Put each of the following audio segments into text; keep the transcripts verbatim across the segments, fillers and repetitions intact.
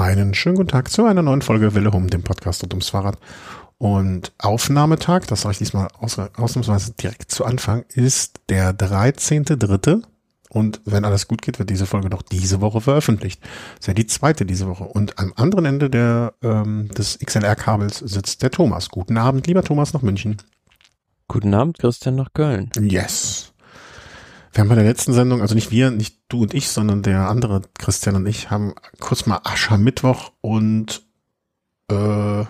Einen schönen guten Tag zu einer neuen Folge Welle Home, dem Podcast rund ums Fahrrad. Und Aufnahmetag, das sage ich diesmal aus, ausnahmsweise direkt zu Anfang, ist der dreizehnte dritte Und wenn alles gut geht, wird diese Folge noch diese Woche veröffentlicht. Das ist ja die zweite diese Woche. Und am anderen Ende der, ähm, des X L R-Kabels sitzt der Thomas. Guten Abend, lieber Thomas, nach München. Guten Abend, Christian, nach Köln. Yes. Wir haben bei der letzten Sendung, also nicht wir, nicht du und ich, sondern der andere Christian und ich, haben kurz mal Aschermittwoch und äh,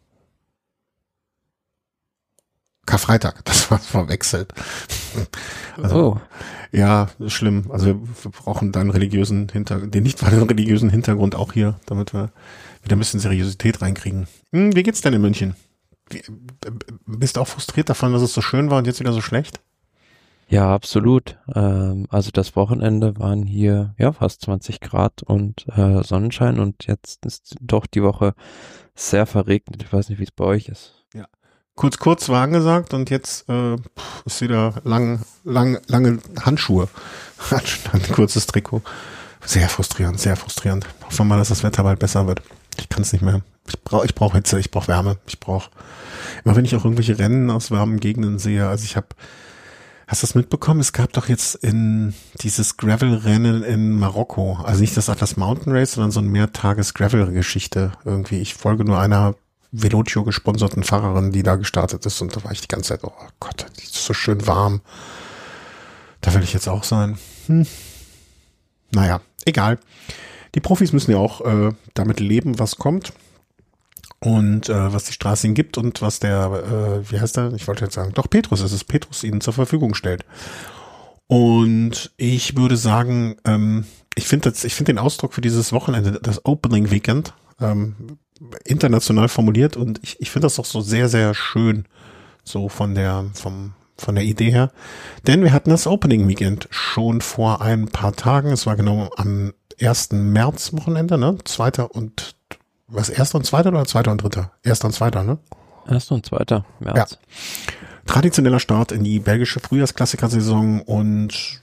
Karfreitag, das war verwechselt. Also, oh. Ja, schlimm. Also wir, wir brauchen deinen religiösen Hintergrund, den nicht weiteren religiösen Hintergrund auch hier, damit wir wieder ein bisschen Seriosität reinkriegen. Hm, wie geht's denn in München? Wie, bist du auch frustriert davon, dass es so schön war und jetzt wieder so schlecht? Ja, absolut. Ähm, also das Wochenende waren hier ja fast zwanzig Grad und äh, Sonnenschein und jetzt ist doch die Woche sehr verregnet. Ich weiß nicht, wie es bei euch ist. Ja. Kurz, kurz war angesagt und jetzt äh, ist wieder lang, lang, lange Handschuhe. Ein kurzes Trikot. Sehr frustrierend, sehr frustrierend. Hoffen wir mal, dass das Wetter bald besser wird. Ich kann es nicht mehr. Ich brauche ich brauch Hitze, ich brauche Wärme. Ich brauche, immer wenn ich auch irgendwelche Rennen aus warmen Gegenden sehe, also ich habe, hast du das mitbekommen? Es gab doch jetzt in dieses Gravel-Rennen in Marokko, also nicht das Atlas Mountain Race, sondern so eine Mehrtages-Gravel-Geschichte irgendwie. Ich folge nur einer Velocio gesponserten Fahrerin, die da gestartet ist, und da war ich die ganze Zeit, oh Gott, die ist so schön warm. Da will ich jetzt auch sein. Hm. Naja, egal. Die Profis müssen ja auch äh, damit leben, was kommt und äh, was die Straße ihnen gibt und was der, äh, wie heißt der? Ich wollte jetzt sagen, doch Petrus ist es, Petrus ihnen zur Verfügung stellt. Und ich würde sagen, ähm, ich finde ich finde den Ausdruck für dieses Wochenende, das Opening Weekend, ähm, international formuliert, und ich, ich finde das auch so sehr, sehr schön, so von der, vom, von der Idee her. Denn wir hatten das Opening Weekend schon vor ein paar Tagen, es war genau am ersten März Wochenende, ne? Zweiter und, was, erster und zweiter oder zweiter und dritter? Erster und zweiter, ne? Erster und zweiter März. Ja. Traditioneller Start in die belgische Frühjahrsklassiker-Saison und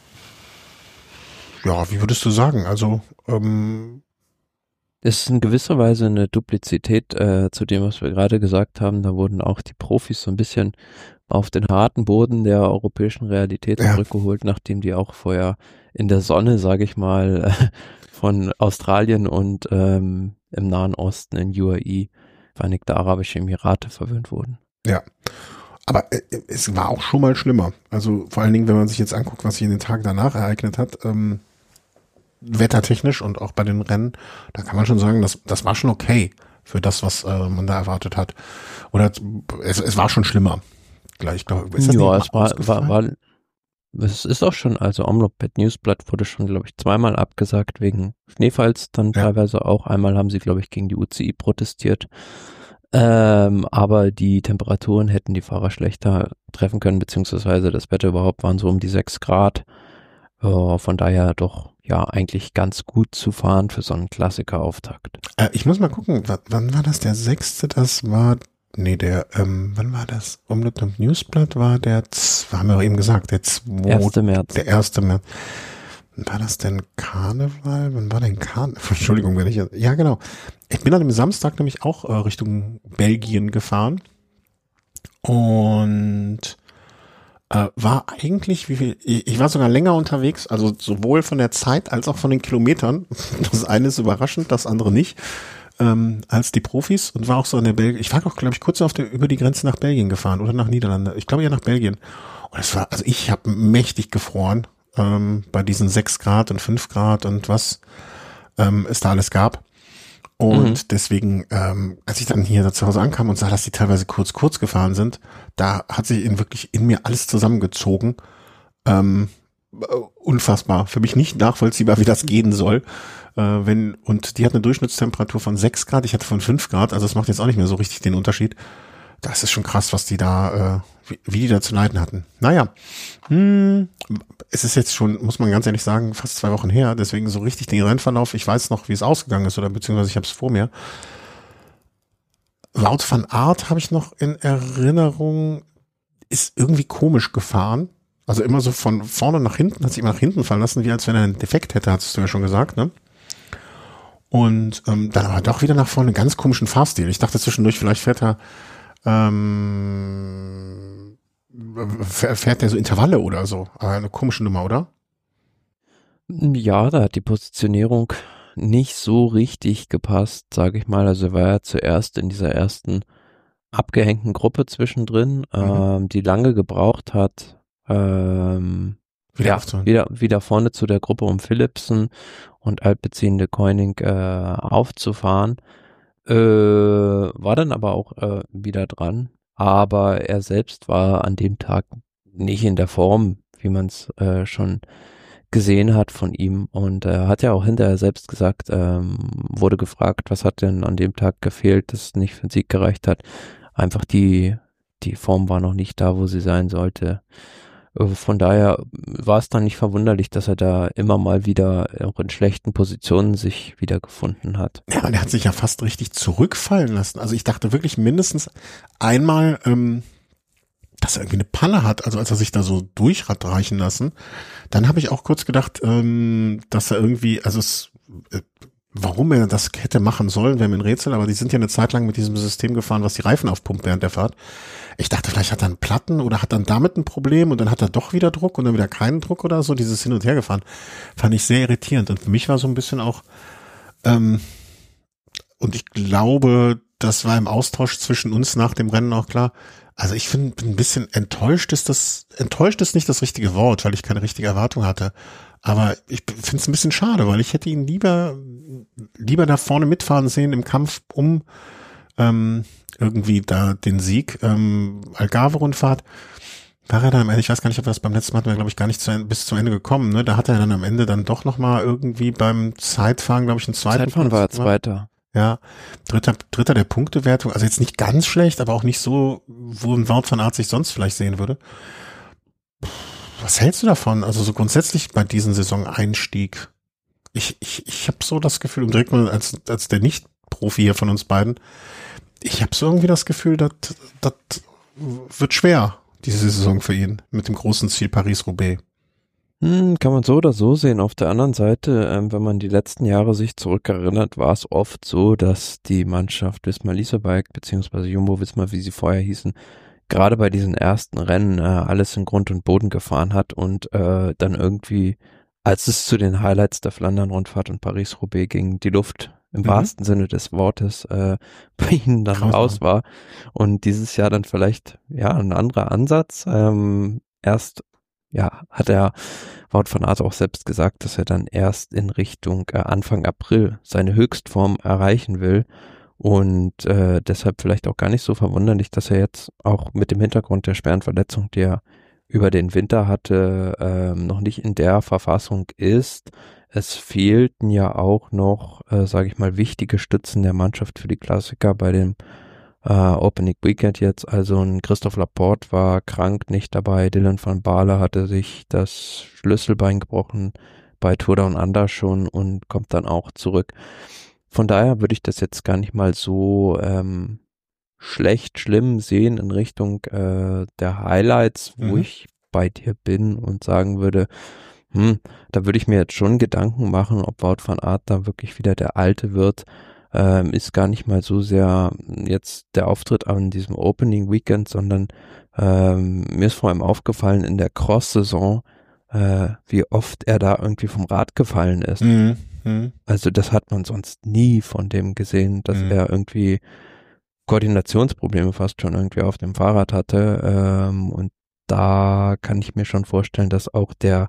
ja, wie würdest du sagen? Also, ähm, Es ist in gewisser Weise eine Duplizität äh, zu dem, was wir gerade gesagt haben. Da wurden auch die Profis so ein bisschen auf den harten Boden der europäischen Realität Ja. zurückgeholt, nachdem die auch vorher in der Sonne, sage ich mal, äh, von Australien und ähm, im Nahen Osten in U A E, Vereinigte Arabische Emirate, verwöhnt wurden. Ja, aber äh, es war auch schon mal schlimmer. Also vor allen Dingen, wenn man sich jetzt anguckt, was sich in den Tagen danach ereignet hat, ähm, wettertechnisch und auch bei den Rennen, da kann man schon sagen, das, das war schon okay für das, was äh, man da erwartet hat. Oder es, es war schon schlimmer. Gleich, ich glaube, ist das Ja, nicht es war, war, war, es ist auch schon, also Omlop-Pet Newsblatt wurde schon, glaube ich, zweimal abgesagt wegen Schneefalls, dann Ja. teilweise auch. Einmal haben sie, glaube ich, gegen die U C I protestiert. Ähm, aber die Temperaturen hätten die Fahrer schlechter treffen können, beziehungsweise das Wetter überhaupt waren so um die sechs Grad. Äh, von daher doch, ja, eigentlich ganz gut zu fahren für so einen Klassiker-Auftakt. Äh, ich muss mal gucken, w- wann war das? Der sechste, das war, nee, der, ähm, wann war das? Omlop und Newsblatt war der, z- haben wir doch eben gesagt, der zweite, erster März. der erste März. Wann war das denn Karneval? Wann war denn Karneval? Entschuldigung, wenn ich jetzt, ja genau. Ich bin an dem Samstag nämlich auch äh, Richtung Belgien gefahren und äh, war eigentlich, wie viel, ich, ich war sogar länger unterwegs, also sowohl von der Zeit als auch von den Kilometern. Das eine ist überraschend, das andere nicht, ähm, als die Profis, und war auch so in der Belgien. Ich war auch, glaube ich, kurz auf der, über die Grenze nach Belgien gefahren oder nach Niederlande. Ich glaube ja nach Belgien. Und es war, also ich habe mächtig gefroren ähm, bei diesen sechs Grad und fünf Grad und was ähm, es da alles gab. Und Mhm. deswegen, ähm, als ich dann hier zu Hause ankam und sah, dass die teilweise kurz, kurz gefahren sind, da hat sich in wirklich in mir alles zusammengezogen. Ähm, äh, unfassbar. Für mich nicht nachvollziehbar, wie das gehen soll. Äh, wenn, und die hat eine Durchschnittstemperatur von sechs Grad, ich hatte von fünf Grad, also es macht jetzt auch nicht mehr so richtig den Unterschied. Das ist schon krass, was die da, äh, wie, wie die da zu leiden hatten. Naja, hm, es ist jetzt schon, muss man ganz ehrlich sagen, fast zwei Wochen her, deswegen so richtig den Rennverlauf, ich weiß noch, wie es ausgegangen ist, oder beziehungsweise ich habe es vor mir. Wout van Aert habe ich noch in Erinnerung, ist irgendwie komisch gefahren. Also immer so von vorne nach hinten, hat sich immer nach hinten fallen lassen, wie als wenn er einen Defekt hätte, hattest du ja schon gesagt, ne? Und ähm, dann aber doch wieder nach vorne einen ganz komischen Fahrstil. Ich dachte zwischendurch, vielleicht fährt er ähm, fährt der so Intervalle oder so. Aber eine komische Nummer, oder? Ja, da hat die Positionierung nicht so richtig gepasst, sage ich mal. Also er war ja zuerst in dieser ersten abgehängten Gruppe zwischendrin, mhm. ähm, die lange gebraucht hat, ähm, wieder, ja, wieder, wieder vorne zu der Gruppe um Philipsen und Alpecin de Koning äh, aufzufahren. Äh, war dann aber auch äh, wieder dran. Aber er selbst war an dem Tag nicht in der Form, wie man es äh, schon gesehen hat von ihm. Und er hat ja auch hinterher selbst gesagt, ähm, wurde gefragt, was hat denn an dem Tag gefehlt, dass es nicht für den Sieg gereicht hat. Einfach die, die Form war noch nicht da, wo sie sein sollte. Von daher war es dann nicht verwunderlich, dass er da immer mal wieder auch in schlechten Positionen sich wiedergefunden hat. Ja, und er hat sich ja fast richtig zurückfallen lassen. Also ich dachte wirklich mindestens einmal, ähm, dass er irgendwie eine Panne hat, also als er sich da so durch hat reichen lassen. Dann habe ich auch kurz gedacht, ähm, dass er irgendwie, also es, äh, warum er das hätte machen sollen, wäre mir ein Rätsel, aber die sind ja eine Zeit lang mit diesem System gefahren, was die Reifen aufpumpt während der Fahrt. Ich dachte, vielleicht hat er einen Platten oder hat dann damit ein Problem und dann hat er doch wieder Druck und dann wieder keinen Druck oder so, dieses Hin- und Her gefahren. Fand ich sehr irritierend und für mich war so ein bisschen auch, ähm, und ich glaube, das war im Austausch zwischen uns nach dem Rennen auch klar. Also ich finde, bin ein bisschen enttäuscht ist das, enttäuscht ist nicht das richtige Wort, weil ich keine richtige Erwartung hatte. Aber ich finde es ein bisschen schade, weil ich hätte ihn lieber, lieber da vorne mitfahren sehen im Kampf um, ähm, irgendwie da den Sieg, ähm, Algarve-Rundfahrt, war er dann am Ende, ich weiß gar nicht, ob wir das beim letzten Mal hatten wir, glaube ich, gar nicht zu, bis zum Ende gekommen, ne? Da hat er dann am Ende dann doch nochmal irgendwie beim Zeitfahren, glaube ich, einen zweiten Zeitfahren Platz, war er Zweiter. Ja, dritter, dritter der Punktewertung, also jetzt nicht ganz schlecht, aber auch nicht so, wo ein Wout van Aert sich sonst vielleicht sehen würde. Was hältst du davon? Also so grundsätzlich bei diesem Saison-Einstieg. Ich, ich, ich habe so das Gefühl, und direkt mal als, als der Nicht-Profi hier von uns beiden, ich habe so irgendwie das Gefühl, dass das wird schwer, diese Saison für ihn, mit dem großen Ziel Paris-Roubaix. Hm, kann man so oder so sehen. Auf der anderen Seite, ähm, wenn man die letzten Jahre sich zurückerinnert, war es oft so, dass die Mannschaft Visma Leasebike beziehungsweise Jumbo-Visma, wie sie vorher hießen, gerade bei diesen ersten Rennen äh, alles in Grund und Boden gefahren hat und äh, dann irgendwie, als es zu den Highlights der Flandern-Rundfahrt und Paris-Roubaix ging, die Luft im mhm. wahrsten Sinne des Wortes äh, bei ihnen dann Krass, raus war. Und dieses Jahr dann vielleicht ja ein anderer Ansatz. Ähm, erst ja hat er Wout van Aert auch selbst gesagt, dass er dann erst in Richtung äh, Anfang April seine Höchstform erreichen will. Und äh, deshalb vielleicht auch gar nicht so verwunderlich, dass er jetzt auch mit dem Hintergrund der schweren Verletzung, die er über den Winter hatte, äh, noch nicht in der Verfassung ist. Es fehlten ja auch noch, äh, sage ich mal, wichtige Stützen der Mannschaft für die Klassiker bei dem äh, Opening Weekend jetzt. Also ein Christoph Laporte war krank, nicht dabei. Dylan van Baarle hatte sich das Schlüsselbein gebrochen bei Tour Down Under schon und kommt dann auch zurück. Von daher würde ich das jetzt gar nicht mal so ähm, schlecht, schlimm sehen in Richtung äh, der Highlights, wo mhm. ich bei dir bin und sagen würde, hm, da würde ich mir jetzt schon Gedanken machen, ob Wout van Aert da wirklich wieder der Alte wird. Ähm, ist gar nicht mal so sehr jetzt der Auftritt an diesem Opening Weekend, sondern ähm, mir ist vor allem aufgefallen in der Cross-Saison, äh, wie oft er da irgendwie vom Rad gefallen ist. Mhm. Mhm. Also das hat man sonst nie von dem gesehen, dass mhm. er irgendwie Koordinationsprobleme fast schon irgendwie auf dem Fahrrad hatte. Ähm, und da kann ich mir schon vorstellen, dass auch der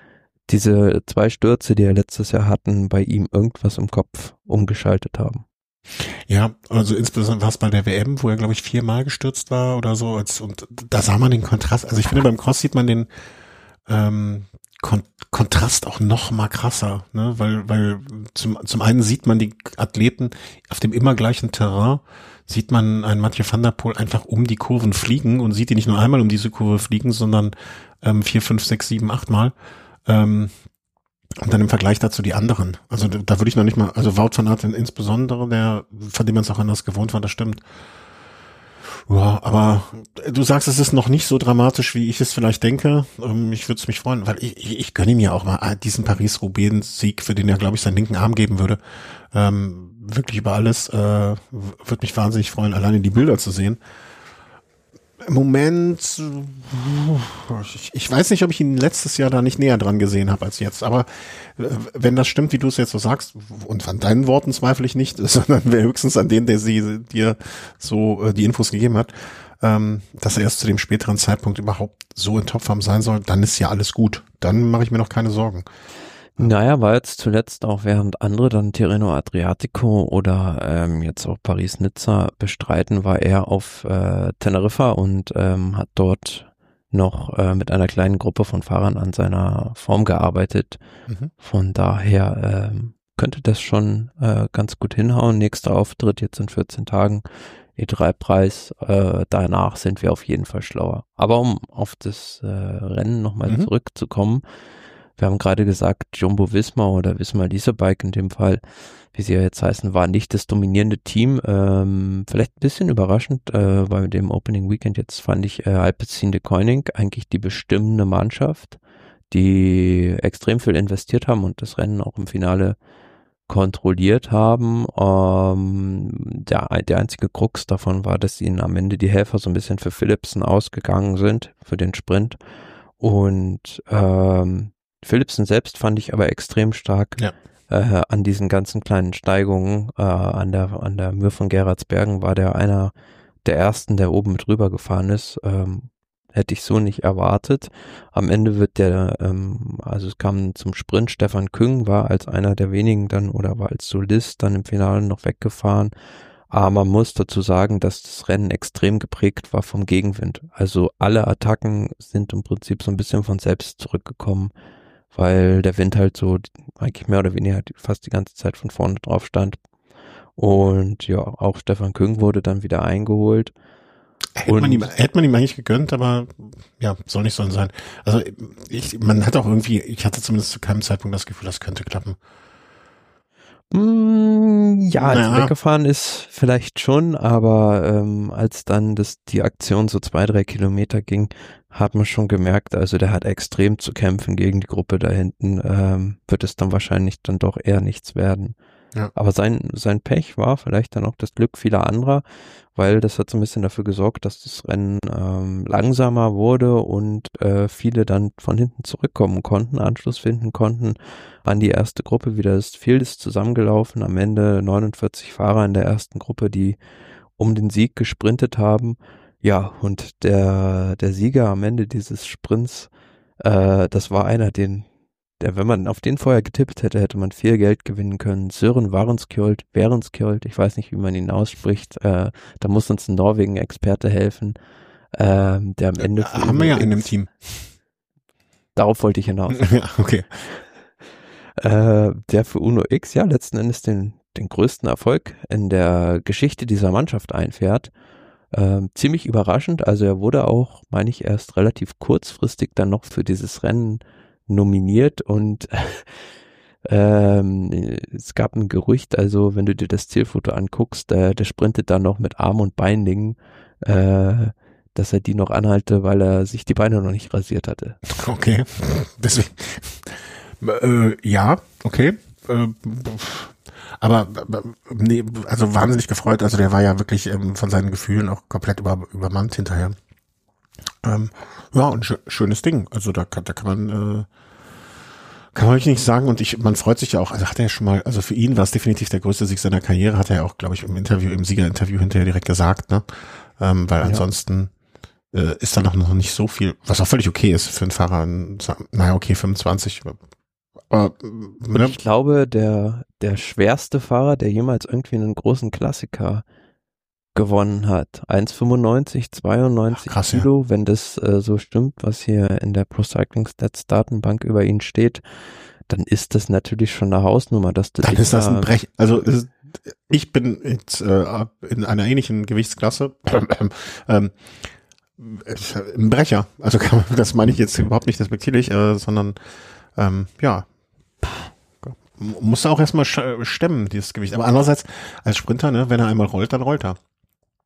diese zwei Stürze, die er letztes Jahr hatten, bei ihm irgendwas im Kopf umgeschaltet haben. Ja, also insbesondere war es bei der W M, wo er, glaube ich, viermal gestürzt war oder so. Als, und da sah man den Kontrast. Also ich finde, beim Cross sieht man den ähm, Kon- Kontrast auch noch mal krasser, ne? Weil, weil zum, zum einen sieht man die Athleten auf dem immer gleichen Terrain, sieht man einen Mathieu van der Poel einfach um die Kurven fliegen und sieht die nicht nur einmal um diese Kurve fliegen, sondern ähm, vier, fünf, sechs, sieben, acht Mal. Ähm, und dann im Vergleich dazu die anderen. Also da, da würde ich noch nicht mal, also Wout van Aert insbesondere, der, von dem man es auch anders gewohnt war, das stimmt. Ja, aber du sagst, es ist noch nicht so dramatisch, wie ich es vielleicht denke. Ähm, ich würde es mich freuen, weil ich, ich, ich gönne ihm ja auch mal diesen Paris-Roubaix-Sieg, für den er, glaube ich, seinen linken Arm geben würde. Ähm, wirklich über alles. Äh, würde mich wahnsinnig freuen, alleine die Bilder zu sehen. Im Moment, ich, ich weiß nicht, ob ich ihn letztes Jahr da nicht näher dran gesehen habe als jetzt, aber wenn das stimmt, wie du es jetzt so sagst, und an deinen Worten zweifle ich nicht, sondern wäre höchstens an denen, der sie dir so äh, die Infos gegeben hat, ähm, dass er erst zu dem späteren Zeitpunkt überhaupt so in Topform sein soll, dann ist ja alles gut. Dann mache ich mir noch keine Sorgen. Naja, war jetzt zuletzt auch, während andere dann Tirreno Adriatico oder ähm, jetzt auch Paris-Nizza bestreiten, war er auf äh, Teneriffa und ähm, hat dort noch äh, mit einer kleinen Gruppe von Fahrern an seiner Form gearbeitet. Mhm. Von daher ähm, könnte das schon äh, ganz gut hinhauen. Nächster Auftritt jetzt in vierzehn Tagen, E drei Preis. Äh, danach sind wir auf jeden Fall schlauer. Aber um auf das äh, Rennen nochmal mhm. zurückzukommen, wir haben gerade gesagt, Jumbo Visma oder Visma Leasebike in dem Fall, wie sie ja jetzt heißen, war nicht das dominierende Team. Ähm, vielleicht ein bisschen überraschend äh, bei dem Opening Weekend jetzt fand ich äh, Alpecin de Koning eigentlich die bestimmende Mannschaft, die extrem viel investiert haben und das Rennen auch im Finale kontrolliert haben. Ähm, der, der einzige Krux davon war, dass ihnen am Ende die Helfer so ein bisschen für Philipsen ausgegangen sind, für den Sprint. Und ähm, Philipsen selbst fand ich aber extrem stark ja. äh, an diesen ganzen kleinen Steigungen. Äh, an der an der Mühr von Gerardsbergen war der einer der ersten, der oben mit rüber gefahren ist. Ähm, hätte ich so nicht erwartet. Am Ende wird der, ähm, also es kam zum Sprint, Stefan Küng war als einer der wenigen dann oder war als Solist dann im Finale noch weggefahren. Aber man muss dazu sagen, dass das Rennen extrem geprägt war vom Gegenwind. Also alle Attacken sind im Prinzip so ein bisschen von selbst zurückgekommen, weil der Wind halt so eigentlich mehr oder weniger fast die ganze Zeit von vorne drauf stand. Und ja, auch Stefan Küng wurde dann wieder eingeholt. Hätte man, ihm, hätte man ihm eigentlich gegönnt, aber ja, soll nicht so sein. Also ich, man hat auch irgendwie, ich hatte zumindest zu keinem Zeitpunkt das Gefühl, das könnte klappen. Mm, ja, als naja. weggefahren ist vielleicht schon, aber ähm, als dann das die Aktion so zwei, drei Kilometer ging, hat man schon gemerkt, also der hat extrem zu kämpfen gegen die Gruppe da hinten, ähm, wird es dann wahrscheinlich dann doch eher nichts werden. Ja. Aber sein sein Pech war vielleicht dann auch das Glück vieler anderer, weil das hat so ein bisschen dafür gesorgt, dass das Rennen ähm, langsamer wurde und äh, viele dann von hinten zurückkommen konnten, Anschluss finden konnten an die erste Gruppe. Wieder das Field ist zusammengelaufen, am Ende neunundvierzig Fahrer in der ersten Gruppe, die um den Sieg gesprintet haben. Ja, und der der Sieger am Ende dieses Sprints, äh, das war einer, den Der, wenn man auf den vorher getippt hätte, hätte man viel Geld gewinnen können. Søren Varenskjold, Varenskjold, ich weiß nicht, wie man ihn ausspricht. Äh, da muss uns ein Norwegen-Experte helfen. Ähm, der am Ende. Äh, haben wir ja in dem Team. Darauf wollte ich hinaus. Ja, okay. Äh, der für Uno X ja letzten Endes den, den größten Erfolg in der Geschichte dieser Mannschaft einfährt. Ähm, ziemlich überraschend. Also er wurde auch, meine ich, erst relativ kurzfristig dann noch für dieses Rennen nominiert und ähm, es gab ein Gerücht, also wenn du dir das Zielfoto anguckst, äh, der sprintet dann noch mit Arm- und Beinlingen, äh, dass er die noch anhalte, weil er sich die Beine noch nicht rasiert hatte. Okay, deswegen äh, ja, okay, äh, aber nee, also wahnsinnig gefreut, also der war ja wirklich ähm, von seinen Gefühlen auch komplett über, übermannt hinterher. Ähm, ja, ein sch- schönes Ding. Also da kann, da kann man, äh, kann man wirklich nicht sagen. Und ich, man freut sich ja auch. Also hat er ja schon mal, also für ihn war es definitiv der größte Sieg seiner Karriere. Hat er ja auch, glaube ich, im Interview, im Siegerinterview hinterher direkt gesagt, ne? Ähm, weil ja. ansonsten äh, ist da noch noch nicht so viel, was auch völlig okay ist für einen Fahrer. Naja, okay, fünfundzwanzig. Aber, ne? Ich glaube, der der schwerste Fahrer, der jemals irgendwie einen großen Klassiker gewonnen hat. eins Komma fünfundneunzig, zweiundneunzig Ach, krass, Kilo, ja. Wenn das äh, so stimmt, was hier in der Pro Cycling Stats Datenbank über ihn steht, dann ist das natürlich schon eine Hausnummer. Dass du dann ist das ein Brech. Also ist, ich bin jetzt äh, in einer ähnlichen Gewichtsklasse. ähm, ein Brecher. Also kann man, das meine ich jetzt überhaupt nicht respektierlich, äh, sondern ähm, ja, muss auch erstmal stemmen, dieses Gewicht. Aber andererseits, als Sprinter, ne, wenn er einmal rollt, dann rollt er.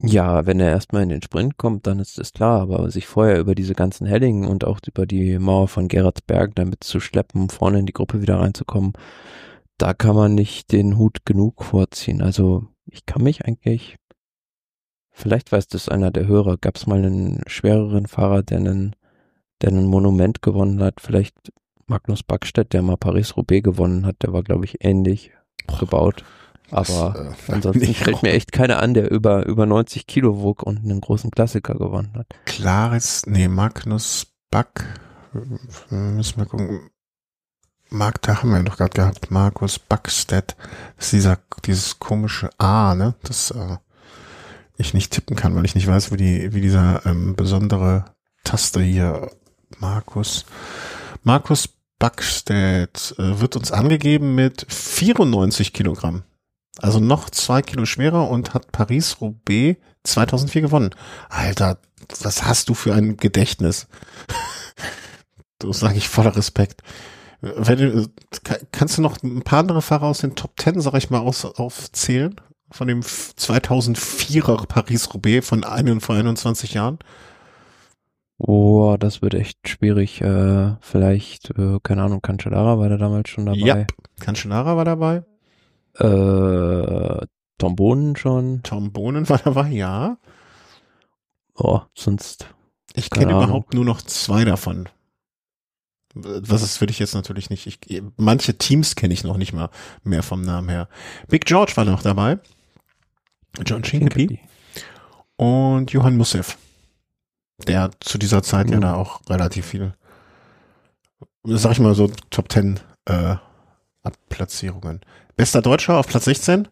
Ja, wenn er erstmal in den Sprint kommt, dann ist das klar, aber sich vorher über diese ganzen Hellingen und auch über die Mauer von Gerardsberg damit zu schleppen, vorne in die Gruppe wieder reinzukommen, da kann man nicht den Hut genug vorziehen. Also ich kann mich eigentlich, vielleicht weiß das einer der Hörer, gab es mal einen schwereren Fahrer, der einen, der ein Monument gewonnen hat, vielleicht Magnus Backstedt, der mal Paris-Roubaix gewonnen hat, der war, glaube ich, ähnlich Boah. gebaut. Aber das, äh, ansonsten fällt mir echt keiner an, der über, über neunzig Kilo wog und einen großen Klassiker gewonnen hat. Klares, nee, Magnus Back, müssen wir gucken. Mark, da haben wir doch gerade gehabt, Markus Backstedt, das ist dieser, dieses komische A, ne, das äh, ich nicht tippen kann, weil ich nicht weiß, wie die, wie dieser ähm, besondere Taste hier, Markus, Markus Backstedt äh, wird uns angegeben mit vierundneunzig Kilogramm. Also noch zwei Kilo schwerer und hat Paris-Roubaix zweitausendvier gewonnen. Alter, was hast du für ein Gedächtnis? Das sage ich voller Respekt. Wenn du, kannst du noch ein paar andere Fahrer aus den Top Ten, sag ich mal, aus, aufzählen? Von dem zweitausendvierer Paris-Roubaix von einundzwanzig Jahren? Oh, das wird echt schwierig. Äh, vielleicht, äh, keine Ahnung, Cancellara war da damals schon dabei. Ja, Cancellara war dabei. Äh, Tom Bonen schon. Tom Bonen war dabei, ja. Oh, sonst. Ich kenne überhaupt nur noch zwei davon. Was ist für dich jetzt natürlich nicht. Ich, manche Teams kenne ich noch nicht mal mehr vom Namen her. Big George war noch dabei. John Hincapie. Und Johann Musev. Der zu dieser Zeit mhm. ja da auch relativ viel, sag ich mal so, Top Ten äh, Platzierungen. Bester Deutscher auf Platz sechzehn?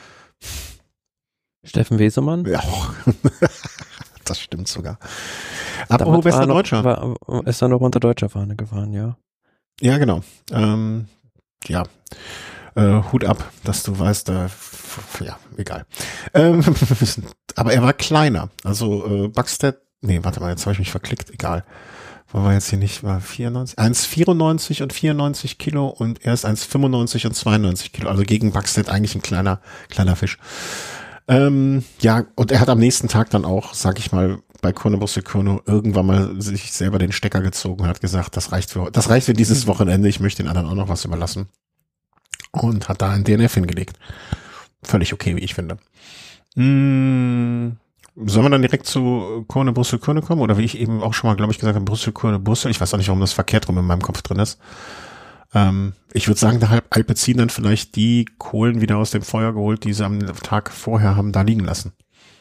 Steffen Wesemann? Ja, das stimmt sogar. Apropos bester noch, Deutscher. War, ist er noch unter deutscher Fahne gefahren, ja. Ja, genau. Ähm, ja, äh, Hut ab, dass du weißt, äh, ja, egal. Ähm, aber er war kleiner. Also äh, Backstedt, nee, warte mal, jetzt habe ich mich verklickt, egal. Wollen wir jetzt hier nicht, war vierundneunzig, eins Komma vierundneunzig und vierundneunzig Kilo und er ist eins Komma fünfundneunzig und zweiundneunzig Kilo, also gegen Backstedt eigentlich ein kleiner, kleiner Fisch. Ähm, ja, und er hat am nächsten Tag dann auch, sag ich mal, bei Kono irgendwann mal sich selber den Stecker gezogen und hat gesagt, das reicht für, das reicht für dieses Wochenende, ich möchte den anderen auch noch was überlassen. Und hat da ein D N F hingelegt. Völlig okay, wie ich finde. Mmh. Sollen wir dann direkt zu Kurne, Brüssel, Kurne kommen? Oder wie ich eben auch schon mal, glaube ich, gesagt habe, Brüssel, Kurne, Brüssel. Ich weiß auch nicht, warum das verkehrt rum in meinem Kopf drin ist. Ähm, ich würde sagen, der Alpecin dann vielleicht die Kohlen wieder aus dem Feuer geholt, die sie am Tag vorher haben da liegen lassen.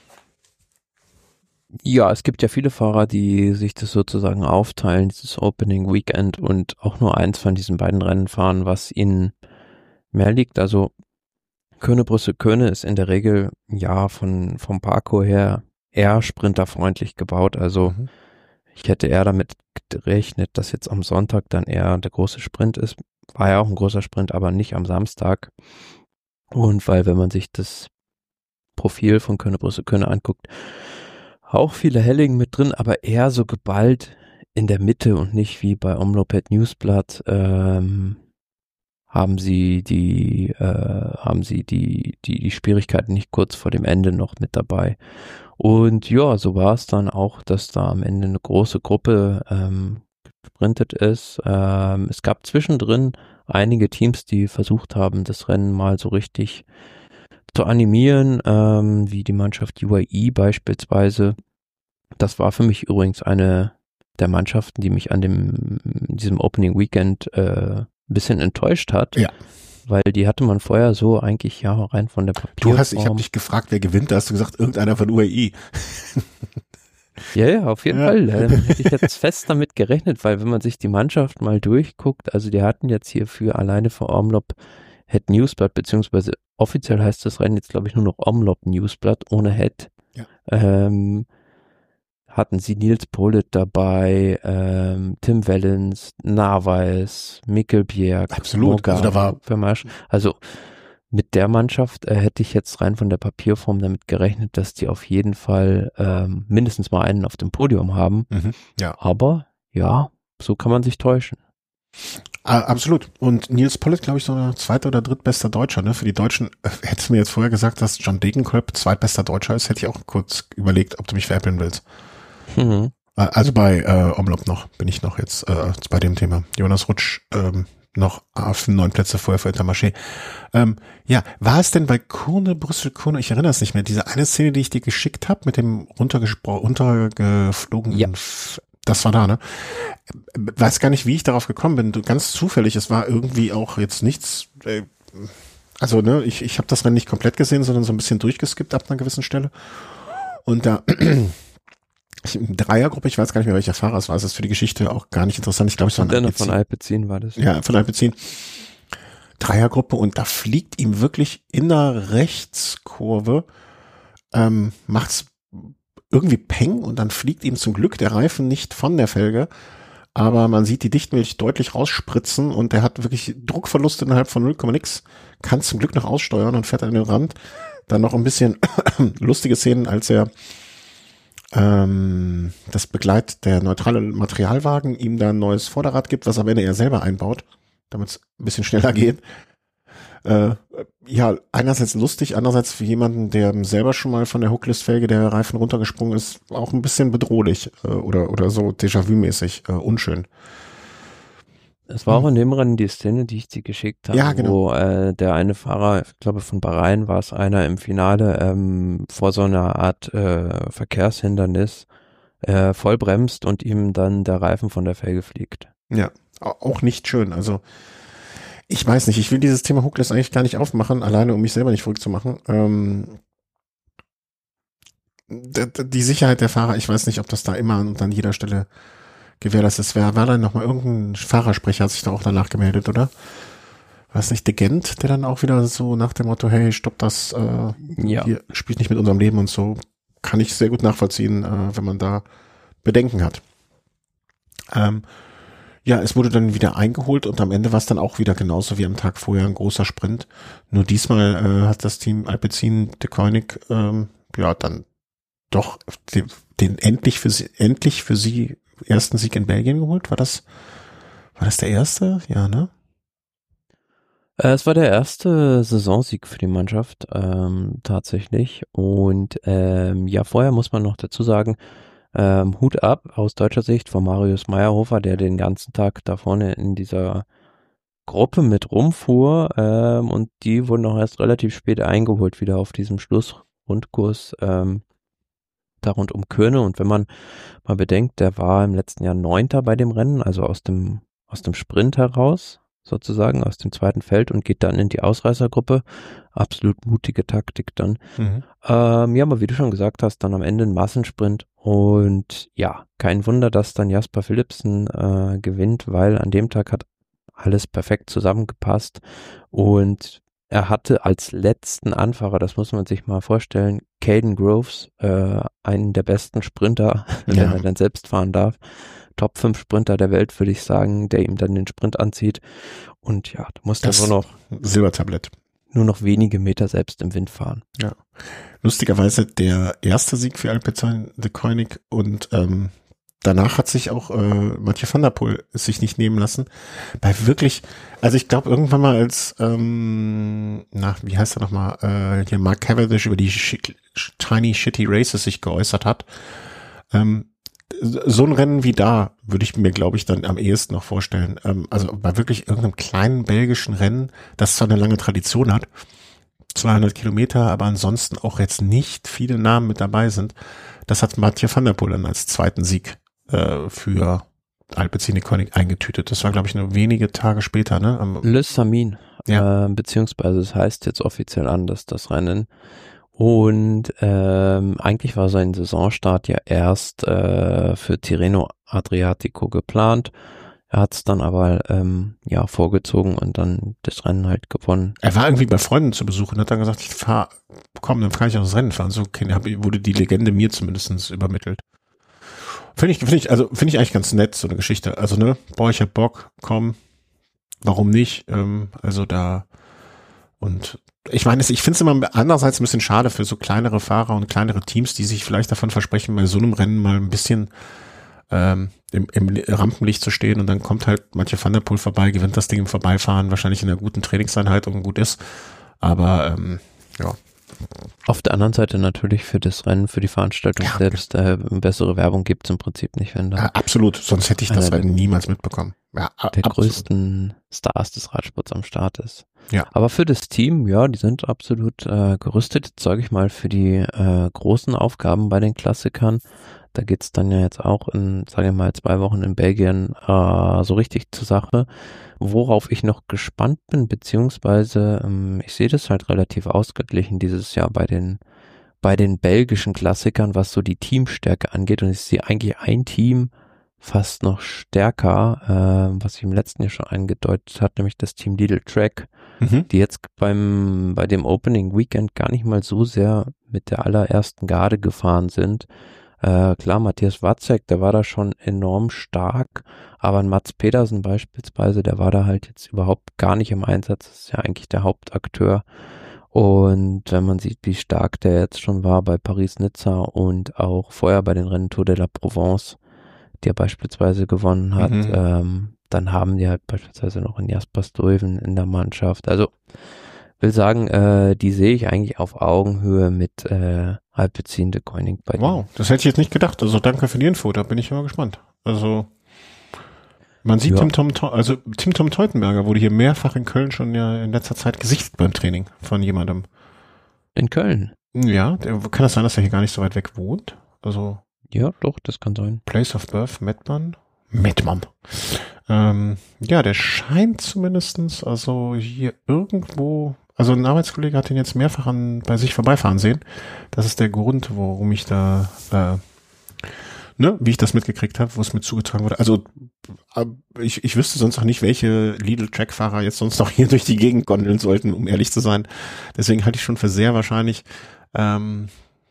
Ja, es gibt ja viele Fahrer, die sich das sozusagen aufteilen, dieses Opening Weekend und auch nur eins von diesen beiden Rennen fahren, was ihnen mehr liegt. Also Kurne, Brüssel, Kurne ist in der Regel, ja, von vom Parcours her eher sprinterfreundlich gebaut. Also mhm. ich hätte eher damit gerechnet, dass jetzt am Sonntag dann eher der große Sprint ist. War ja auch ein großer Sprint, aber nicht am Samstag. Und weil, wenn man sich das Profil von Kurne, Brüssel, Kurne anguckt, auch viele Hellingen mit drin, aber eher so geballt in der Mitte und nicht wie bei Omloped Newsblatt, ähm, haben sie die, äh, haben sie die, die, die Schwierigkeiten nicht kurz vor dem Ende noch mit dabei. Und ja, so war es dann auch, dass da am Ende eine große Gruppe ähm, gesprintet ist. Ähm, es gab zwischendrin einige Teams, die versucht haben, das Rennen mal so richtig zu animieren, ähm, wie die Mannschaft U A E beispielsweise. Das war für mich übrigens eine der Mannschaften, die mich an dem diesem Opening Weekend äh, ein bisschen enttäuscht hat. Ja. Weil die hatte man vorher so eigentlich ja rein von der Papierform. Du hast, ich habe dich gefragt, wer gewinnt, da hast du gesagt, irgendeiner von U A E. Ja, ja, auf jeden ja. Fall. Da hätte ich jetzt fest damit gerechnet, weil wenn man sich die Mannschaft mal durchguckt, also die hatten jetzt hier für alleine für Omlop Het Newsblad, beziehungsweise offiziell heißt das Rennen jetzt, glaube ich, nur noch Omlop Newsblad ohne Het. Ja. Ähm, hatten sie Nils Politt dabei, ähm, Tim Wellens, Narvaez, Mikkel Bjerg, absolut. Morgan, also, da war Vermarsch. Also mit der Mannschaft äh, hätte ich jetzt rein von der Papierform damit gerechnet, dass die auf jeden Fall ähm, mindestens mal einen auf dem Podium haben. Mhm, ja. Aber ja, so kann man sich täuschen. absolut. Und Nils Pollitt, glaube ich, so ein zweiter oder drittbester Deutscher. Ne? Für die Deutschen, äh, hättest du mir jetzt vorher gesagt, dass John Degenkolb zweitbester Deutscher ist, hätte ich auch kurz überlegt, ob du mich veräppeln willst. Mhm. Also bei äh, Omlop noch, bin ich noch jetzt äh, bei dem Thema. Jonas Rutsch ähm, noch auf neun Plätze vorher für Intermarché. Ähm, ja, war es denn bei Kurne, Brüssel, Kurne, ich erinnere es nicht mehr, diese eine Szene, die ich dir geschickt habe, mit dem runtergespro- runtergeflogenen, ja. Das war da, ne? Weiß gar nicht, wie ich darauf gekommen bin. Ganz zufällig, es war irgendwie auch jetzt nichts, äh, also ne, ich, ich habe das Rennen nicht komplett gesehen, sondern so ein bisschen durchgeskippt ab einer gewissen Stelle. Und da ich, Dreiergruppe, ich weiß gar nicht mehr, welcher Fahrer es war, es ist für die Geschichte auch gar nicht interessant. Ich glaube, es war ein von Alpecin war das. Ja, von Alpecin. Dreiergruppe und da fliegt ihm wirklich in der Rechtskurve, ähm, macht's irgendwie Peng und dann fliegt ihm zum Glück der Reifen nicht von der Felge, aber man sieht die Dichtmilch deutlich rausspritzen und der hat wirklich Druckverluste innerhalb von null Komma nix, kann zum Glück noch aussteuern und fährt an den Rand. Dann noch ein bisschen lustige Szenen, als er ähm, das Begleit, der neutrale Materialwagen ihm da ein neues Vorderrad gibt, was am Ende er selber einbaut, damit es ein bisschen schneller geht. Äh, ja, einerseits lustig, andererseits für jemanden, der selber schon mal von der Hooklist-Felge der Reifen runtergesprungen ist, auch ein bisschen bedrohlich äh, oder oder so Déjà-vu-mäßig, äh, unschön. Es war hm. auch in dem Rennen die Szene, die ich dir geschickt habe, ja, genau. wo äh, der eine Fahrer, ich glaube von Bahrain war es einer im Finale, ähm, vor so einer Art äh, Verkehrshindernis äh, voll bremst und ihm dann der Reifen von der Felge fliegt. Ja, auch nicht schön, also ich weiß nicht, ich will dieses Thema Hookless eigentlich gar nicht aufmachen, alleine um mich selber nicht verrückt zu machen. Ähm, die Sicherheit der Fahrer, ich weiß nicht, ob das da immer und an jeder Stelle gewährleistet ist. Wer war da nochmal irgendein Fahrersprecher, hat sich da auch danach gemeldet, oder? War es nicht De Gent, der dann auch wieder so nach dem Motto, hey, stopp das, äh, ja. Hier spielt nicht mit unserem Leben und so, kann ich sehr gut nachvollziehen, äh, wenn man da Bedenken hat. Ähm, Ja, es wurde dann wieder eingeholt und am Ende war es dann auch wieder genauso wie am Tag vorher ein großer Sprint. Nur diesmal äh, hat das Team Alpecin de Koenig ähm, ja dann doch den, den endlich für sie endlich für sie ersten Sieg in Belgien geholt. War das war das der erste? Ja, ne? Äh, es war der erste Saisonsieg für die Mannschaft ähm, tatsächlich und ähm, ja vorher muss man noch dazu sagen, Ähm, Hut ab aus deutscher Sicht von Marius Meyerhofer, der den ganzen Tag da vorne in dieser Gruppe mit rumfuhr ähm, und die wurden auch erst relativ spät eingeholt, wieder auf diesem Schlussrundkurs ähm, da rund um Köhne. Und wenn man mal bedenkt, der war im letzten Jahr Neunter bei dem Rennen, also aus dem, aus dem Sprint heraus, sozusagen aus dem zweiten Feld und geht dann in die Ausreißergruppe. Absolut mutige Taktik dann. Mhm. Ähm, ja, aber wie du schon gesagt hast, dann am Ende ein Massensprint und ja, kein Wunder, dass dann Jasper Philipsen äh, gewinnt, weil an dem Tag hat alles perfekt zusammengepasst und er hatte als letzten Anfahrer, das muss man sich mal vorstellen, Caden Groves, äh, einen der besten Sprinter, ja. wenn er dann selbst fahren darf. Top fünf Sprinter der Welt, würde ich sagen, der ihm dann den Sprint anzieht. Und ja, du musst dann nur noch Silbertablett. Nur noch wenige Meter selbst im Wind fahren. Ja. Lustigerweise der erste Sieg für Alpecin de Koenig und ähm, danach hat sich auch äh, Mathieu van der Poel sich nicht nehmen lassen. Bei wirklich, also ich glaube irgendwann mal als, ähm, na, wie heißt er nochmal, äh, hier Mark Cavendish über die Sh- Tiny Shitty Races sich geäußert hat, ähm, so ein Rennen wie da würde ich mir, glaube ich, dann am ehesten noch vorstellen. Ähm, also bei wirklich irgendeinem kleinen belgischen Rennen, das zwar eine lange Tradition hat, zweihundert Kilometer, aber ansonsten auch jetzt nicht viele Namen mit dabei sind. Das hat Mathieu van der Poel dann als zweiten Sieg äh, für Alpecin de Koenig eingetütet. Das war, glaube ich, nur wenige Tage später, ne? Am Le Samin, ja. äh, beziehungsweise es heißt jetzt offiziell anders, das Rennen. Und ähm, eigentlich war sein Saisonstart ja erst äh, für Tirreno Adriatico geplant. Er hat es dann aber ähm, ja vorgezogen und dann das Rennen halt gewonnen. Er war irgendwie bei Freunden zu Besuch und hat dann gesagt, ich fahr, komm, dann kann ich auch das Rennen fahren. So wurde die Legende mir zumindest übermittelt. Finde ich, finde ich, also finde ich eigentlich ganz nett, so eine Geschichte. Also, ne, boah, ich hab Bock, komm, warum nicht? Ähm, also da und ich meine, ich finde es immer andererseits ein bisschen schade für so kleinere Fahrer und kleinere Teams, die sich vielleicht davon versprechen, bei so einem Rennen mal ein bisschen ähm, im, im Rampenlicht zu stehen und dann kommt halt manche Van der Poel vorbei, gewinnt das Ding im Vorbeifahren, wahrscheinlich in einer guten Trainingseinheit und gut ist. Aber ähm, ja. Auf der anderen Seite natürlich für das Rennen, für die Veranstaltung Ja. selbst, äh, bessere Werbung gibt es im Prinzip nicht, wenn da Ja, absolut, sonst hätte ich das Einer halt niemals mitbekommen. Ja, a- der absolut. größten Stars des Radsports am Start ist. Ja. Aber für das Team, ja, die sind absolut äh, gerüstet, sage ich mal, für die äh, großen Aufgaben bei den Klassikern. Da geht's dann ja jetzt auch in, sage ich mal, zwei Wochen in Belgien äh, so richtig zur Sache. Worauf ich noch gespannt bin, beziehungsweise ähm, ich sehe das halt relativ ausgeglichen dieses Jahr bei den bei den belgischen Klassikern, was so die Teamstärke angeht. Und ich sehe eigentlich ein Team fast noch stärker, äh, was ich im letzten Jahr schon angedeutet hat, nämlich das Team Lidl Trek, Mhm. die jetzt beim bei dem Opening Weekend gar nicht mal so sehr mit der allerersten Garde gefahren sind. Äh, klar, Matthias Wacek, der war da schon enorm stark, aber ein Mats Pedersen beispielsweise, der war da halt jetzt überhaupt gar nicht im Einsatz. Das ist ja eigentlich der Hauptakteur. Und wenn man sieht, wie stark der jetzt schon war bei Paris-Nizza und auch vorher bei den Rennen Tour de la Provence, die er beispielsweise gewonnen hat, Mhm. ähm, dann haben die halt beispielsweise noch einen Jasper Stuyven in der Mannschaft. Also will sagen, äh, die sehe ich eigentlich auf Augenhöhe mit äh, Alpecin de Koenig bei Wow, das hätte ich jetzt nicht gedacht. Also danke für die Info, da bin ich immer gespannt. Also man sieht Ja. Tim Tom, Teu- also Tim Tom Teutenberger wurde hier mehrfach in Köln schon ja in letzter Zeit gesichtet beim Training von jemandem. in Köln. Ja, der, kann das sein, dass er hier gar nicht so weit weg wohnt? Also Ja, doch, das kann sein. Place of Birth, Mettmann? Mettmann. Ähm, ja, der scheint zumindestens also hier irgendwo, also ein Arbeitskollege hat ihn jetzt mehrfach an, bei sich vorbeifahren sehen. Das ist der Grund, warum ich da, äh, ne, wie ich das mitgekriegt habe, wo es mir zugetragen wurde. Also äh, ich, ich wüsste sonst auch nicht, welche Lidl-Track-Fahrer jetzt sonst noch hier durch die Gegend gondeln sollten, um ehrlich zu sein. Deswegen halte ich schon für sehr wahrscheinlich, ähm,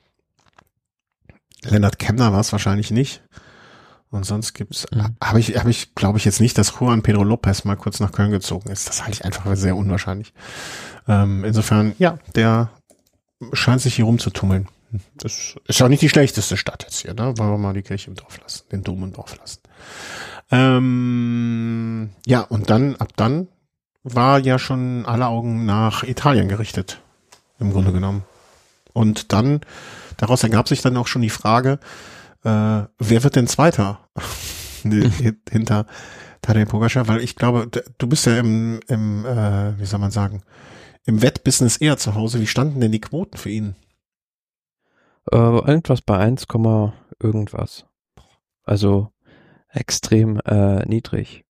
Lennart Kemner war es wahrscheinlich nicht. Und sonst gibt's, Mhm. habe ich, habe ich, glaube ich jetzt nicht, dass Juan Pedro Lopez mal kurz nach Köln gezogen ist. Das halte ich einfach für sehr unwahrscheinlich. Ähm, insofern, ja, der scheint sich hier rumzutummeln. Das ist auch nicht die schlechteste Stadt jetzt hier, ne? Wollen wir mal die Kirche im Dorf lassen, den Dom im Dorf lassen. Ähm, ja, und dann, ab dann war ja schon alle Augen nach Italien gerichtet, im Grunde genommen. Und dann, daraus ergab sich dann auch schon die Frage, äh, wer wird denn Zweiter hinter Tadej Pogačar? Weil ich glaube, d- du bist ja im, im äh, wie soll man sagen, im Wettbusiness eher zu Hause. Wie standen denn die Quoten für ihn? Äh, irgendwas bei eins, irgendwas. Also extrem äh, niedrig.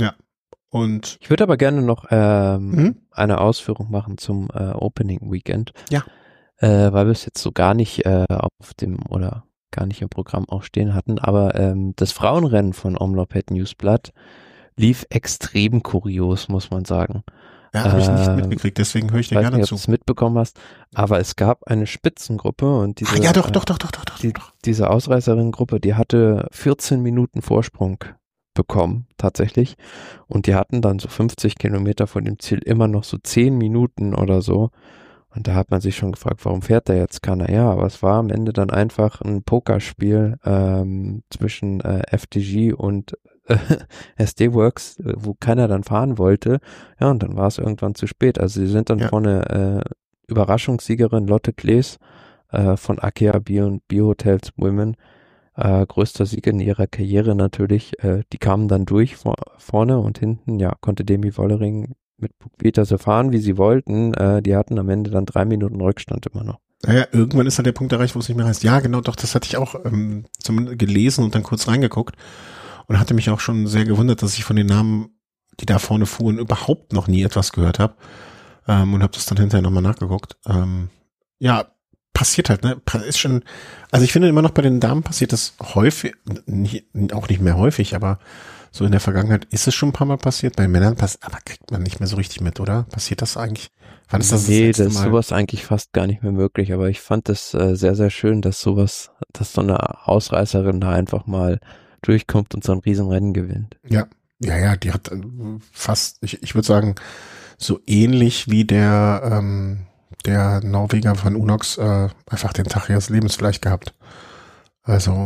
Und Ich würde aber gerne noch ähm, Mhm. eine Ausführung machen zum äh, Opening Weekend. Ja. Äh, weil wir es jetzt so gar nicht äh, auf dem oder gar nicht im Programm auch stehen hatten, aber ähm, das Frauenrennen von Omlopet Newsblatt lief extrem kurios, muss man sagen. ja, habe ich nicht Ähm, mitgekriegt, deswegen höre ich Ich dir weiß gerne nicht, ob zu. du es mitbekommen hast, aber es gab eine Spitzengruppe und diese, Ah, ja, doch, äh, doch, doch, doch, doch, doch, die, doch. diese Ausreißerinnengruppe, die hatte vierzehn Minuten Vorsprung bekommen, tatsächlich. Und die hatten dann so fünfzig Kilometer vor dem Ziel immer noch so zehn Minuten oder so. Und da hat man sich schon gefragt, warum fährt der jetzt keiner? Ja, aber es war am Ende dann einfach ein Pokerspiel ähm, zwischen äh, F D G und äh, S D Works, äh, wo keiner dann fahren wollte. Ja, und dann war es irgendwann zu spät. Also sie sind dann Ja. vorne äh, Überraschungssiegerin Lotte Klees äh, von Akea Bio und Bio Hotels Women, äh, größter Sieg in ihrer Karriere natürlich. Äh, die kamen dann durch vor, vorne und hinten, ja, konnte Demi Wollering mit Peter so fahren, wie sie wollten. Äh, die hatten am Ende dann drei Minuten Rückstand immer noch. Naja, irgendwann ist halt der Punkt erreicht, wo es nicht mehr heißt. Ja, genau, doch, das hatte ich auch ähm, zumindest gelesen und dann kurz reingeguckt und hatte mich auch schon sehr gewundert, dass ich von den Namen, die da vorne fuhren, überhaupt noch nie etwas gehört habe ähm, und habe das dann hinterher nochmal nachgeguckt. Ähm, ja, passiert halt, ne? Ist schon, also ich finde immer noch bei den Damen passiert das häufig, nicht, auch nicht mehr häufig, aber so in der Vergangenheit ist es schon ein paar Mal passiert. Bei Männern passiert, aber kriegt man nicht mehr so richtig mit, oder? Passiert das eigentlich? Wann ist das nee, das letzte das ist Mal? sowas eigentlich fast gar nicht mehr möglich, aber ich fand das äh, sehr, sehr schön, dass sowas, dass so eine Ausreißerin da einfach mal durchkommt und so ein Riesenrennen gewinnt. Ja, ja, ja, die hat äh, fast, ich, ich würde sagen, so ähnlich wie der ähm, der Norweger von Unox äh, einfach den Tag ihres Lebens vielleicht gehabt. Also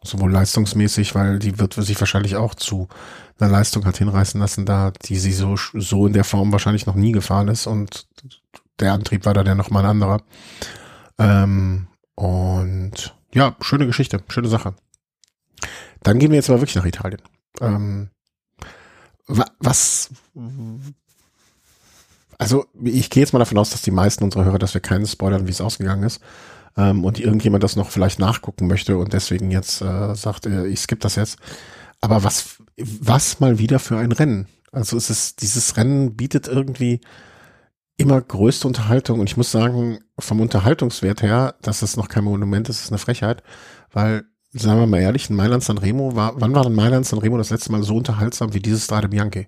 Sowohl leistungsmäßig, weil die wird sich wahrscheinlich auch zu einer Leistung hat hinreißen lassen, da die sie so, so in der Form wahrscheinlich noch nie gefahren ist und der Antrieb war da ja nochmal ein anderer. Ähm, und ja, schöne Geschichte, schöne Sache. Dann gehen wir jetzt aber wirklich nach Italien. Ähm, was, also ich gehe jetzt mal davon aus, dass die meisten unserer Hörer, dass wir keinen spoilern, wie es ausgegangen ist. Ähm, und irgendjemand das noch vielleicht nachgucken möchte und deswegen jetzt äh, sagt, äh, ich skippe das jetzt. Aber was, was mal wieder für ein Rennen. Also es ist, dieses Rennen bietet irgendwie immer größte Unterhaltung und ich muss sagen, vom Unterhaltungswert her, dass es noch kein Monument ist, ist eine Frechheit, weil, sagen wir mal ehrlich, in Mailand-San Remo war, wann war denn Mailand-San Remo das letzte Mal so unterhaltsam wie dieses Strade Bianche?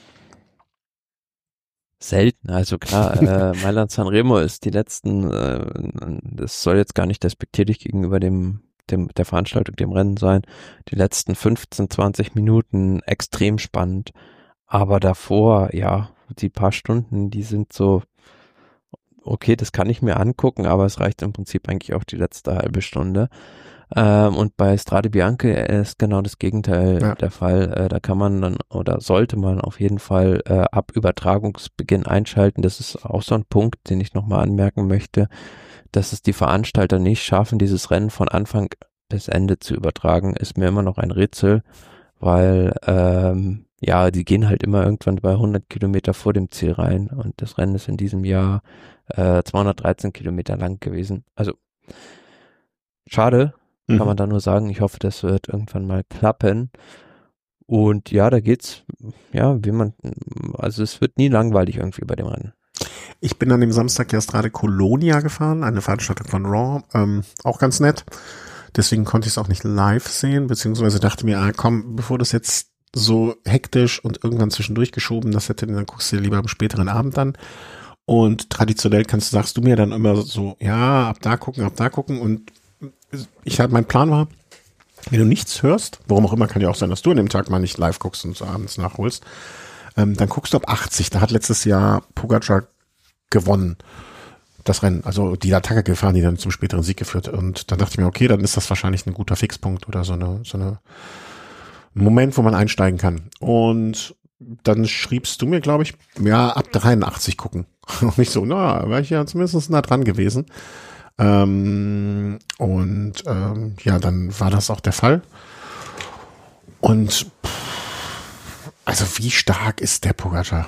Selten, also klar, äh, Mailand-San Remo ist die letzten, äh, das soll jetzt gar nicht despektierlich gegenüber dem, dem, der Veranstaltung, dem Rennen sein, die letzten fünfzehn, zwanzig Minuten extrem spannend, aber davor, ja, die paar Stunden, die sind so, okay, das kann ich mir angucken, aber es reicht im Prinzip eigentlich auch die letzte halbe Stunde. Ähm, und bei Strade Bianche ist genau das Gegenteil ja. der Fall. Äh, da kann man dann oder sollte man auf jeden Fall äh, ab Übertragungsbeginn einschalten. Das ist auch so ein Punkt, den ich nochmal anmerken möchte, dass es die Veranstalter nicht schaffen, dieses Rennen von Anfang bis Ende zu übertragen, ist mir immer noch ein Rätsel, weil ähm, ja, die gehen halt immer irgendwann bei hundert Kilometer vor dem Ziel rein und das Rennen ist in diesem Jahr äh, zweihundertdreizehn Kilometer lang gewesen. Also schade. Kann mhm. man da nur sagen, ich hoffe, das wird irgendwann mal klappen. Und ja, da geht's, ja, wie man, also es wird nie langweilig irgendwie bei dem Rennen. Ich bin an dem Samstag ja Strade Colonia gefahren, eine Veranstaltung von Raw, ähm, auch ganz nett. Deswegen konnte ich es auch nicht live sehen, beziehungsweise dachte mir, ah, komm, bevor das jetzt so hektisch und irgendwann zwischendurch geschoben, das hätte, dann guckst du dir lieber am späteren Abend an. Und traditionell kannst, sagst du mir dann immer so, ja, ab da gucken, ab da gucken und ich halt, mein Plan war, wenn du nichts hörst, warum auch immer, kann ja auch sein, dass du an dem Tag mal nicht live guckst und so abends nachholst, ähm, dann guckst du ab achtzig. Da hat letztes Jahr Pogacar gewonnen, das Rennen. Also die Attacke gefahren, die dann zum späteren Sieg geführt. Und dann dachte ich mir, okay, dann ist das wahrscheinlich ein guter Fixpunkt oder so eine, so eine Moment, wo man einsteigen kann. Und dann schriebst du mir, glaube ich, ja, ab dreiundachtzig gucken. Und ich so, na, war ich ja zumindest nah dran gewesen. Ähm, und ähm, ja, dann war das auch der Fall. Und pff, also wie stark ist der Pogacar?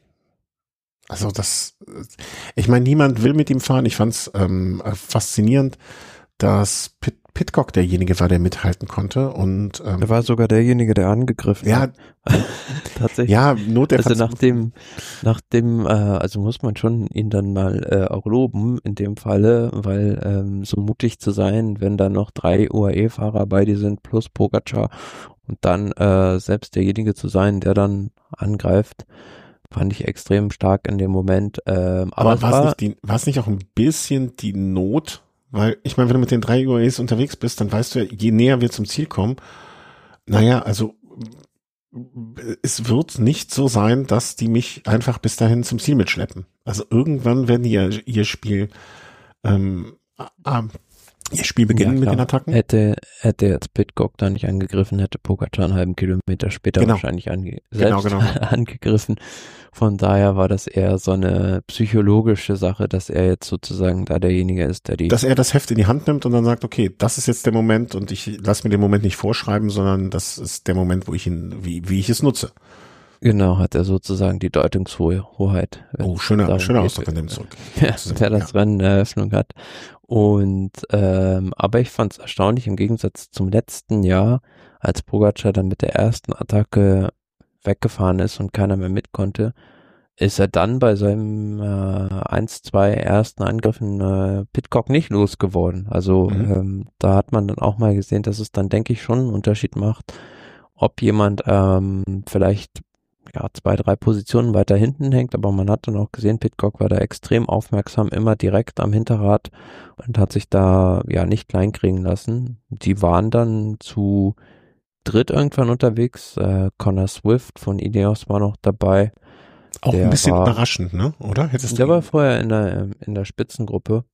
Also das, ich meine, niemand will mit ihm fahren. Ich fand's ähm, faszinierend, dass Pit Pidcock derjenige war, der mithalten konnte. Und ähm, er war sogar derjenige, der angegriffen ja, hat. Tatsächlich. Ja, Not der Also nach dem, nach dem, äh, also muss man schon ihn dann mal äh, auch loben in dem Falle, weil ähm, so mutig zu sein, wenn da noch drei U A E-Fahrer bei dir sind plus Pogacar und dann äh, selbst derjenige zu sein, der dann angreift, fand ich extrem stark in dem Moment. Ähm, aber aber war es nicht, die, war es nicht auch ein bisschen die Not? Weil, ich meine, wenn du mit den drei U A Es unterwegs bist, dann weißt du ja, je näher wir zum Ziel kommen, naja, also es wird nicht so sein, dass die mich einfach bis dahin zum Ziel mitschleppen. Also irgendwann werden die ja ihr Spiel ähm, äh, ihr Spiel beginnen ja, mit den Attacken. Hätte, hätte jetzt Pidcock da nicht angegriffen, hätte Pogacar einen halben Kilometer später genau. wahrscheinlich ange selbst genau, genau. angegriffen. Von daher war das eher so eine psychologische Sache, dass er jetzt sozusagen da derjenige ist, der die... Dass er das Heft in die Hand nimmt und dann sagt, okay, das ist jetzt der Moment und ich lasse mir den Moment nicht vorschreiben, sondern das ist der Moment, wo ich ihn, wie, wie ich es nutze. Genau, hat er sozusagen die Deutungshoheit. Oh, schöner, schöner Ausdruck an dem zurück. Ja, wer das ja. Rennen in der Eröffnung hat. Und ähm, aber ich fand es erstaunlich, im Gegensatz zum letzten Jahr, als Pogacar dann mit der ersten Attacke weggefahren ist und keiner mehr mit konnte, ist er dann bei seinem äh, eins, zwei ersten Angriffen äh, Pidcock nicht losgeworden. Also mhm. ähm, da hat man dann auch mal gesehen, dass es dann, denke ich, schon einen Unterschied macht, ob jemand ähm, vielleicht ja, zwei, drei Positionen weiter hinten hängt, aber man hat dann auch gesehen, Pidcock war da extrem aufmerksam, immer direkt am Hinterrad und hat sich da ja nicht kleinkriegen lassen. Die waren dann zu dritt irgendwann unterwegs, äh, Connor Swift von Ineos war noch dabei. Auch der ein bisschen war, überraschend, ne? Oder? Hättest der du war vorher in der, in der Spitzengruppe.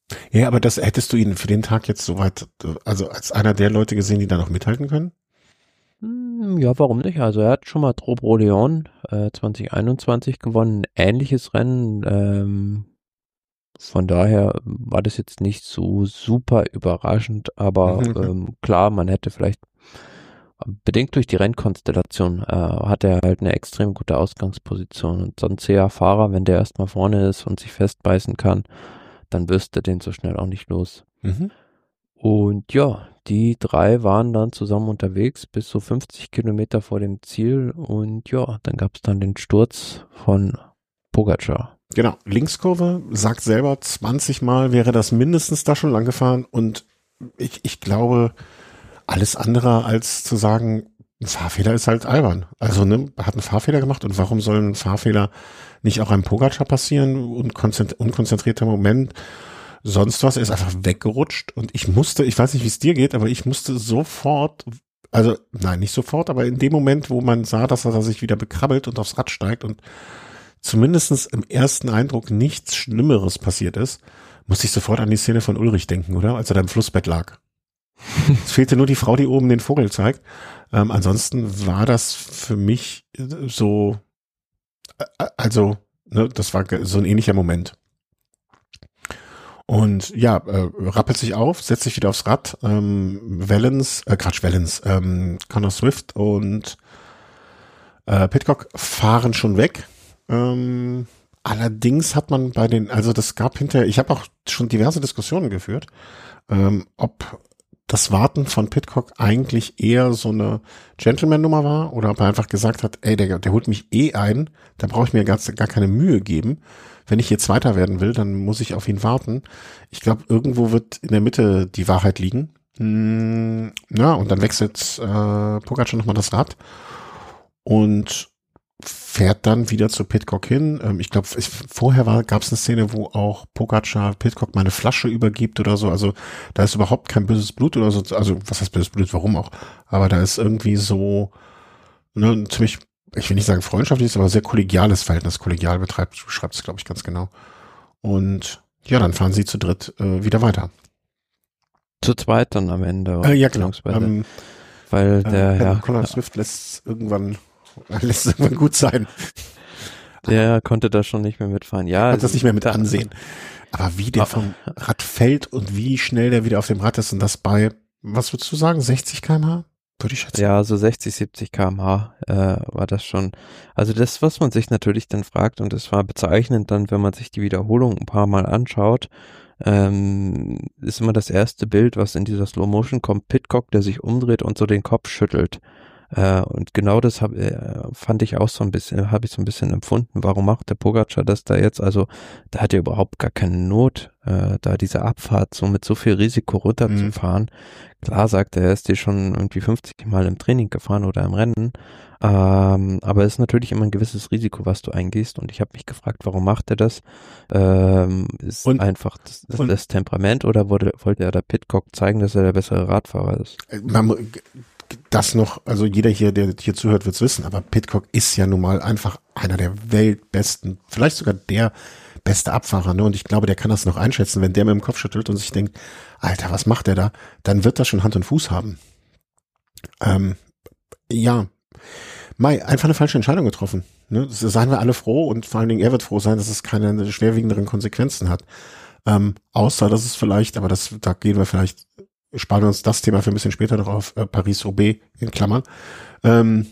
Ja, aber das hättest du ihn für den Tag jetzt soweit, also als einer der Leute gesehen, die da noch mithalten können? Hm, Ja, warum nicht? Also er hat schon mal Trobo Leon äh, zwanzig einundzwanzig gewonnen, ein ähnliches Rennen. Ähm, von daher war das jetzt nicht so super überraschend, aber Mhm, okay. ähm, klar, man hätte vielleicht bedingt durch die Rennkonstellation äh, hat er halt eine extrem gute Ausgangsposition und so ein zäher Fahrer, wenn der erstmal vorne ist und sich festbeißen kann, dann wirst du den so schnell auch nicht los. Mhm. Und ja, die drei waren dann zusammen unterwegs bis so fünfzig Kilometer vor dem Ziel und ja, dann gab es dann den Sturz von Pogacar. Genau, Linkskurve, sagt selber, zwanzig Mal wäre das mindestens da schon lang gefahren und ich, ich glaube, alles andere als zu sagen, ein Fahrfehler ist halt albern. Also, ne, hat einen Fahrfehler gemacht und warum soll ein Fahrfehler nicht auch einem Pogacar passieren? Und unkonzentrierter Moment, sonst was, er ist einfach weggerutscht und ich musste, ich weiß nicht, wie es dir geht, aber ich musste sofort, also, nein, nicht sofort, aber in dem Moment, wo man sah, dass er sich wieder bekrabbelt und aufs Rad steigt und zumindestens im ersten Eindruck nichts Schlimmeres passiert ist, musste ich sofort an die Szene von Ulrich denken, oder? Als er da im Flussbett lag. Es fehlte nur die Frau, die oben den Vogel zeigt. Ähm, ansonsten war das für mich so, äh, also, ne, das war so ein ähnlicher Moment. Und ja, äh, rappelt sich auf, setzt sich wieder aufs Rad. Ähm, Wellens, äh, Quatsch, Wellens, ähm, Connor Swift und äh, Pidcock fahren schon weg. Ähm, allerdings hat man bei den, also das gab hinterher, ich habe auch schon diverse Diskussionen geführt, ähm, ob das Warten von Pidcock eigentlich eher so eine Gentleman-Nummer war oder ob er einfach gesagt hat, ey, der, der holt mich eh ein, da brauche ich mir gar, gar keine Mühe geben. Wenn ich jetzt Zweiter werden will, dann muss ich auf ihn warten. Ich glaube, irgendwo wird in der Mitte die Wahrheit liegen. Hm, ja, und dann wechselt äh, Pogacar nochmal das Rad und fährt dann wieder zu Pidcock hin. Ähm, ich glaube, vorher war, gab es eine Szene, wo auch Pogacar Pidcock mal eine Flasche übergibt oder so. Also da ist überhaupt kein böses Blut oder so. Also was heißt böses Blut? Warum auch? Aber da ist irgendwie so ne, ein ziemlich, ich will nicht sagen freundschaftliches, aber sehr kollegiales Verhältnis. Kollegial betreibt, schreibt es, glaube ich, ganz genau. Und ja, dann fahren sie zu dritt äh, wieder weiter. Zu zweit dann am Ende. Äh, ja, genau. Ähm, weil der äh, Herr Connor Swift lässt irgendwann lässt es irgendwann gut sein. Der konnte da schon nicht mehr mitfahren. Ja, Hat das nicht mehr mit da, ansehen. Aber wie der vom Rad fällt und wie schnell der wieder auf dem Rad ist und das bei, was würdest du sagen, sechzig Kilometer pro Stunde? Würde ich schätzen. Ja, so sechzig, siebzig Kilometer pro Stunde äh, war das schon. Also das, was man sich natürlich dann fragt, und das war bezeichnend dann, wenn man sich die Wiederholung ein paar Mal anschaut, ähm, ist immer das erste Bild, was in dieser Slow Motion kommt, Pidcock, der sich umdreht und so den Kopf schüttelt. Äh, und genau das hab, äh, fand ich auch so ein bisschen, habe ich so ein bisschen empfunden. Warum macht der Pogacar das da jetzt? Also da hat er überhaupt gar keine Not, äh, da diese Abfahrt so mit so viel Risiko runterzufahren. Mhm. Klar sagt er, er ist die schon irgendwie fünfzig Mal im Training gefahren oder im Rennen. Ähm, aber es ist natürlich immer ein gewisses Risiko, was du eingehst. Und ich habe mich gefragt, warum macht er das? Ähm, ist und, einfach das, das, und, das Temperament oder wollte, wollte er da Pidcock zeigen, dass er der bessere Radfahrer ist? Man, das noch, also jeder hier, der hier zuhört, wird's wissen, aber Pidcock ist ja nun mal einfach einer der weltbesten, vielleicht sogar der beste Abfahrer, ne? Und ich glaube, der kann das noch einschätzen, wenn der mit dem Kopf schüttelt und sich denkt, Alter, was macht der da? Dann wird das schon Hand und Fuß haben. Ähm, ja, Mai, einfach eine falsche Entscheidung getroffen. Ne? Seien wir alle froh und vor allen Dingen er wird froh sein, dass es keine schwerwiegenderen Konsequenzen hat. Ähm, außer, dass es vielleicht, aber das, da gehen wir vielleicht sparen wir uns das Thema für ein bisschen später noch auf, äh, Paris-Roubaix in Klammern. Ähm,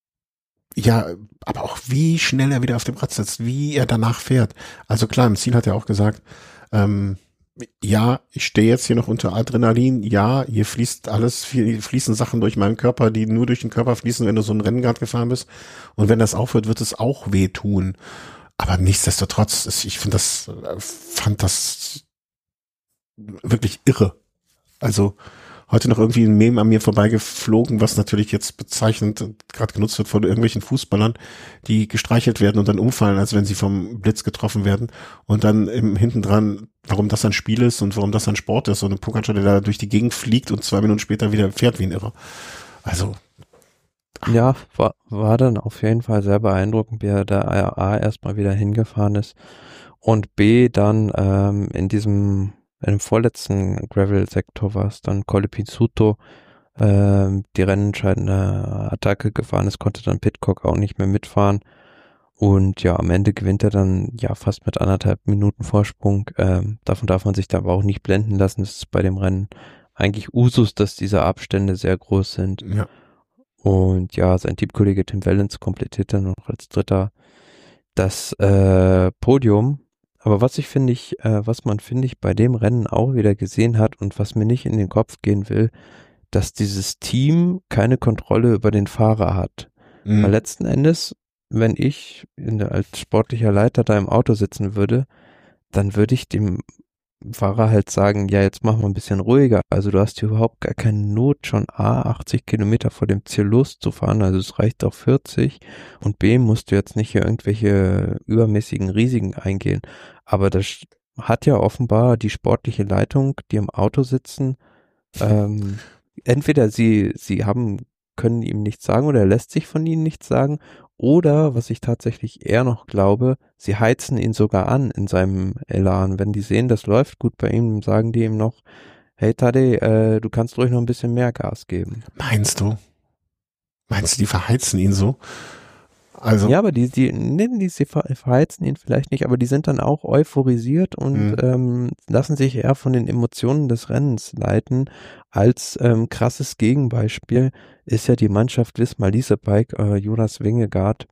ja, aber auch wie schnell er wieder auf dem Rad sitzt, wie er danach fährt. Also klar, im Ziel hat er auch gesagt, ähm, ja, ich stehe jetzt hier noch unter Adrenalin, ja, hier fließt alles, hier fließen Sachen durch meinen Körper, die nur durch den Körper fließen, wenn du so ein Rennen gerade gefahren bist. Und wenn das aufhört, wird es auch wehtun. Aber nichtsdestotrotz, ich finde das, fand das wirklich irre. Also heute noch irgendwie ein Meme an mir vorbeigeflogen, was natürlich jetzt bezeichnend gerade genutzt wird von irgendwelchen Fußballern, die gestreichelt werden und dann umfallen, als wenn sie vom Blitz getroffen werden. Und dann im hinten dran, warum das ein Spiel ist und warum das ein Sport ist. Und ein Pogacar, der da durch die Gegend fliegt und zwei Minuten später wieder fährt wie ein Irrer. Also. Ja, war, war dann auf jeden Fall sehr beeindruckend, wie er da A erstmal wieder hingefahren ist und B dann ähm, in diesem im vorletzten Gravel-Sektor war es dann Colle Pizzuto, ähm, die rennentscheidende Attacke gefahren ist, konnte dann Pidcock auch nicht mehr mitfahren. Und ja, am Ende gewinnt er dann ja fast mit anderthalb Minuten Vorsprung. Ähm, davon darf man sich da aber auch nicht blenden lassen. Es ist bei dem Rennen eigentlich Usus, dass diese Abstände sehr groß sind. Ja. Und ja, sein Teamkollege Tim Wellens komplettiert dann noch als Dritter das äh, Podium. Aber was ich finde ich, äh, was man finde ich bei dem Rennen auch wieder gesehen hat und was mir nicht in den Kopf gehen will, dass dieses Team keine Kontrolle über den Fahrer hat. Mhm. Weil letzten Endes, wenn ich in der, als sportlicher Leiter da im Auto sitzen würde, dann würde ich dem Fahrer halt sagen, ja, jetzt machen wir ein bisschen ruhiger. Also du hast hier überhaupt gar keine Not, schon A, achtzig Kilometer vor dem Ziel loszufahren, also es reicht auch vierzig, und B, musst du jetzt nicht hier irgendwelche übermäßigen Risiken eingehen. Aber das hat ja offenbar die sportliche Leitung, die im Auto sitzen, ähm, entweder sie, sie haben, können ihm nichts sagen oder er lässt sich von ihnen nichts sagen, oder, was ich tatsächlich eher noch glaube, sie heizen ihn sogar an in seinem Elan. Wenn die sehen, das läuft gut bei ihm, sagen die ihm noch, hey Tadej, äh, du kannst ruhig noch ein bisschen mehr Gas geben. Meinst du? Meinst du, die verheizen ihn so? Also. Ja, aber die, die, nee, die sie verheizen ihn vielleicht nicht, aber die sind dann auch euphorisiert und Mhm. ähm, lassen sich eher von den Emotionen des Rennens leiten. Als ähm, krasses Gegenbeispiel ist ja die Mannschaft Visma Leasebike, äh, Jonas Vingegaard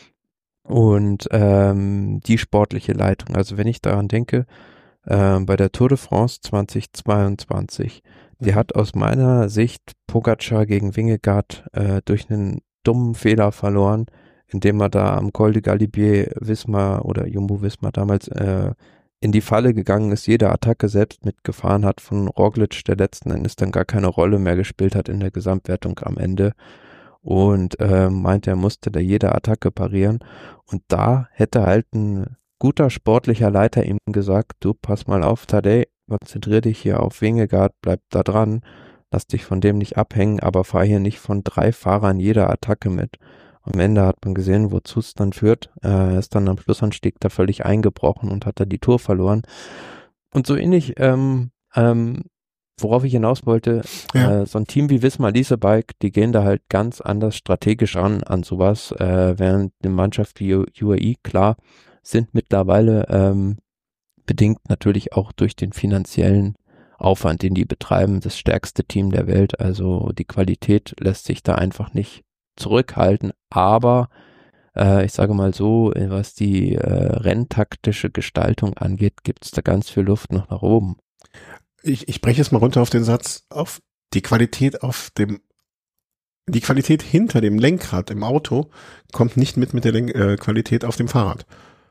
und ähm, die sportliche Leitung. Also wenn ich daran denke, äh, bei der Tour de France zweitausendzweiundzwanzig, die Mhm. hat aus meiner Sicht Pogacar gegen Vingegaard äh, durch einen dummen Fehler verloren, indem er da am Col de Galibier Visma oder Jumbo Visma damals äh, in die Falle gegangen ist, jede Attacke selbst mitgefahren hat von Roglic, der letzten Endes dann gar keine Rolle mehr gespielt hat in der Gesamtwertung am Ende und äh, meinte, er musste da jede Attacke parieren, und da hätte halt ein guter sportlicher Leiter ihm gesagt, du pass mal auf, Tadej, konzentrier dich hier auf Vingegaard, bleib da dran, lass dich von dem nicht abhängen, aber fahr hier nicht von drei Fahrern jede Attacke mit. Am Ende hat man gesehen, wozu es dann führt. Er ist dann am Schlussanstieg da völlig eingebrochen und hat da die Tour verloren. Und so ähnlich, ähm, ähm, worauf ich hinaus wollte, Ja. äh, so ein Team wie Visma Leasebike, die gehen da halt ganz anders strategisch ran an sowas, äh, während eine Mannschaft wie U A E, klar, sind mittlerweile ähm, bedingt natürlich auch durch den finanziellen Aufwand, den die betreiben, das stärkste Team der Welt. Also die Qualität lässt sich da einfach nicht zurückhalten, aber äh, ich sage mal so, was die äh, renntaktische Gestaltung angeht, gibt es da ganz viel Luft noch nach oben. Ich, ich breche es mal runter auf den Satz, auf die Qualität auf dem, die Qualität hinter dem Lenkrad im Auto kommt nicht mit mit der Lenk, äh, Qualität auf dem Fahrrad.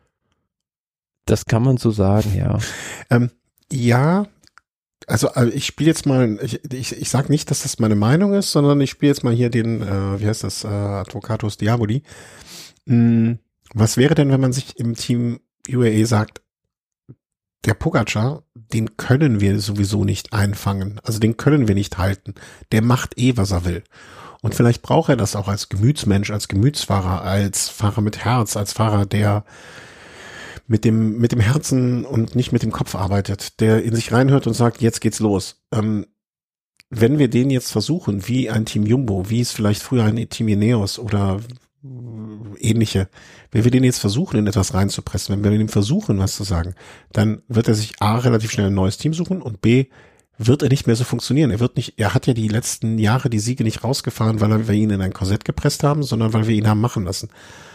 Das kann man so sagen, ja. Ähm, ja, also, also ich spiele jetzt mal, ich, ich, ich sage nicht, dass das meine Meinung ist, sondern ich spiele jetzt mal hier den, äh, wie heißt das, äh, Advocatus Diaboli. Hm, was wäre denn, wenn man sich im Team U A E sagt, der Pogacar, den können wir sowieso nicht einfangen, also den können wir nicht halten, der macht eh, was er will. Und vielleicht braucht er das auch als Gemütsmensch, als Gemütsfahrer, als Fahrer mit Herz, als Fahrer, der mit dem mit dem Herzen und nicht mit dem Kopf arbeitet, der in sich reinhört und sagt, jetzt geht's los. Ähm, wenn wir den jetzt versuchen, wie ein Team Jumbo, wie es vielleicht früher ein Team Ineos oder ähnliche, wenn wir den jetzt versuchen, in etwas reinzupressen, wenn wir ihm versuchen, was zu sagen, dann wird er sich A, relativ schnell ein neues Team suchen und B, wird er nicht mehr so funktionieren. Er wird nicht, er hat ja die letzten Jahre die Siege nicht rausgefahren, weil wir ihn in ein Korsett gepresst haben, sondern weil wir ihn haben machen lassen.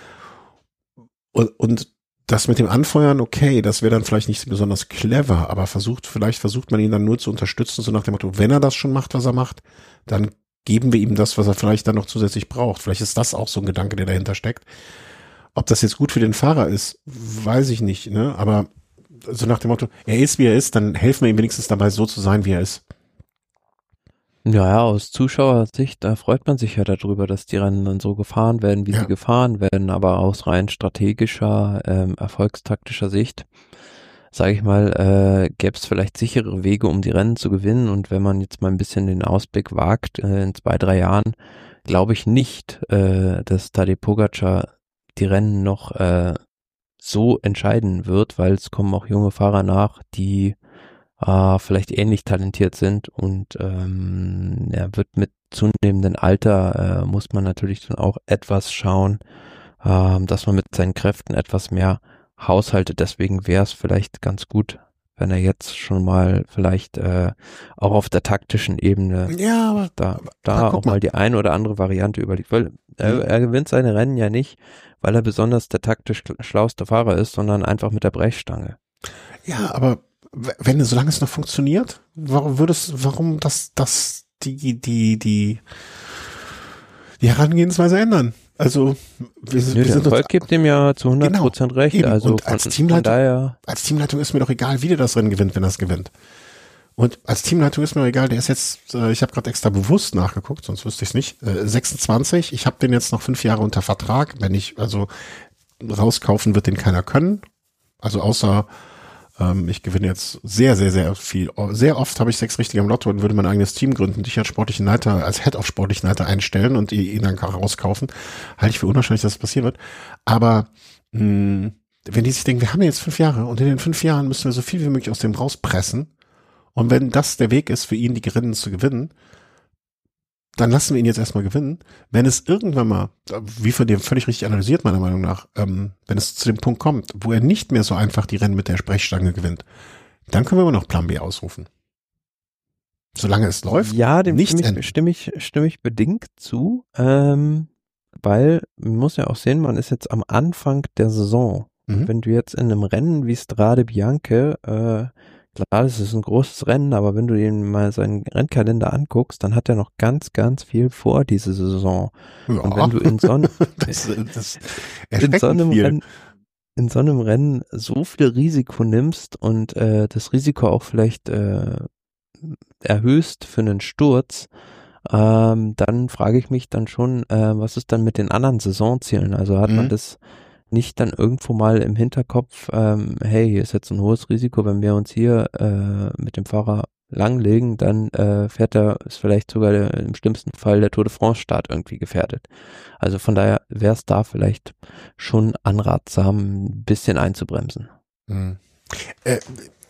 Und, und das mit dem Anfeuern, okay, das wäre dann vielleicht nicht besonders clever, aber versucht, vielleicht versucht man ihn dann nur zu unterstützen, so nach dem Motto, wenn er das schon macht, was er macht, dann geben wir ihm das, was er vielleicht dann noch zusätzlich braucht. Vielleicht ist das auch so ein Gedanke, der dahinter steckt. Ob das jetzt gut für den Fahrer ist, weiß ich nicht, ne, aber so nach dem Motto, er ist, wie er ist, dann helfen wir ihm wenigstens dabei, so zu sein, wie er ist. Ja, ja, aus Zuschauersicht, da freut man sich ja darüber, dass die Rennen dann so gefahren werden, wie Ja. sie gefahren werden, aber aus rein strategischer, ähm, erfolgstaktischer Sicht, sage ich mal, äh, gäbe es vielleicht sichere Wege, um die Rennen zu gewinnen, und wenn man jetzt mal ein bisschen den Ausblick wagt, äh, in zwei, drei Jahren, glaube ich nicht, äh, dass Tadej Pogacar die Rennen noch äh, so entscheiden wird, weil es kommen auch junge Fahrer nach, die äh, vielleicht ähnlich talentiert sind und ähm, er wird mit zunehmendem Alter, äh, muss man natürlich dann auch etwas schauen, äh, dass man mit seinen Kräften etwas mehr haushaltet. Deswegen wäre es vielleicht ganz gut, wenn er jetzt schon mal vielleicht äh, auch auf der taktischen Ebene ja, aber, da, aber, da aber auch mal. mal die ein oder andere Variante überlegt. Weil er, Mhm. er gewinnt seine Rennen ja nicht, weil er besonders der taktisch schlauste Fahrer ist, sondern einfach mit der Brechstange. Ja, aber w- wenn, solange es noch funktioniert, warum würdest, warum das, das, die, die, die, die Herangehensweise ändern? Also, wir, Nö, wir der sind Erfolg uns, gibt ihm ja zu hundert Prozent recht. eben. Also Und von, als von Teamleitung, daher, als Teamleitung ist mir doch egal, wie der das Rennen gewinnt, wenn er es gewinnt. Und als Teamleitung ist mir auch egal, der ist jetzt, äh, ich habe gerade extra bewusst nachgeguckt, sonst wüsste ich es nicht, äh, sechsundzwanzig, ich habe den jetzt noch fünf Jahre unter Vertrag, wenn ich, also rauskaufen wird den keiner können, also außer ähm, ich gewinne jetzt sehr, sehr, sehr viel, sehr oft habe ich sechs richtige im Lotto und würde mein eigenes Team gründen, dich als sportlichen Leiter, als Head of sportlichen Leiter einstellen und ihn dann rauskaufen, halte ich für unwahrscheinlich, dass das passieren wird, aber mh, wenn die sich denken, wir haben ja jetzt fünf Jahre und in den fünf Jahren müssen wir so viel wie möglich aus dem rauspressen. Und wenn das der Weg ist, für ihn die Rennen zu gewinnen, dann lassen wir ihn jetzt erstmal gewinnen. Wenn es irgendwann mal, wie von dem völlig richtig analysiert, meiner Meinung nach, ähm, wenn es zu dem Punkt kommt, wo er nicht mehr so einfach die Rennen mit der Sprechstange gewinnt, dann können wir immer noch Plan B ausrufen. Solange es läuft, ja, dem nichts stimme ändern. ich, stimme ich, stimme ich bedingt zu, ähm, weil man muss ja auch sehen, man ist jetzt am Anfang der Saison. Mhm. Wenn du jetzt in einem Rennen wie Strade Bianche, äh, klar, das ist ein großes Rennen, aber wenn du ihm mal seinen Rennkalender anguckst, dann hat er noch ganz, ganz viel vor diese Saison. Ja. Und wenn du in so, ein, das, das in so einem viel. Rennen, in so einem Rennen so viel Risiko nimmst und äh, das Risiko auch vielleicht äh, erhöhst für einen Sturz, ähm, dann frage ich mich dann schon, äh, was ist dann mit den anderen Saisonzielen? Also hat Mhm. man das nicht dann irgendwo mal im Hinterkopf, ähm, hey, hier ist jetzt ein hohes Risiko, wenn wir uns hier äh, mit dem Fahrer langlegen, dann äh, fährt er, ist vielleicht sogar der, im schlimmsten Fall der Tour de France Start irgendwie gefährdet. Also von daher wäre es da vielleicht schon anratsam, ein bisschen einzubremsen. Mhm. Äh,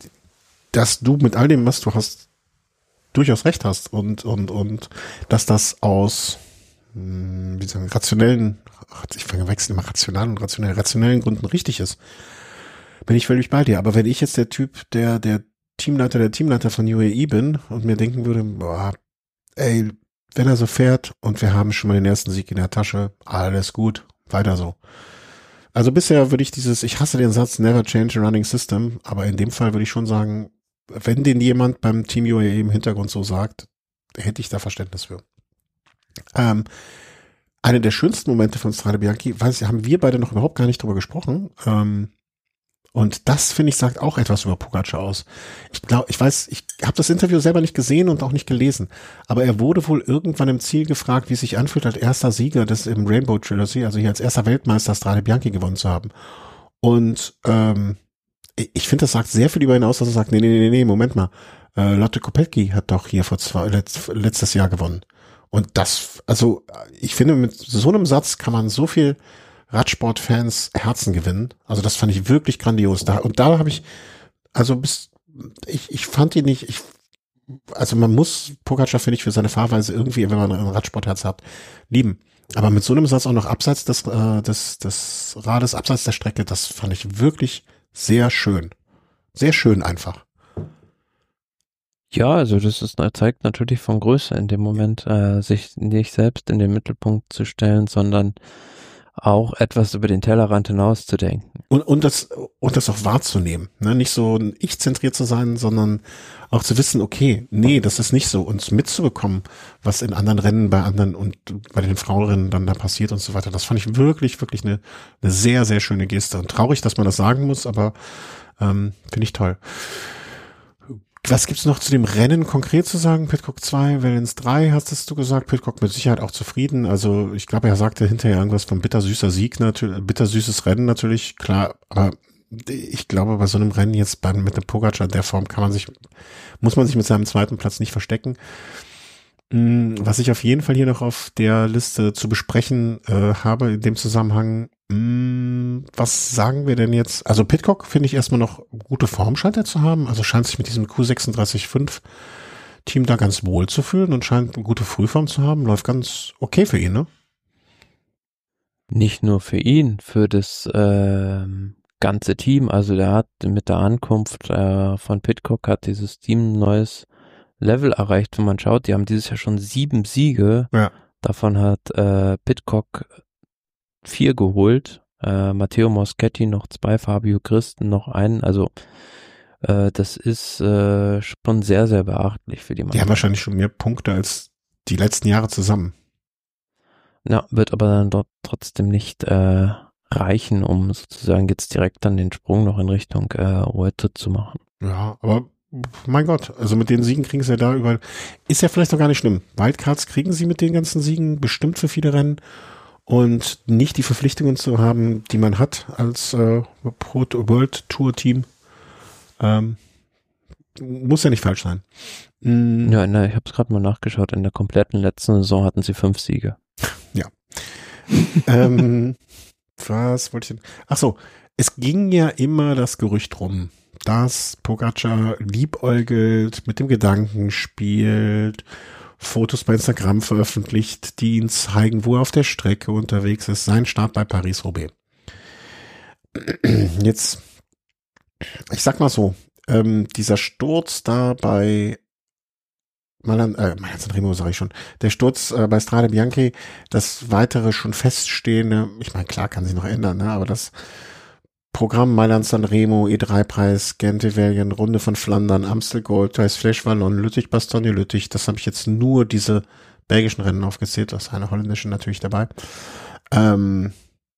dass du mit all dem, was du hast, durchaus recht hast und, und, und dass das aus, mh, wie sagen, rationellen, ich verwechsel immer rational und rationell, rationellen Gründen richtig ist, bin ich völlig bei dir. Aber wenn ich jetzt der Typ, der, der Teamleiter, der Teamleiter von U A E bin und mir denken würde, boah, ey, wenn er so fährt und wir haben schon mal den ersten Sieg in der Tasche, alles gut, weiter so. Also bisher würde ich dieses, ich hasse den Satz, never change a running system, aber in dem Fall würde ich schon sagen, wenn den jemand beim Team U A E im Hintergrund so sagt, hätte ich da Verständnis für. Ähm, Einer der schönsten Momente von Strade Bianchi, weiß ich, haben wir beide noch überhaupt gar nicht drüber gesprochen. Ähm, und das, finde ich, sagt auch etwas über Pogacar aus. Ich glaube, ich weiß, ich habe das Interview selber nicht gesehen und auch nicht gelesen, aber er wurde wohl irgendwann im Ziel gefragt, wie es sich anfühlt, als erster Sieger des im Rainbow Trilogy, also hier als erster Weltmeister Strade Bianchi gewonnen zu haben. Und ähm, ich finde, das sagt sehr viel über ihn aus, dass er sagt, nee, nee, nee, nee, Moment mal, äh, Lotte Kopecky hat doch hier vor zwei, letzt, letztes Jahr gewonnen. Und das, also ich finde, mit so einem Satz kann man so viel Radsportfans Herzen gewinnen. Also das fand ich wirklich grandios. Da, und da habe ich, also bis, ich, ich fand ihn nicht, ich, also man muss Pogacar, finde ich, für seine Fahrweise irgendwie, wenn man ein Radsportherz hat, lieben. Aber mit so einem Satz auch noch abseits des, äh, des, des Rades, abseits der Strecke, das fand ich wirklich sehr schön. Sehr schön einfach. Ja, also das ist, zeigt natürlich von Größe in dem Moment, äh, sich nicht selbst in den Mittelpunkt zu stellen, sondern auch etwas über den Tellerrand hinaus zu denken. Und, und das, und das auch wahrzunehmen, ne? Nicht so ich-zentriert zu sein, sondern auch zu wissen, okay, nee, das ist nicht so, uns mitzubekommen, was in anderen Rennen bei anderen und bei den Frauenrennen dann da passiert und so weiter. Das fand ich wirklich, wirklich eine, eine sehr, sehr schöne Geste und traurig, dass man das sagen muss, aber ähm, finde ich toll. Was gibt's noch zu dem Rennen konkret zu sagen? Pidcock zwei, Valence drei, hast du gesagt. Pidcock mit Sicherheit auch zufrieden. Also ich glaube, er sagte hinterher irgendwas von bittersüßer Sieg, natürlich, bittersüßes Rennen natürlich, klar. Aber ich glaube, bei so einem Rennen jetzt beim, mit einem Pogacar in der Form kann man sich, muss man sich mit seinem zweiten Platz nicht verstecken. Was ich auf jeden Fall hier noch auf der Liste zu besprechen äh, habe in dem Zusammenhang, mh, was sagen wir denn jetzt? Also Pidcock finde ich erstmal noch gute Form scheint er zu haben, also scheint sich mit diesem Q sechsunddreißig Komma fünf Team da ganz wohl zu fühlen und scheint eine gute Frühform zu haben, läuft ganz okay für ihn, ne? Nicht nur für ihn, für das ähm, ganze Team, also der hat mit der Ankunft äh, von Pidcock hat dieses Team ein neues Level erreicht, wenn man schaut, die haben dieses Jahr schon sieben Siege, ja. Davon hat äh, Pidcock vier geholt, äh, Matteo Moschetti noch zwei, Fabio Christen noch einen, also äh, das ist äh, schon sehr, sehr beachtlich für die Mannschaft. Die haben wahrscheinlich schon mehr Punkte als die letzten Jahre zusammen. Ja, wird aber dann dort trotzdem nicht äh, reichen, um sozusagen jetzt direkt dann den Sprung noch in Richtung äh, Vuelta zu machen. Ja, aber mein Gott, also mit den Siegen kriegen sie ja da überall, ist ja vielleicht noch gar nicht schlimm. Wildcards kriegen sie mit den ganzen Siegen bestimmt für viele Rennen und nicht die Verpflichtungen zu haben, die man hat als äh, World Tour Team, ähm, muss ja nicht falsch sein. Mhm. Ja, der, ich habe es gerade mal nachgeschaut, in der kompletten letzten Saison hatten sie fünf Siege. Ja. ähm, was wollte ich denn? Ach so, es ging ja immer das Gerücht rum, dass Pogacar liebäugelt, mit dem Gedanken spielt, Fotos bei Instagram veröffentlicht, die ihn zeigen, wo er auf der Strecke unterwegs ist, sein Start bei Paris-Roubaix. Jetzt, ich sag mal so, ähm, dieser Sturz da bei Malan, äh, Sanremo sage ich schon, der Sturz äh, bei Strade Bianche, das weitere schon feststehende, ich meine, klar kann sich noch ändern, ne, aber das Programm Mailand Sanremo, E drei Preis, Gent-Wevelgem, Runde von Flandern, Amstel Gold, Thijs Flash Wallon, Lüttich, Bastogne Lüttich, das habe ich jetzt nur diese belgischen Rennen aufgezählt, das eine holländische natürlich dabei. Ähm,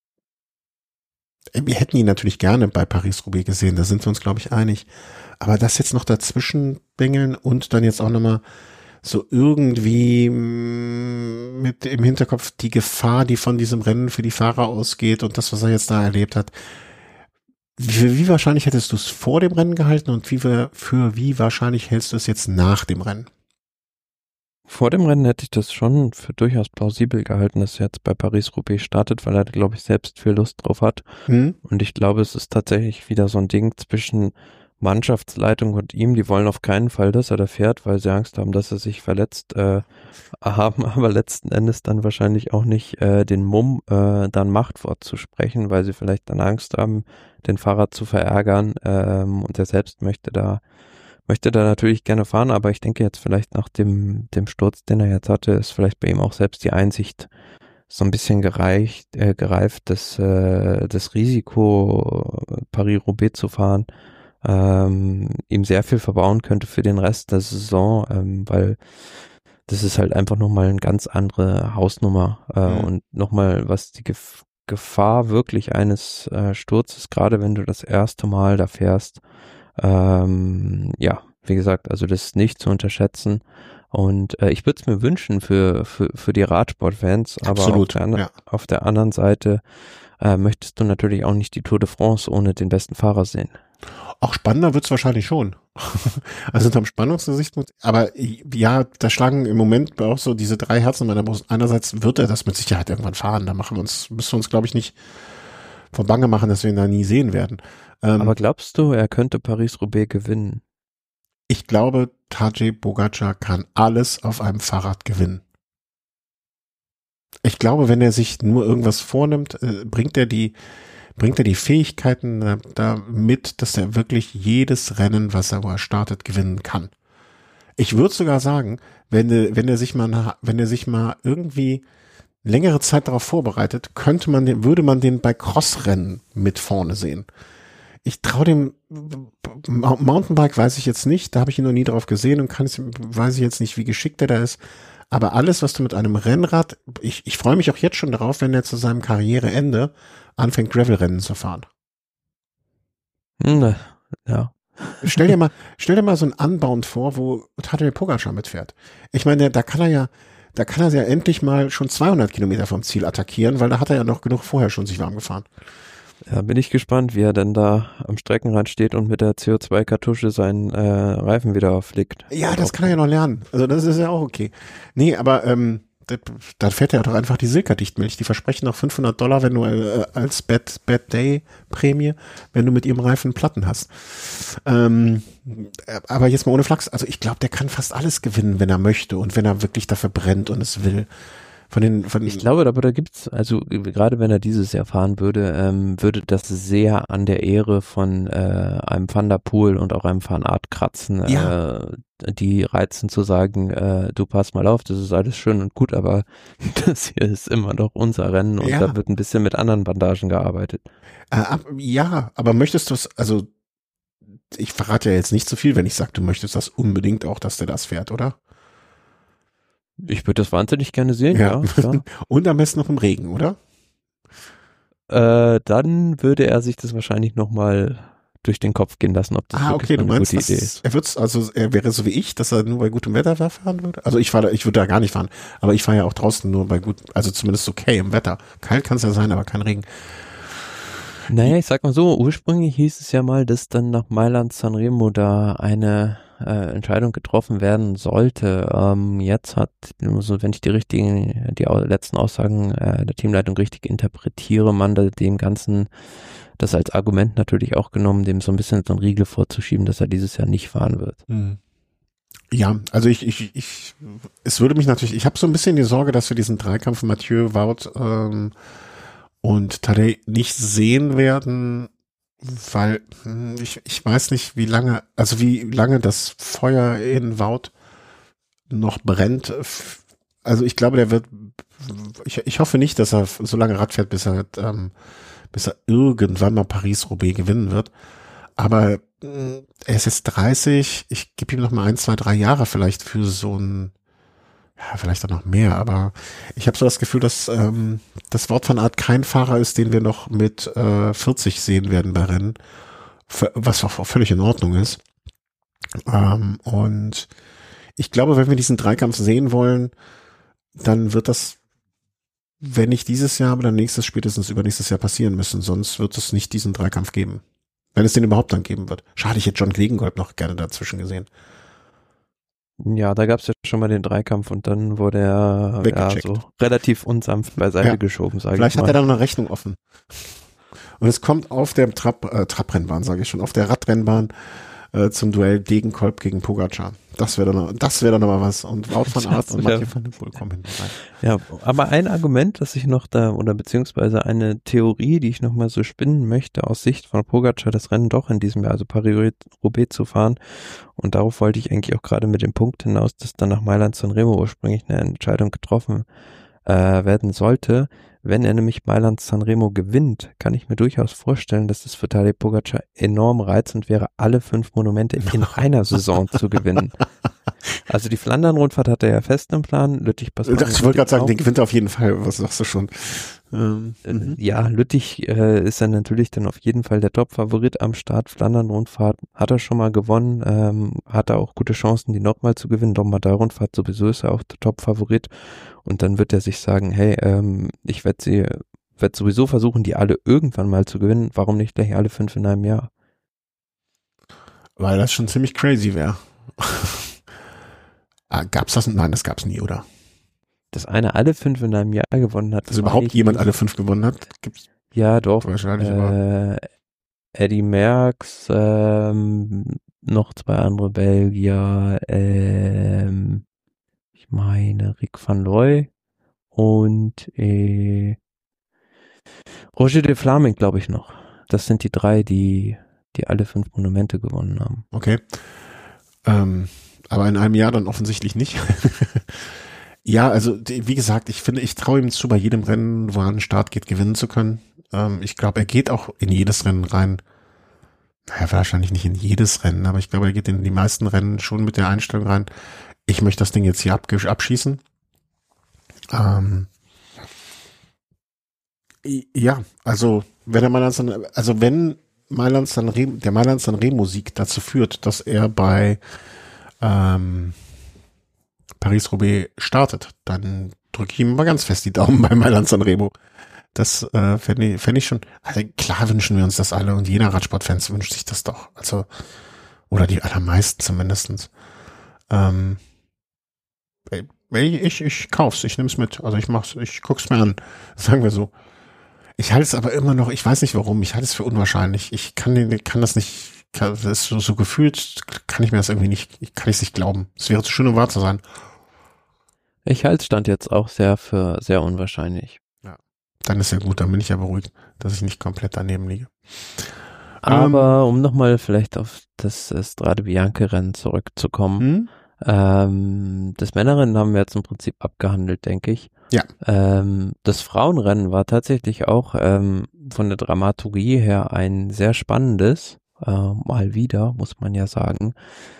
wir hätten ihn natürlich gerne bei Paris-Roubaix gesehen, da sind wir uns, glaube ich, einig. Aber das jetzt noch dazwischen bängeln und dann jetzt auch nochmal so irgendwie mit im Hinterkopf die Gefahr, die von diesem Rennen für die Fahrer ausgeht und das, was er jetzt da erlebt hat. Wie, wie wahrscheinlich hättest du es vor dem Rennen gehalten und wie für, für wie wahrscheinlich hältst du es jetzt nach dem Rennen? Vor dem Rennen hätte ich das schon für durchaus plausibel gehalten, dass er jetzt bei Paris-Roubaix startet, weil er, glaube ich, selbst viel Lust drauf hat. Hm. Und ich glaube, es ist tatsächlich wieder so ein Ding zwischen Mannschaftsleitung und ihm. Die wollen auf keinen Fall, dass er da fährt, weil sie Angst haben, dass er sich verletzt, äh, haben aber letzten Endes dann wahrscheinlich auch nicht äh, den Mumm äh, dann Machtwort zu sprechen, weil sie vielleicht dann Angst haben, den Fahrer zu verärgern, ähm, und er selbst möchte da möchte da natürlich gerne fahren, aber ich denke jetzt vielleicht nach dem dem Sturz, den er jetzt hatte, ist vielleicht bei ihm auch selbst die Einsicht so ein bisschen gereicht, äh, gereift, das, äh, das Risiko Paris-Roubaix zu fahren, ähm, ihm sehr viel verbauen könnte für den Rest der Saison, ähm, weil das ist halt einfach nochmal eine ganz andere Hausnummer äh, mhm. und nochmal, was die Gef- Gefahr wirklich eines äh, Sturzes, gerade wenn du das erste Mal da fährst, ähm, ja, wie gesagt, also das ist nicht zu unterschätzen und äh, ich würde es mir wünschen für, für, für die Radsportfans, aber Absolut, auf, der, ja. auf der anderen Seite äh, möchtest du natürlich auch nicht die Tour de France ohne den besten Fahrer sehen. Auch spannender wird's wahrscheinlich schon. Also unterm Spannungsgesichtspunkt. Aber ja, da schlagen im Moment auch so diese drei Herzen in meiner Brust. Einerseits wird er das mit Sicherheit irgendwann fahren. Da machen wir uns, müssen wir uns, glaube ich, nicht vor Bange machen, dass wir ihn da nie sehen werden. Ähm, Aber glaubst du, er könnte Paris-Roubaix gewinnen? Ich glaube, Tadej Pogacar kann alles auf einem Fahrrad gewinnen. Ich glaube, wenn er sich nur irgendwas vornimmt, äh, bringt er die bringt er die Fähigkeiten äh, da mit, dass er wirklich jedes Rennen, was er, wo er startet, gewinnen kann. Ich würde sogar sagen, wenn, wenn er sich mal, wenn er sich mal irgendwie längere Zeit darauf vorbereitet, könnte man den, würde man den bei Crossrennen mit vorne sehen. Ich traue dem Mountainbike, weiß ich jetzt nicht, da habe ich ihn noch nie drauf gesehen und kann es, weiß ich jetzt nicht, wie geschickt er da ist. Aber alles, was du mit einem Rennrad, ich, ich freue mich auch jetzt schon darauf, wenn er zu seinem Karriereende anfängt, Gravelrennen zu fahren. Hm, ja. Stell dir mal, stell dir mal so ein Unbound vor, wo Tadej Pogacar mitfährt. Ich meine, da kann er ja, da kann er ja endlich mal schon zweihundert Kilometer vom Ziel attackieren, weil da hat er ja noch genug vorher schon sich warm gefahren. Ja, bin ich gespannt, wie er denn da am Streckenrad steht und mit der C O zwei Kartusche seinen äh, Reifen wieder flickt. Ja, das kann er ja noch lernen. Also das ist ja auch okay. Nee, aber ähm, da fährt er doch einfach die Silka-Dichtmilch. Die versprechen noch fünfhundert Dollar, wenn du äh, als Bad, Bad Day Prämie, wenn du mit ihrem Reifen Platten hast. Ähm, aber jetzt mal ohne Flachs. Also ich glaube, der kann fast alles gewinnen, wenn er möchte und wenn er wirklich dafür brennt und es will. Von den, von ich glaube, aber da gibt's, also gerade wenn er dieses Jahr fahren würde, ähm, würde das sehr an der Ehre von äh, einem Van der Poel und auch einem Van Aert kratzen, ja. äh, die reizen zu sagen, äh, du pass mal auf, das ist alles schön und gut, aber das hier ist immer noch unser Rennen und ja. da wird ein bisschen mit anderen Bandagen gearbeitet. Äh, ab, ja, aber möchtest du es, also ich verrate ja jetzt nicht zu viel, wenn ich sage, du möchtest das unbedingt auch, dass der das fährt, oder? Ich würde das wahnsinnig gerne sehen, ja. ja Und am besten noch im Regen, oder? Äh, dann würde er sich das wahrscheinlich nochmal durch den Kopf gehen lassen, ob das ah, wirklich okay, eine meinst, gute Idee ist. Er wird's, also er wäre so wie ich, dass er nur bei gutem Wetter fahren würde. Also ich fahre, ich würde da gar nicht fahren, aber ich fahre ja auch draußen nur bei gut, also zumindest okay im Wetter. Kalt kann es ja sein, aber kein Regen. Naja, ich sag mal so, ursprünglich hieß es ja mal, dass dann nach Mailand Sanremo da eine äh, Entscheidung getroffen werden sollte. Ähm, jetzt hat, also wenn ich die richtigen, die letzten Aussagen äh, der Teamleitung richtig interpretiere, man da dem Ganzen das als Argument natürlich auch genommen, dem so ein bisschen so einen Riegel vorzuschieben, dass er dieses Jahr nicht fahren wird. Ja, also ich, ich, ich, es würde mich natürlich, ich habe so ein bisschen die Sorge, dass wir diesen Dreikampf Mathieu, Wout ähm, und Tadej nicht sehen werden, weil ich, ich weiß nicht, wie lange, also wie lange das Feuer in Wout noch brennt. Also ich glaube, der wird, ich, ich hoffe nicht, dass er so lange Rad fährt, bis er, ähm, bis er irgendwann mal Paris-Roubaix gewinnen wird. Aber äh, er ist jetzt dreißig, ich gebe ihm noch mal ein, zwei, drei Jahre vielleicht für so ein, ja, vielleicht auch noch mehr, aber ich habe so das Gefühl, dass ähm, das Wout van Aert kein Fahrer ist, den wir noch mit äh, vierzig sehen werden bei Rennen, was auch völlig in Ordnung ist. Ähm, und ich glaube, wenn wir diesen Dreikampf sehen wollen, dann wird das, wenn nicht dieses Jahr, aber dann nächstes, spätestens übernächstes Jahr passieren müssen, sonst wird es nicht diesen Dreikampf geben. Wenn es den überhaupt dann geben wird. Schade, ich hätte John Degenkolb noch gerne dazwischen gesehen. Ja, da gab es ja schon mal den Dreikampf und dann wurde er ja, so relativ unsanft beiseite ja. geschoben, sage ich mal. Vielleicht hat er dann eine Rechnung offen. Und es kommt auf der Trab, äh, Trabrennbahn, sage ich schon, auf der Radrennbahn äh, zum Duell Degenkolb gegen Pogacar. Das wäre dann, das wäre dann nochmal was. Und Wout van Aert und Mathieu van der Poel kommen hinten rein. Ja, aber ein Argument, das ich noch da, oder beziehungsweise eine Theorie, die ich nochmal so spinnen möchte, aus Sicht von Pogacar, das Rennen doch in diesem Jahr, also Paris-Roubaix zu fahren. Und darauf wollte ich eigentlich auch gerade mit dem Punkt hinaus, dass dann nach Mailand Sanremo ursprünglich eine Entscheidung getroffen äh, werden sollte. Wenn er nämlich Mailand Sanremo gewinnt, kann ich mir durchaus vorstellen, dass es für Tadej Pogacar enorm reizend wäre, alle fünf Monumente in einer Saison zu gewinnen. Also die Flandern-Rundfahrt hat er ja fest im Plan. Lüttich, Ich wollte gerade sagen, den gewinnt er auf jeden Fall. Was sagst du schon? Ähm, ja, Lüttich äh, ist dann natürlich dann auf jeden Fall der Top-Favorit am Start. Flandern-Rundfahrt hat er schon mal gewonnen, ähm, hat er auch gute Chancen, die nochmal zu gewinnen. Lombardei-Rundfahrt sowieso ist er auch der Top-Favorit. Und dann wird er sich sagen, hey, ähm, ich werde sie, werde sowieso versuchen, die alle irgendwann mal zu gewinnen. Warum nicht gleich alle fünf in einem Jahr? Weil das schon ziemlich crazy wäre. ah, gab's das? Nein, das gab's nie, oder? Dass einer alle fünf in einem Jahr gewonnen hat. Dass überhaupt jemand alle fünf gewonnen hat? Gibt's ja, doch. Wahrscheinlich, äh, aber Eddie Merckx, ähm, noch zwei andere Belgier, ähm, ich meine Rick van Looy und äh, Roger de Vlaming, glaube ich noch. Das sind die drei, die, die alle fünf Monumente gewonnen haben. Okay. Ähm, aber in einem Jahr dann offensichtlich nicht. Ja, also wie gesagt, ich finde, ich traue ihm zu, bei jedem Rennen, wo er an den Start geht, gewinnen zu können. Ähm, ich glaube, er geht auch in jedes Rennen rein. Naja, wahrscheinlich nicht in jedes Rennen, aber ich glaube, er geht in die meisten Rennen schon mit der Einstellung rein. Ich möchte das Ding jetzt hier abgesch- abschießen. Ähm, ja, also wenn er Mailand San, also wenn Mailand Sanremo, der Mailand Sanremo Sieg dazu führt, dass er bei ähm, Paris-Roubaix startet, dann drücke ich ihm mal ganz fest die Daumen bei Mailand Sanremo. Das äh, fände ich, fänd ich schon, also klar wünschen wir uns das alle und jeder Radsportfans wünscht sich das doch. Also, oder die allermeisten zumindestens. Ähm, ich, ich, ich kauf's, ich nehm's mit. Also ich mach's, ich guck's mir an. Sagen wir so. Ich halte es aber immer noch, ich weiß nicht warum, ich halte es für unwahrscheinlich. Ich kann den, kann das nicht, kann, das ist so, so gefühlt, kann ich mir das irgendwie nicht, kann ich es nicht glauben. Es wäre zu schön, um wahr zu sein. Ich halte Stand jetzt auch sehr für sehr unwahrscheinlich. Ja. Dann ist ja gut, dann bin ich ja beruhigt, dass ich nicht komplett daneben liege. Aber ähm, um nochmal vielleicht auf das Strade Bianche-Rennen zurückzukommen, hm? ähm, das Männerrennen haben wir jetzt im Prinzip abgehandelt, denke ich. Ja. Ähm, das Frauenrennen war tatsächlich auch ähm, von der Dramaturgie her ein sehr spannendes, äh, mal wieder, muss man ja sagen.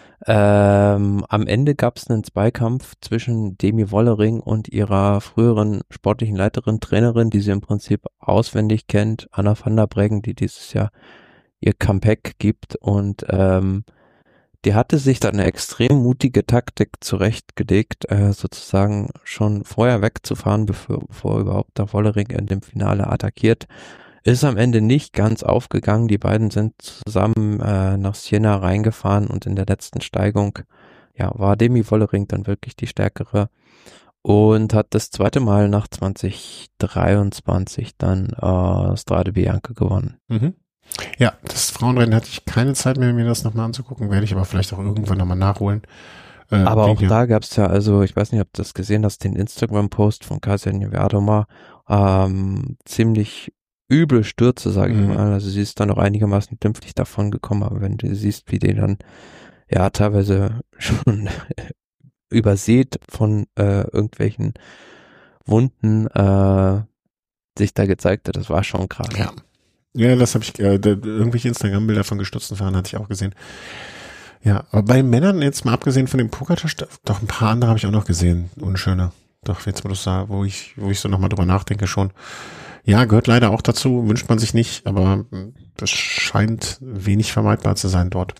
Ähm, am Ende gab es einen Zweikampf zwischen Demi Wollering und ihrer früheren sportlichen Leiterin, Trainerin, die sie im Prinzip auswendig kennt, Anna van der Breggen, die dieses Jahr ihr Comeback gibt, und ähm, die hatte sich dann eine extrem mutige Taktik zurechtgelegt, äh, sozusagen schon vorher wegzufahren, bevor, bevor überhaupt der Wollering in dem Finale attackiert. Ist am Ende nicht ganz aufgegangen. Die beiden sind zusammen äh, nach Siena reingefahren und in der letzten Steigung, ja, war Demi Wollering dann wirklich die stärkere und hat das zweite Mal nach zwanzig dreiundzwanzig dann äh, Strade Bianche gewonnen. Mhm. Ja, das Frauenrennen hatte ich keine Zeit mehr, mir das nochmal anzugucken, werde ich aber vielleicht auch irgendwann nochmal nachholen. Äh, aber auch ja. Da gab es ja, also ich weiß nicht, ob du das gesehen hast, den Instagram-Post von Kasia Niewiadoma, ähm, ziemlich üble Stürze, sage ich mhm. mal. Also sie ist dann noch einigermaßen glimpflich davon gekommen, aber wenn du siehst, wie die dann ja teilweise schon übersät von äh, irgendwelchen Wunden äh, sich da gezeigt hat, das war schon krass. Ja. Ja, das habe ich, äh, da, irgendwelche Instagram-Bilder von gestürzten Fahrern hatte ich auch gesehen. Ja, aber bei Männern, jetzt mal abgesehen von dem Pogačar, doch ein paar andere habe ich auch noch gesehen, unschöne. Doch, jetzt wo du sagst, wo ich, wo ich so nochmal drüber nachdenke schon. Ja, gehört leider auch dazu, wünscht man sich nicht, aber das scheint wenig vermeidbar zu sein dort.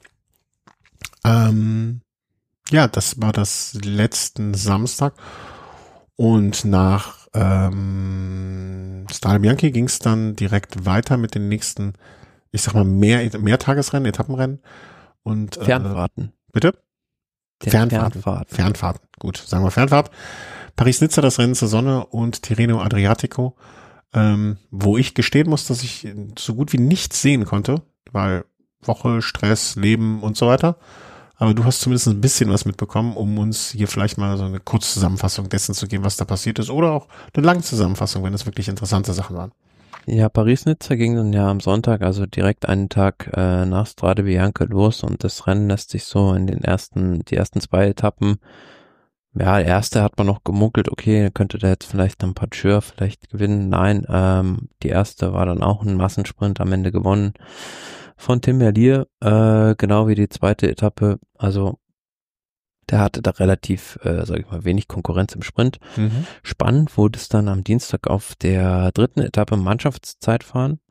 Ähm, ja, das war das letzten Samstag und nach ähm, Strade Bianche ging es dann direkt weiter mit den nächsten, ich sag mal, mehr Mehrtagesrennen, Etappenrennen und äh, Fernfahrten. Bitte? Fernfahrten. Fernfahrten. Fernfahrten. Gut, sagen wir Fernfahrt. Paris-Nizza, das Rennen zur Sonne und Tirreno Adriatico, ähm, wo ich gestehen muss, dass ich so gut wie nichts sehen konnte, weil Woche, Stress, Leben und so weiter. Aber du hast zumindest ein bisschen was mitbekommen, um uns hier vielleicht mal so eine Kurzzusammenfassung dessen zu geben, was da passiert ist. Oder auch eine lange Zusammenfassung, wenn es wirklich interessante Sachen waren. Ja, Paris-Nizza ging dann ja am Sonntag, also direkt einen Tag äh, nach Strade Bianche los, und das Rennen lässt sich so in den ersten, die ersten zwei Etappen, ja, erste hat man noch gemunkelt, okay, könnte der jetzt vielleicht ein Pageur vielleicht gewinnen. Nein, ähm, die erste war dann auch ein Massensprint, am Ende gewonnen von Tim Merlier, äh, genau wie die zweite Etappe. Also der hatte da relativ, äh, sag ich mal, wenig Konkurrenz im Sprint. Mhm. Spannend wurde es dann am Dienstag auf der dritten Etappe Mannschaftszeitfahren,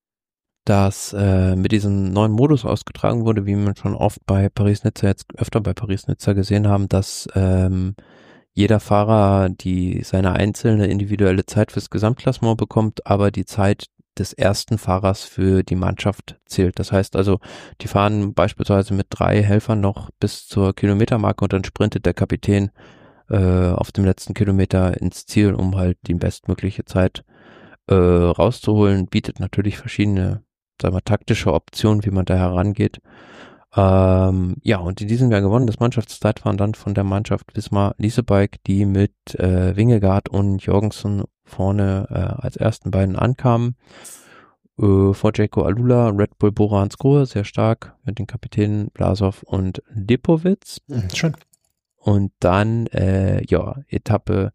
das äh, mit diesem neuen Modus ausgetragen wurde, wie man schon oft bei Paris-Nizza, jetzt öfter bei Paris-Nizza gesehen haben, dass ähm, jeder Fahrer die seine einzelne individuelle Zeit fürs Gesamtklassement bekommt, aber die Zeit des ersten Fahrers für die Mannschaft zählt. Das heißt also, die fahren beispielsweise mit drei Helfern noch bis zur Kilometermarke und dann sprintet der Kapitän äh, auf dem letzten Kilometer ins Ziel, um halt die bestmögliche Zeit äh, rauszuholen. Bietet natürlich verschiedene, sagen wir, taktische Optionen, wie man da herangeht. Ähm, ja, und in diesem Jahr gewonnen das Mannschaftszeitfahren dann von der Mannschaft Visma Leasebike, die mit äh, Vingegaard und Jorgensen vorne äh, als ersten beiden ankamen. Äh, vor Jayco Alula, Red Bull Bora Hansgrohe, sehr stark mit den Kapitänen Blasov und Lipovitz. Mhm, schön. Und dann, äh, ja, Etappe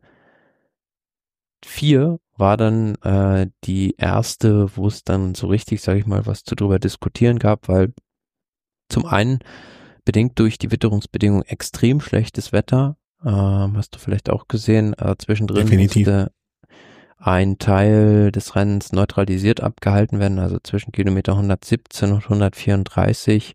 vier war dann äh, die erste, wo es dann so richtig, sage ich mal, was zu drüber diskutieren gab, weil zum einen bedingt durch die Witterungsbedingungen extrem schlechtes Wetter, ähm, hast du vielleicht auch gesehen, äh, zwischendrin Definitiv. musste ein Teil des Rennens neutralisiert abgehalten werden, also zwischen Kilometer hundertsiebzehn und hundertvierunddreißig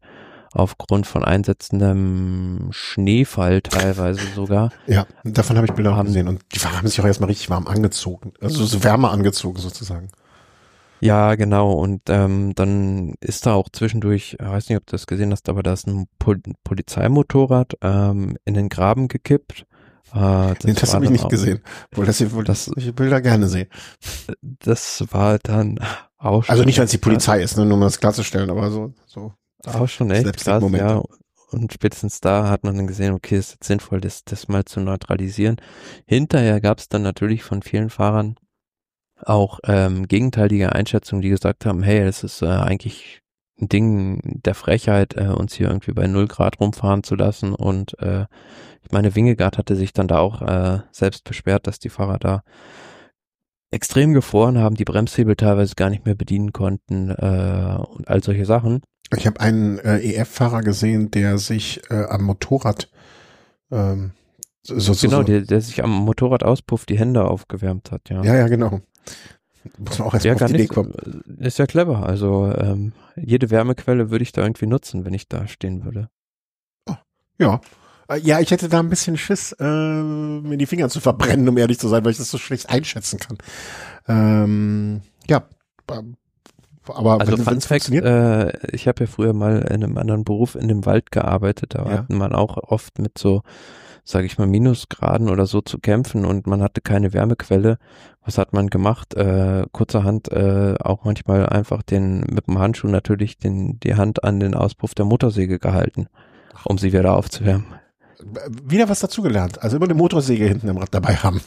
aufgrund von einsetzendem Schneefall teilweise sogar. Ja, davon habe ich Bilder auch gesehen und die haben sich auch erstmal richtig warm angezogen, also so wärmer angezogen sozusagen. Ja, genau. Und ähm, dann ist da auch zwischendurch, ich weiß nicht, ob du das gesehen hast, aber da ist ein Pol- Polizeimotorrad ähm, in den Graben gekippt. Äh, das nee, das habe ich nicht auch gesehen, obwohl das hier, das, ich Bilder gerne sehe. Das war dann auch schon. Also nicht, weil es die Polizei ist, ne, nur um das klarzustellen, aber so. so auch schon echt krass, ja. Und spätestens da hat man dann gesehen, okay, es ist sinnvoll, das, das mal zu neutralisieren. Hinterher gab es dann natürlich von vielen Fahrern auch ähm, gegenteilige Einschätzungen, die gesagt haben, hey, das ist äh, eigentlich ein Ding der Frechheit, äh, uns hier irgendwie bei null Grad rumfahren zu lassen. Und äh, ich meine, Vingegaard hatte sich dann da auch äh, selbst beschwert, dass die Fahrer da extrem gefroren haben, die Bremshebel teilweise gar nicht mehr bedienen konnten äh, und all solche Sachen. Ich habe einen äh, E F-Fahrer gesehen, der sich äh, am Motorrad ähm, so, so, genau, so, der, der sich am Motorradauspuff die Hände aufgewärmt hat, ja. Ja, ja, genau. Muss man auch erst ja, mal auf gar die Idee nicht, kommen. Ist ja clever. Also ähm, jede Wärmequelle würde ich da irgendwie nutzen, wenn ich da stehen würde. Oh, ja. Ja, ich hätte da ein bisschen Schiss, äh, mir die Finger zu verbrennen, um ehrlich zu sein, weil ich das so schlecht einschätzen kann. Ähm, ja, aber also wenn, Fun Fact, äh, ich habe ja früher mal in einem anderen Beruf in dem Wald gearbeitet, da ja. hatten man auch oft mit so, sage ich mal, Minusgraden oder so zu kämpfen und man hatte keine Wärmequelle. Was hat man gemacht? Äh, kurzerhand äh, auch manchmal einfach den mit dem Handschuh natürlich den die Hand an den Auspuff der Motorsäge gehalten, um sie wieder aufzuwärmen. Wieder was dazugelernt. Also immer eine Motorsäge hinten im Rad dabei haben.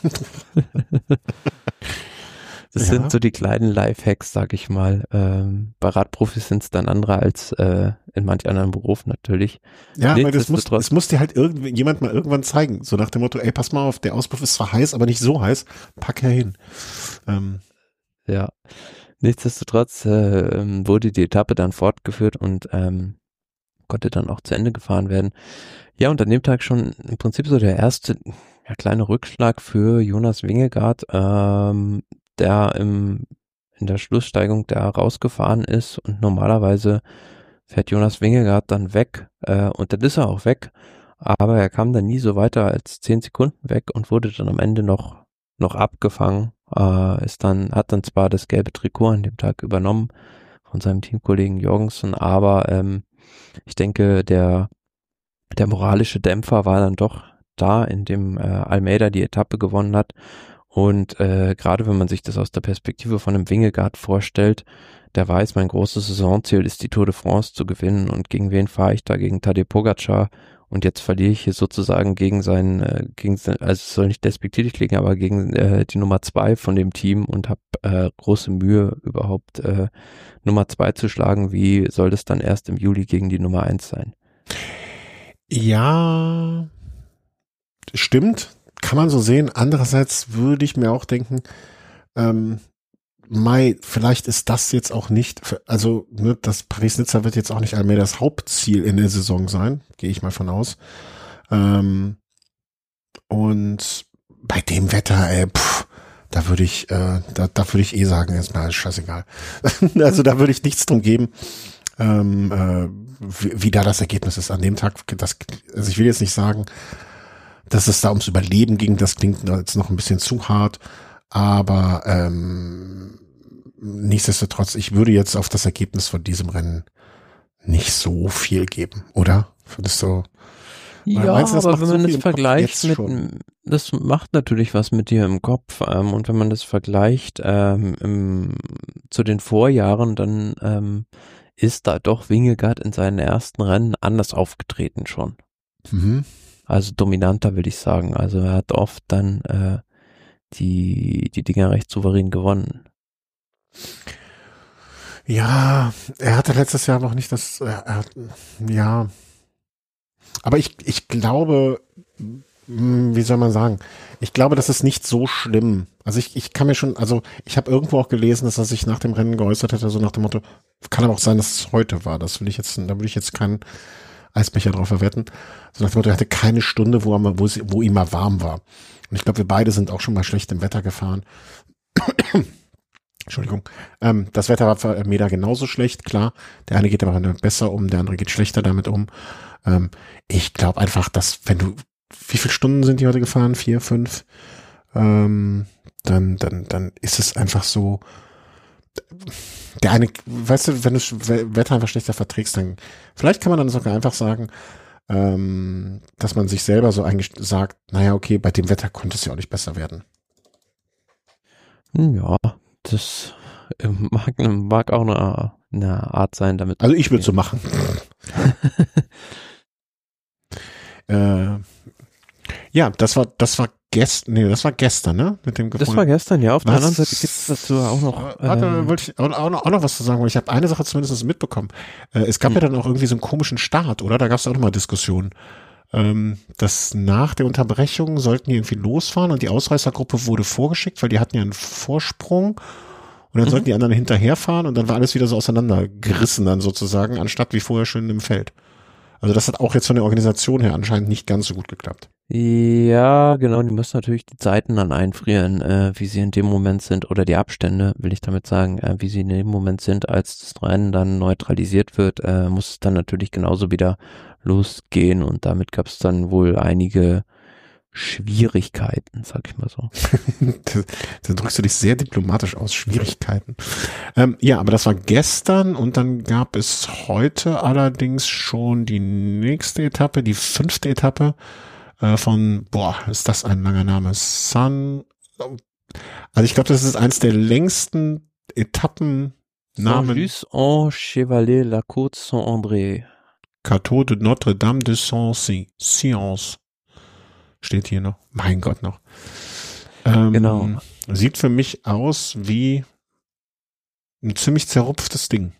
Das ja. sind so die kleinen Lifehacks, sag ich mal. Ähm, bei Radprofis sind es dann andere als äh, in manch anderen Berufen natürlich. Ja, aber das muss, das muss dir halt irgendwie jemand mal irgendwann zeigen. So nach dem Motto, ey, pass mal auf, der Auspuff ist zwar heiß, aber nicht so heiß. Pack ja hin. Ähm. Ja, nichtsdestotrotz äh, wurde die Etappe dann fortgeführt und ähm, konnte dann auch zu Ende gefahren werden. Ja, und an dem Tag schon im Prinzip so der erste ja, kleine Rückschlag für Jonas Vingegaard, ähm, der im, in der Schlusssteigung da rausgefahren ist und normalerweise fährt Jonas Vingegaard dann weg äh, und dann ist er auch weg, aber er kam dann nie so weiter als zehn Sekunden weg und wurde dann am Ende noch noch abgefangen, äh, ist dann, hat dann zwar das gelbe Trikot an dem Tag übernommen von seinem Teamkollegen Jorgensen, aber ähm, ich denke, der der moralische Dämpfer war dann doch da, indem äh, Almeida die Etappe gewonnen hat. Und äh, gerade wenn man sich das aus der Perspektive von einem Vingegaard vorstellt, der weiß, mein großes Saisonziel ist die Tour de France zu gewinnen und gegen wen fahre ich da? Gegen Tadej Pogacar und jetzt verliere ich hier sozusagen gegen seinen, äh, gegen sein, also es soll nicht despektierlich klingen, aber gegen äh, die Nummer zwei von dem Team und habe äh, große Mühe überhaupt äh, Nummer zwei zu schlagen. Wie soll das dann erst im Juli gegen die Nummer eins sein? Ja, stimmt, kann man so sehen. Andererseits würde ich mir auch denken, ähm, Mai, vielleicht ist das jetzt auch nicht, für, also ne, das Paris-Nizza wird jetzt auch nicht allmählich das Hauptziel in der Saison sein, gehe ich mal von aus. Ähm, und bei dem Wetter, ey, pff, da würde ich, äh, da, da würde ich eh sagen, ist mir scheißegal. Also da würde ich nichts drum geben. Ähm, äh, wie, wie da das Ergebnis ist an dem Tag. Das, also ich will jetzt nicht sagen, dass es da ums Überleben ging, das klingt jetzt noch ein bisschen zu hart, aber ähm, nichtsdestotrotz, ich würde jetzt auf das Ergebnis von diesem Rennen nicht so viel geben, oder? Findest du? Ja, meinst du, aber wenn man das vergleicht mit, das macht natürlich was mit dir im Kopf, ähm, und wenn man das vergleicht ähm, im, zu den Vorjahren, dann ähm, ist da doch Vingegaard in seinen ersten Rennen anders aufgetreten schon. Mhm. Also dominanter, will ich sagen. Also er hat oft dann äh, die die Dinger recht souverän gewonnen. Ja, er hatte letztes Jahr noch nicht das, er, er, ja, aber ich ich glaube, wie soll man sagen, ich glaube, das ist nicht so schlimm. Also ich ich kann mir schon, also ich habe irgendwo auch gelesen, dass er sich nach dem Rennen geäußert hätte, so nach dem Motto, kann aber auch sein, dass es heute war. Das will ich jetzt, da würde ich jetzt keinen Eisbecher drauf verwetten. So nach dem Motto, er hatte keine Stunde, wo er mal, wo, es, wo ihm mal warm war. Und ich glaube, wir beide sind auch schon mal schlecht im Wetter gefahren. Entschuldigung, ähm, das Wetter war für Meda genauso schlecht, klar. Der eine geht aber besser um, der andere geht schlechter damit um. Ähm, ich glaube einfach, dass wenn du, wie viele Stunden sind die heute gefahren? Vier, fünf? Ähm, dann, dann, dann ist es einfach so, der eine, weißt du, wenn du das Wetter einfach schlechter verträgst, dann, vielleicht kann man dann sogar einfach sagen, ähm, dass man sich selber so eigentlich sagt, naja, okay, bei dem Wetter konnte es ja auch nicht besser werden. Ja, das mag, mag auch eine, eine Art sein, damit. Also ich würde so machen. äh, ja, das war, das war gestern, nee, das war gestern, ne? Mit dem Das war gestern, ja. Auf was? der anderen Seite gibt es dazu auch noch. Warte, Ähm, wollte ich auch, auch, noch, auch noch was zu sagen, weil ich habe eine Sache zumindest mitbekommen. Äh, es gab hm. ja dann auch irgendwie so einen komischen Start, oder? Da gab es auch nochmal Diskussionen. Ähm, dass nach der Unterbrechung sollten die irgendwie losfahren und die Ausreißergruppe wurde vorgeschickt, weil die hatten ja einen Vorsprung und dann mhm. sollten die anderen hinterherfahren und dann war alles wieder so auseinandergerissen dann sozusagen, anstatt wie vorher schön im Feld. Also das hat auch jetzt von der Organisation her anscheinend nicht ganz so gut geklappt. Ja, genau, die müssen natürlich die Zeiten dann einfrieren, äh, wie sie in dem Moment sind, oder die Abstände, will ich damit sagen, äh, wie sie in dem Moment sind, als das Rennen dann neutralisiert wird, äh, muss es dann natürlich genauso wieder losgehen und damit gab es dann wohl einige Schwierigkeiten, sag ich mal so. Da drückst du dich sehr diplomatisch aus, Schwierigkeiten. Ähm, ja, aber das war gestern und dann gab es heute allerdings schon die nächste Etappe, die fünfte Etappe äh, von, boah, ist das ein langer Name, San, also ich glaube, das ist eins der längsten Etappennamen. Saint-Just-en-Chevalet-la-Côte Saint-André. Cateau de Notre-Dame de Saint-Science. Steht hier noch. Mein Gott noch. Ähm, genau. Sieht für mich aus wie ein ziemlich zerrupftes Ding.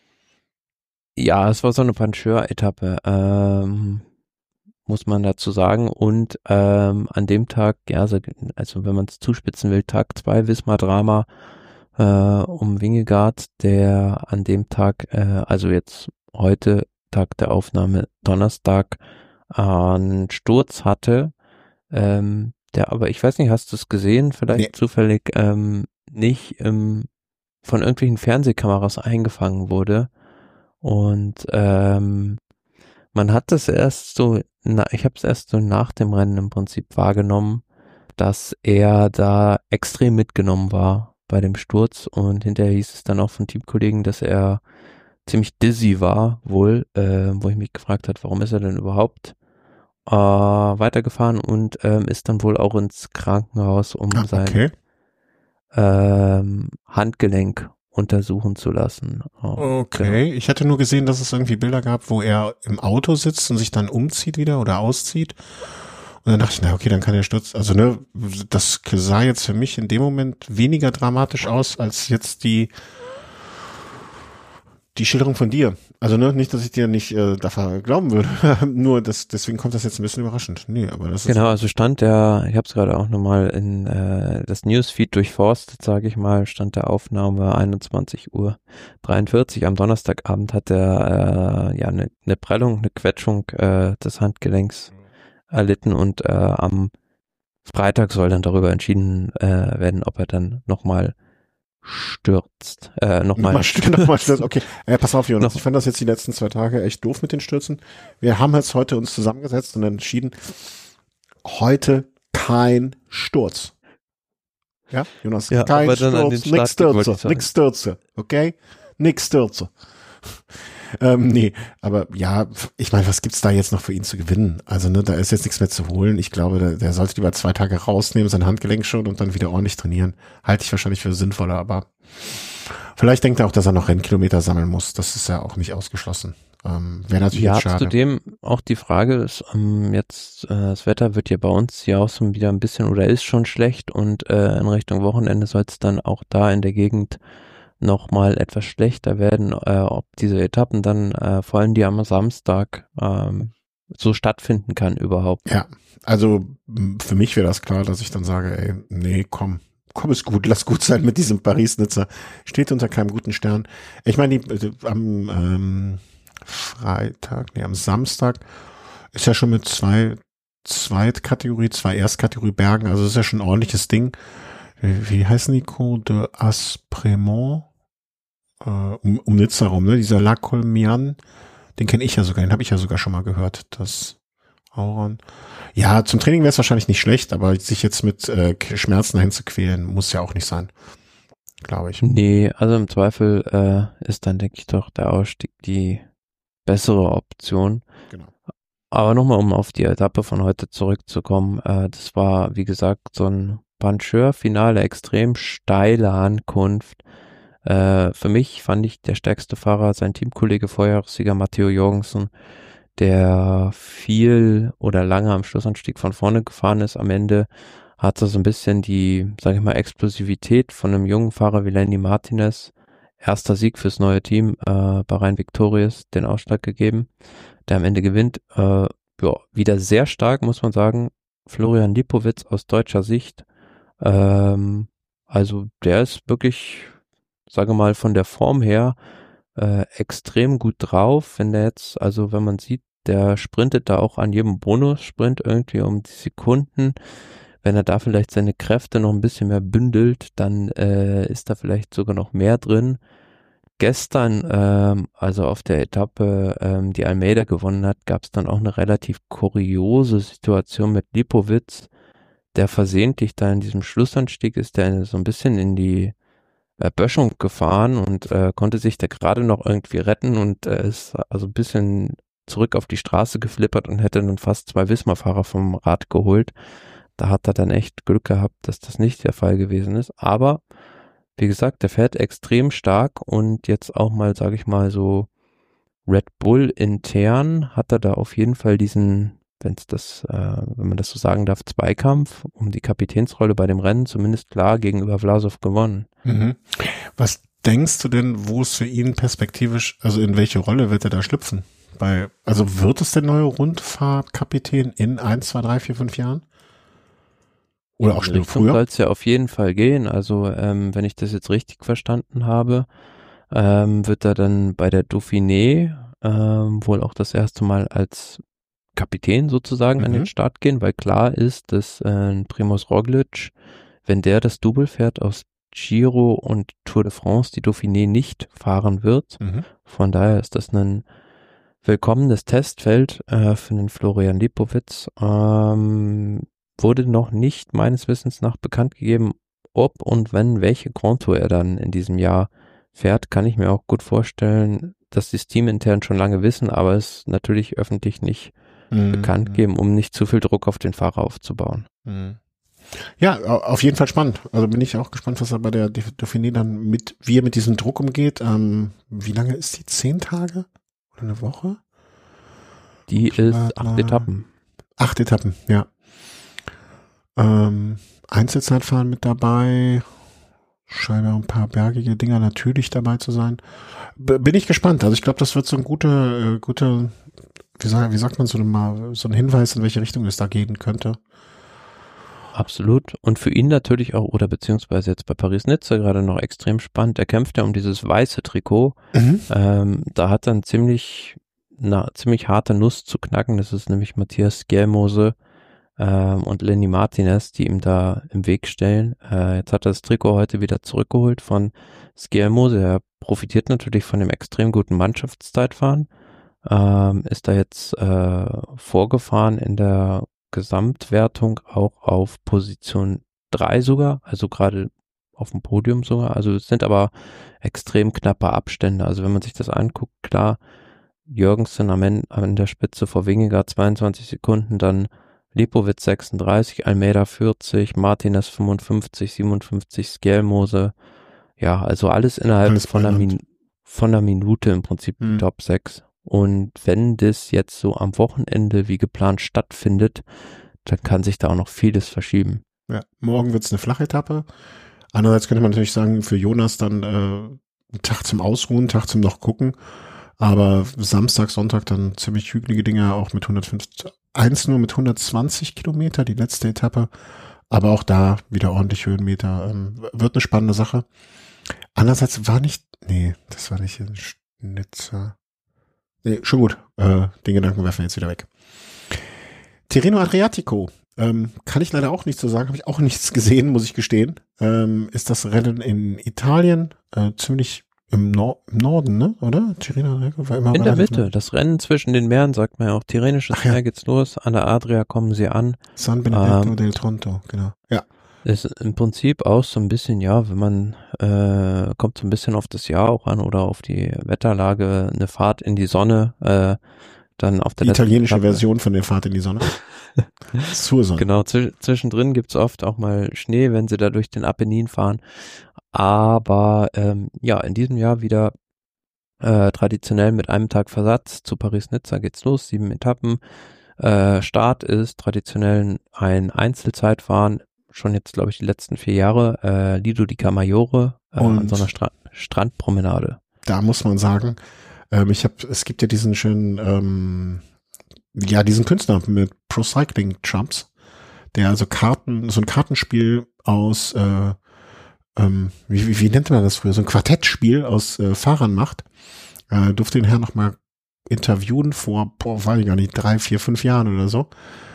Ja, es war so eine Pancheur-Etappe, ähm, muss man dazu sagen. Und ähm, an dem Tag, ja, also, also wenn man es zuspitzen will, Tag zwei Wismar-Drama äh, um Vingegaard, der an dem Tag, äh, also jetzt heute, Tag der Aufnahme, Donnerstag, äh, einen Sturz hatte, ähm, der aber, ich weiß nicht, hast du es gesehen, vielleicht nee. zufällig ähm, nicht ähm, von irgendwelchen Fernsehkameras eingefangen wurde und ähm, man hat das erst so, na, ich habe es erst so nach dem Rennen im Prinzip wahrgenommen, dass er da extrem mitgenommen war bei dem Sturz und hinterher hieß es dann auch von Teamkollegen, dass er ziemlich dizzy war wohl, äh, wo ich mich gefragt habe, warum ist er denn überhaupt äh, weitergefahren und ähm, ist dann wohl auch ins Krankenhaus, um ah, okay. sein ähm, Handgelenk untersuchen zu lassen. Oh, okay, genau. Ich hatte nur gesehen, dass es irgendwie Bilder gab, wo er im Auto sitzt und sich dann umzieht wieder oder auszieht. Und dann dachte ich, na okay, dann kann er stürzen. Also ne, das sah jetzt für mich in dem Moment weniger dramatisch aus, als jetzt die die Schilderung von dir. Also ne, nicht, dass ich dir nicht äh, dafür glauben würde. Nur das, deswegen kommt das jetzt ein bisschen überraschend. Nee, aber das ist genau, also stand der, ich habe es gerade auch nochmal in äh, das Newsfeed durchforstet, sage ich mal, stand der Aufnahme einundzwanzig Uhr dreiundvierzig. Am Donnerstagabend hat er äh, ja eine ne Prellung, eine Quetschung äh, des Handgelenks erlitten und äh, am Freitag soll dann darüber entschieden äh, werden, ob er dann nochmal stürzt. Äh, nochmal nochmal stürzt. Nochmal stürzt. Okay, äh, pass auf, Jonas. Ich fand das jetzt die letzten zwei Tage echt doof mit den Stürzen. Wir haben jetzt heute uns zusammengesetzt und entschieden, heute kein Sturz. Ja, Jonas, ja, kein Sturz, nix Stürze, nix Stürze, okay? Nix Stürze. Ähm, nee, aber ja, ich meine, was gibt's da jetzt noch für ihn zu gewinnen? Also, ne, da ist jetzt nichts mehr zu holen. Ich glaube, der, der sollte lieber zwei Tage rausnehmen, sein Handgelenk schon und dann wieder ordentlich trainieren. Halte ich wahrscheinlich für sinnvoller, aber vielleicht denkt er auch, dass er noch Rennkilometer sammeln muss. Das ist ja auch nicht ausgeschlossen. Ähm, wäre natürlich ja, schade. Zudem auch die Frage ist, ähm, jetzt, äh, das Wetter wird ja bei uns ja auch so wieder ein bisschen oder ist schon schlecht und äh, in Richtung Wochenende soll es dann auch da in der Gegend noch mal etwas schlechter werden, äh, ob diese Etappen dann, äh, vor allem die am Samstag, ähm, so stattfinden kann überhaupt. Ja, also für mich wäre das klar, dass ich dann sage, ey, nee, komm, komm ist gut, lass gut sein mit diesem Paris-Nizza. Steht unter keinem guten Stern. Ich meine, die, am ähm, Freitag, nee, am Samstag ist ja schon mit zwei Zweitkategorie, zwei Erstkategorie Bergen, also ist ja schon ein ordentliches Ding. wie, wie heißen die Côte de Aspremont? Äh, um, um Nizza rum, ne? Dieser La Colmiane, den kenne ich ja sogar, den habe ich ja sogar schon mal gehört, das Auron. Ja, zum Training wäre es wahrscheinlich nicht schlecht, aber sich jetzt mit äh, Schmerzen dahin zu quälen, muss ja auch nicht sein, glaube ich. Nee, also im Zweifel äh, ist dann, denke ich, doch der Ausstieg die bessere Option. Genau. Aber nochmal, um auf die Etappe von heute zurückzukommen, äh, das war, wie gesagt, so ein Pancheur-Finale, extrem steile Ankunft. Äh, für mich fand ich der stärkste Fahrer sein Teamkollege, Vorjahressieger Matteo Jorgensen, der viel oder lange am Schlussanstieg von vorne gefahren ist. Am Ende hat er so ein bisschen die, sage ich mal, Explosivität von einem jungen Fahrer wie Lenny Martinez, erster Sieg fürs neue Team, äh, Bahrain Victorious, den Ausschlag gegeben, der am Ende gewinnt. Äh, ja, wieder sehr stark, muss man sagen. Florian Lipowitz aus deutscher Sicht. Ähm, also der ist wirklich, sage mal, von der Form her äh, extrem gut drauf. Wenn der jetzt, also wenn man sieht, der sprintet da auch an jedem Bonussprint irgendwie um die Sekunden. Wenn er da vielleicht seine Kräfte noch ein bisschen mehr bündelt, dann äh, ist da vielleicht sogar noch mehr drin. Gestern, ähm, also auf der Etappe, ähm, die Almeida gewonnen hat, gab es dann auch eine relativ kuriose Situation mit Lipowitz, der versehentlich da in diesem Schlussanstieg ist, der so ein bisschen in die äh, Böschung gefahren und äh, konnte sich da gerade noch irgendwie retten und äh, ist also ein bisschen zurück auf die Straße geflippert und hätte dann fast zwei Wismar-Fahrer vom Rad geholt. Da hat er dann echt Glück gehabt, dass das nicht der Fall gewesen ist. Aber wie gesagt, der fährt extrem stark und jetzt auch mal, sage ich mal, so Red Bull intern hat er da auf jeden Fall diesen, wenn es das, äh, wenn man das so sagen darf, Zweikampf um die Kapitänsrolle bei dem Rennen zumindest klar gegenüber Vlasov gewonnen. Mhm. Was denkst du denn, wo es für ihn perspektivisch, also in welche Rolle wird er da schlüpfen? Bei, also wird es der neue Rundfahrtkapitän in eins, zwei, drei, vier, fünf Jahren? Oder auch schon früher? Soll es ja auf jeden Fall gehen. Also ähm, wenn ich das jetzt richtig verstanden habe, ähm, wird er dann bei der Dauphiné ähm, wohl auch das erste Mal als Kapitän sozusagen mhm. an den Start gehen, weil klar ist, dass äh, Primož Roglič, wenn der das Double fährt aus Giro und Tour de France, die Dauphiné nicht fahren wird. Mhm. Von daher ist das ein willkommenes Testfeld äh, für den Florian Lipowitz. Ähm, wurde noch nicht meines Wissens nach bekannt gegeben, ob und wenn, welche Grand Tour er dann in diesem Jahr fährt. Kann ich mir auch gut vorstellen, dass die das Team intern schon lange wissen, aber es natürlich öffentlich nicht mhm. bekannt geben, um nicht zu viel Druck auf den Fahrer aufzubauen. Mhm. Ja, auf jeden Fall spannend. Also bin ich auch gespannt, was er bei der Dauphiné dann mit, wie er mit diesem Druck umgeht. Ähm, wie lange ist die? Zehn Tage? Oder eine Woche? Die ist mal, acht Etappen. Acht Etappen, ja. Ähm, Einzelzeitfahren mit dabei. Scheinbar ein paar bergige Dinger natürlich dabei zu sein. B- bin ich gespannt. Also ich glaube, das wird so ein guter, äh, guter, wie, sag, wie sagt man so mal, so ein Hinweis, in welche Richtung es da gehen könnte. Absolut. Und für ihn natürlich auch, oder beziehungsweise jetzt bei Paris-Nizza gerade noch extrem spannend. Er kämpft ja um dieses weiße Trikot. Mhm. Ähm, da hat er eine ziemlich, na, ziemlich harte Nuss zu knacken. Das ist nämlich Matthias Skjelmose ähm, und Lenny Martinez, die ihm da im Weg stellen. Äh, jetzt hat er das Trikot heute wieder zurückgeholt von Skjelmose. Er profitiert natürlich von dem extrem guten Mannschaftszeitfahren. Ähm, ist da jetzt äh, vorgefahren in der Gesamtwertung auch auf Position drei sogar, also gerade auf dem Podium sogar. Also es sind aber extrem knappe Abstände. Also wenn man sich das anguckt, klar, Jürgensen am Ende an der Spitze vor Vingegaard zweiundzwanzig Sekunden, dann Lipowitz sechsunddreißig, Almeida vierzig, Martinez fünfundfünfzig, siebenundfünfzig, Skjelmose. Ja, also alles innerhalb alles von, einer Min- von einer Minute im Prinzip hm. Top sechs. Und wenn das jetzt so am Wochenende wie geplant stattfindet, dann kann sich da auch noch vieles verschieben. Ja, morgen wird es eine Flachetappe. Andererseits könnte man natürlich sagen, für Jonas dann äh, ein Tag zum Ausruhen, Tag zum noch gucken. Aber Samstag, Sonntag dann ziemlich hügelige Dinger, auch mit hundertfünfzig, eins nur mit hundertzwanzig Kilometer, die letzte Etappe. Aber auch da wieder ordentlich Höhenmeter. Ähm, wird eine spannende Sache. Andererseits war nicht, nee, das war nicht in Nizza. Nee, schon gut. Äh, den Gedanken werfen wir jetzt wieder weg. Tirreno Adriatico. Ähm, kann ich leider auch nichts zu sagen. Habe ich auch nichts gesehen, muss ich gestehen. ähm, ist das Rennen in Italien, äh, ziemlich im, Nor- im Norden, ne? Oder? Tirreno war immer In der relativ Mitte, nah. das Rennen zwischen den Meeren, sagt man ja auch, Tyrrhenisches Ach ja. Meer geht's los, an der Adria kommen sie an. San Benedetto Ähm, del Tronto, genau. Ja. Ist im Prinzip auch so ein bisschen, ja, wenn man, äh, kommt so ein bisschen auf das Jahr auch an oder auf die Wetterlage, eine Fahrt in die Sonne, äh, dann auf der Die letzten italienische Etappe. Version von der Fahrt in die Sonne. Zur Sonne. Genau, zwisch- zwischendrin gibt's oft auch mal Schnee, wenn sie da durch den Apennin fahren. Aber ähm, ja, in diesem Jahr wieder äh, traditionell mit einem Tag Versatz. Zu Paris-Nizza geht's los, sieben Etappen. Äh, Start ist traditionell ein Einzelzeitfahren, schon jetzt, glaube ich, die letzten vier Jahre. Äh, Lido di Camaiore äh, an Und so einer Stra- Strandpromenade. da muss man sagen, ähm, ich habe, es gibt ja diesen schönen, ähm, ja, diesen Künstler mit Pro Cycling Trumps, der also Karten, so ein Kartenspiel aus, äh, ähm, wie, wie, wie nennt man das früher, so ein Quartettspiel aus äh, Fahrern macht. Äh, durfte den Herrn noch mal interviewen vor, boah, weiß ich gar nicht, drei, vier, fünf Jahren oder so.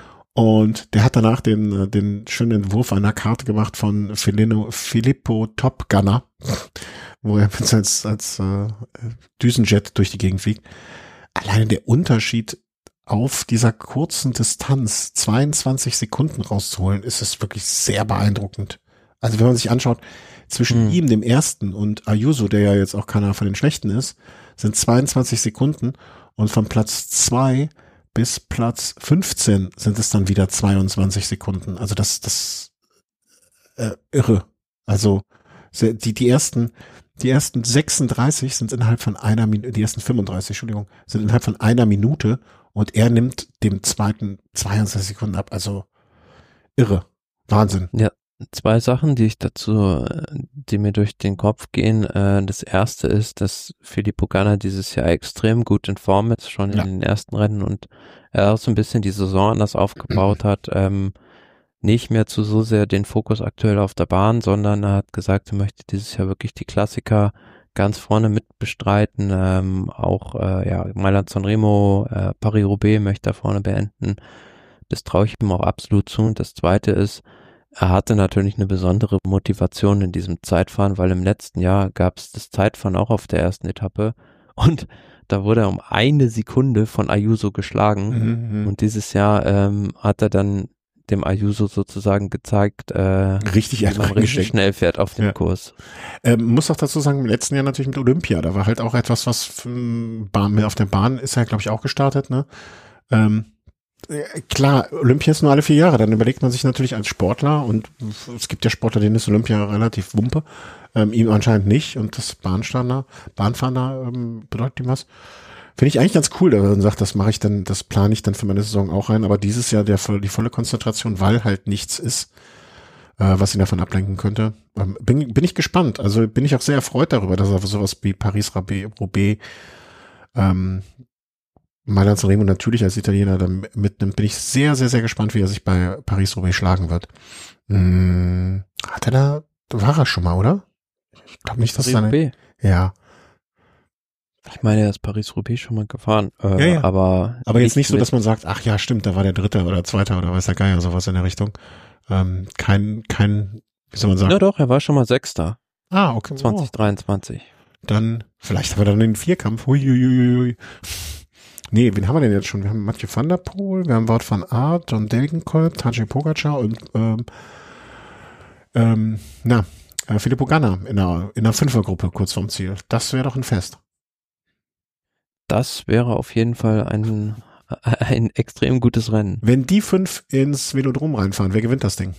Und der hat danach den, den schönen Entwurf einer Karte gemacht von Filippo, Filippo Top Gunner, wo er als, als äh, Düsenjet durch die Gegend fliegt. Alleine der Unterschied auf dieser kurzen Distanz, zweiundzwanzig Sekunden rauszuholen, ist es wirklich sehr beeindruckend. Also wenn man sich anschaut, zwischen Hm. ihm, dem Ersten, und Ayuso, der ja jetzt auch keiner von den Schlechten ist, sind zweiundzwanzig Sekunden und von Platz zwei bis Platz fünfzehn sind es dann wieder zweiundzwanzig Sekunden. Also das, das äh, irre. Also die, die ersten, die ersten sechsunddreißig sind innerhalb von einer Minute, die ersten fünfunddreißig, Entschuldigung, sind innerhalb von einer Minute und er nimmt dem zweiten zweiundzwanzig Sekunden ab. Also irre. Wahnsinn. Ja, zwei Sachen, die ich dazu, äh, die mir durch den Kopf gehen. Äh, das erste ist, dass Filippo Ganna dieses Jahr extrem gut in Form ist, schon in Ja. den ersten Rennen und er auch so ein bisschen die Saison anders aufgebaut hat. Ähm, nicht mehr zu so sehr den Fokus aktuell auf der Bahn, sondern er hat gesagt, er möchte dieses Jahr wirklich die Klassiker ganz vorne mit bestreiten. Ähm, auch äh, ja, Mailand-San Remo, äh, Paris-Roubaix möchte er vorne beenden. Das traue ich ihm auch absolut zu. Und das zweite ist, er hatte natürlich eine besondere Motivation in diesem Zeitfahren, weil im letzten Jahr gab es das Zeitfahren auch auf der ersten Etappe und da wurde er um eine Sekunde von Ayuso geschlagen Mhm. und dieses Jahr ähm, hat er dann dem Ayuso sozusagen gezeigt, äh, Richtig, wie man richtig reingesteckt. schnell fährt auf dem Ja. Kurs. Ähm, muss auch dazu sagen, im letzten Jahr natürlich mit Olympia, da war halt auch etwas, was für, Bahn, auf der Bahn ist ja, glaube ich, auch gestartet, ne? Ähm, äh, klar, Olympia ist nur alle vier Jahre, dann überlegt man sich natürlich als Sportler und es gibt ja Sportler, denen ist Olympia relativ wumpe, ähm, ihm anscheinend nicht und das Bahnstander, Bahnfahren da ähm, bedeutet ihm was. Finde ich eigentlich ganz cool, dass man sagt, das mache ich dann, das plane ich dann für meine Saison auch rein, aber dieses Jahr der die volle Konzentration, weil halt nichts ist, äh, was ihn davon ablenken könnte. Ähm, bin, bin ich gespannt. Also bin ich auch sehr erfreut darüber, dass er sowas wie Paris-Roubaix, ähm, Mailand-San Remo natürlich als Italiener da mitnimmt. Bin ich sehr, sehr, sehr gespannt, wie er sich bei Paris-Roubaix schlagen wird. Hm, hat er da, da war er schon mal, oder? Ich glaube nicht, dass seine, Paris-Roubaix. ja. Ich meine, er ist Paris-Roubaix schon mal gefahren, äh, Ja, ja. aber Aber jetzt nicht so, mit- dass man sagt, ach ja, stimmt, da war der Dritte oder Zweiter oder weiß der Geier, sowas in der Richtung. Ähm, kein, kein, wie soll man sagen? Ja doch, er war schon mal Sechster, Ah, okay. zwanzig Oh. dreiundzwanzig. Dann, vielleicht haben wir dann den Vierkampf. Huiuiuiui. Nee, wen haben wir denn jetzt schon? Wir haben Mathieu van der Poel, wir haben Wout van Aert, John Degenkolb, Tadej Pogacar und ähm, ähm, na, äh, Filippo Ganna in einer, in einer Fünfergruppe kurz vorm Ziel. Das wäre doch ein Fest. Das wäre auf jeden Fall ein, ein extrem gutes Rennen. Wenn die fünf ins Velodrom reinfahren, wer gewinnt das Ding?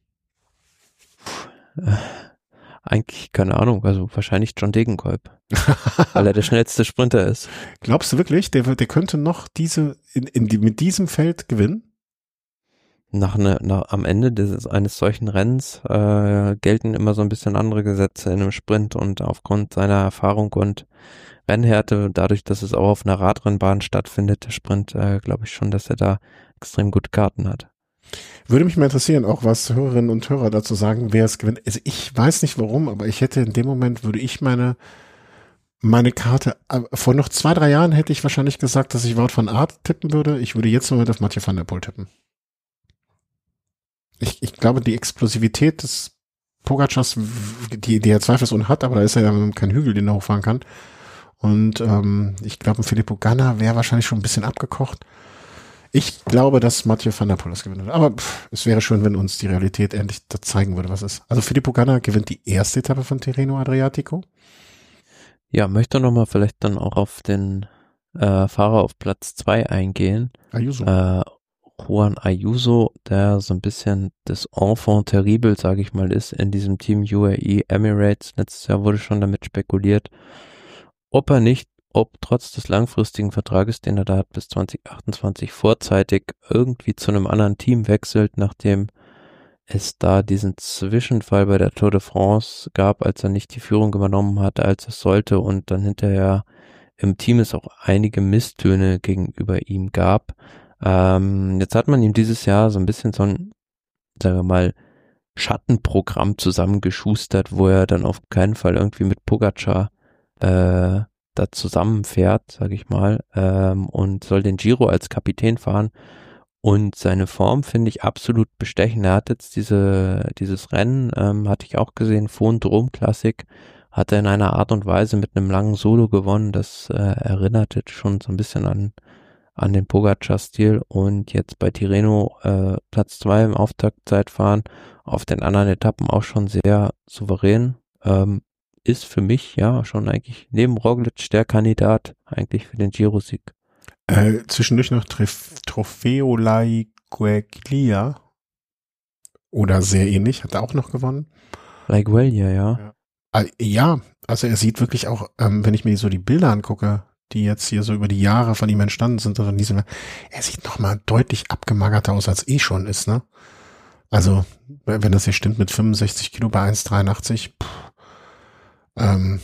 Eigentlich, keine Ahnung, also wahrscheinlich John Degenkolb, weil er der schnellste Sprinter ist. Glaubst du wirklich, der, wird- der könnte noch diese, in, in die, mit diesem Feld gewinnen? Nach ne, nach, am Ende des, eines solchen Rennens äh, gelten immer so ein bisschen andere Gesetze in einem Sprint und aufgrund seiner Erfahrung und Rennhärte, dadurch, dass es auch auf einer Radrennbahn stattfindet, der Sprint, äh, glaube ich schon, dass er da extrem gute Karten hat. Würde mich mal interessieren, auch was Hörerinnen und Hörer dazu sagen, wer es gewinnt. Also ich weiß nicht warum, aber ich hätte in dem Moment, würde ich meine, meine Karte, äh, vor noch zwei, drei Jahren hätte ich wahrscheinlich gesagt, dass ich Wout van Aert tippen würde. Ich würde jetzt im Moment auf Mathieu van der Poel tippen. Ich, ich glaube, die Explosivität des Pogacars, die, die er zweifelsohne hat, aber da ist ja kein Hügel, den er hochfahren kann. Und ähm, ich glaube, ein Filippo Ganna wäre wahrscheinlich schon ein bisschen abgekocht. Ich glaube, dass Mathieu van der Poel das gewinnen würde. Aber pff, es wäre schön, wenn uns die Realität endlich das zeigen würde, was ist. Also Filippo Ganna gewinnt die erste Etappe von Tirreno Adriatico. Ja, möchte nochmal vielleicht dann auch auf den äh, Fahrer auf Platz zwei eingehen. Ayuso. Äh, Juan Ayuso, der so ein bisschen das Enfant terrible, sage ich mal, ist in diesem Team U A E Emirates. Letztes Jahr wurde schon damit spekuliert, ob er nicht, ob trotz des langfristigen Vertrages, den er da hat, bis zwanzig achtundzwanzig vorzeitig irgendwie zu einem anderen Team wechselt, nachdem es da diesen Zwischenfall bei der Tour de France gab, als er nicht die Führung übernommen hatte, als es sollte, und dann hinterher im Team es auch einige Misstöne gegenüber ihm gab. Ähm, jetzt hat man ihm dieses Jahr so ein bisschen so ein, sagen wir mal, Schattenprogramm zusammengeschustert, wo er dann auf keinen Fall irgendwie mit Pogacar äh, da zusammenfährt, sage ich mal, ähm, und soll den Giro als Kapitän fahren. Und seine Form finde ich absolut bestechend. Er hat jetzt diese dieses Rennen, ähm, hatte ich auch gesehen, Fon-Drom Classic, hat er in einer Art und Weise mit einem langen Solo gewonnen. Das äh, erinnerte schon so ein bisschen an an den Pogacar-Stil. Und jetzt bei Tirreno äh, Platz zwei im Auftaktzeitfahren, auf den anderen Etappen auch schon sehr souverän. Ähm, ist für mich ja schon eigentlich neben Roglic der Kandidat eigentlich für den Giro-Sieg. Äh, zwischendurch noch Trif- Trofeo Laigueglia oder sehr ähnlich, hat er auch noch gewonnen. Laigueglia, ja. Ja. Äh, ja, also er sieht wirklich auch, ähm, wenn ich mir so die Bilder angucke, die jetzt hier so über die Jahre von ihm entstanden sind, also in diesem, er sieht noch mal deutlich abgemagerter aus, als eh schon ist, ne? Also, wenn das hier stimmt, mit fünfundsechzig Kilo bei eins Komma dreiundachtzig, pff, ähm,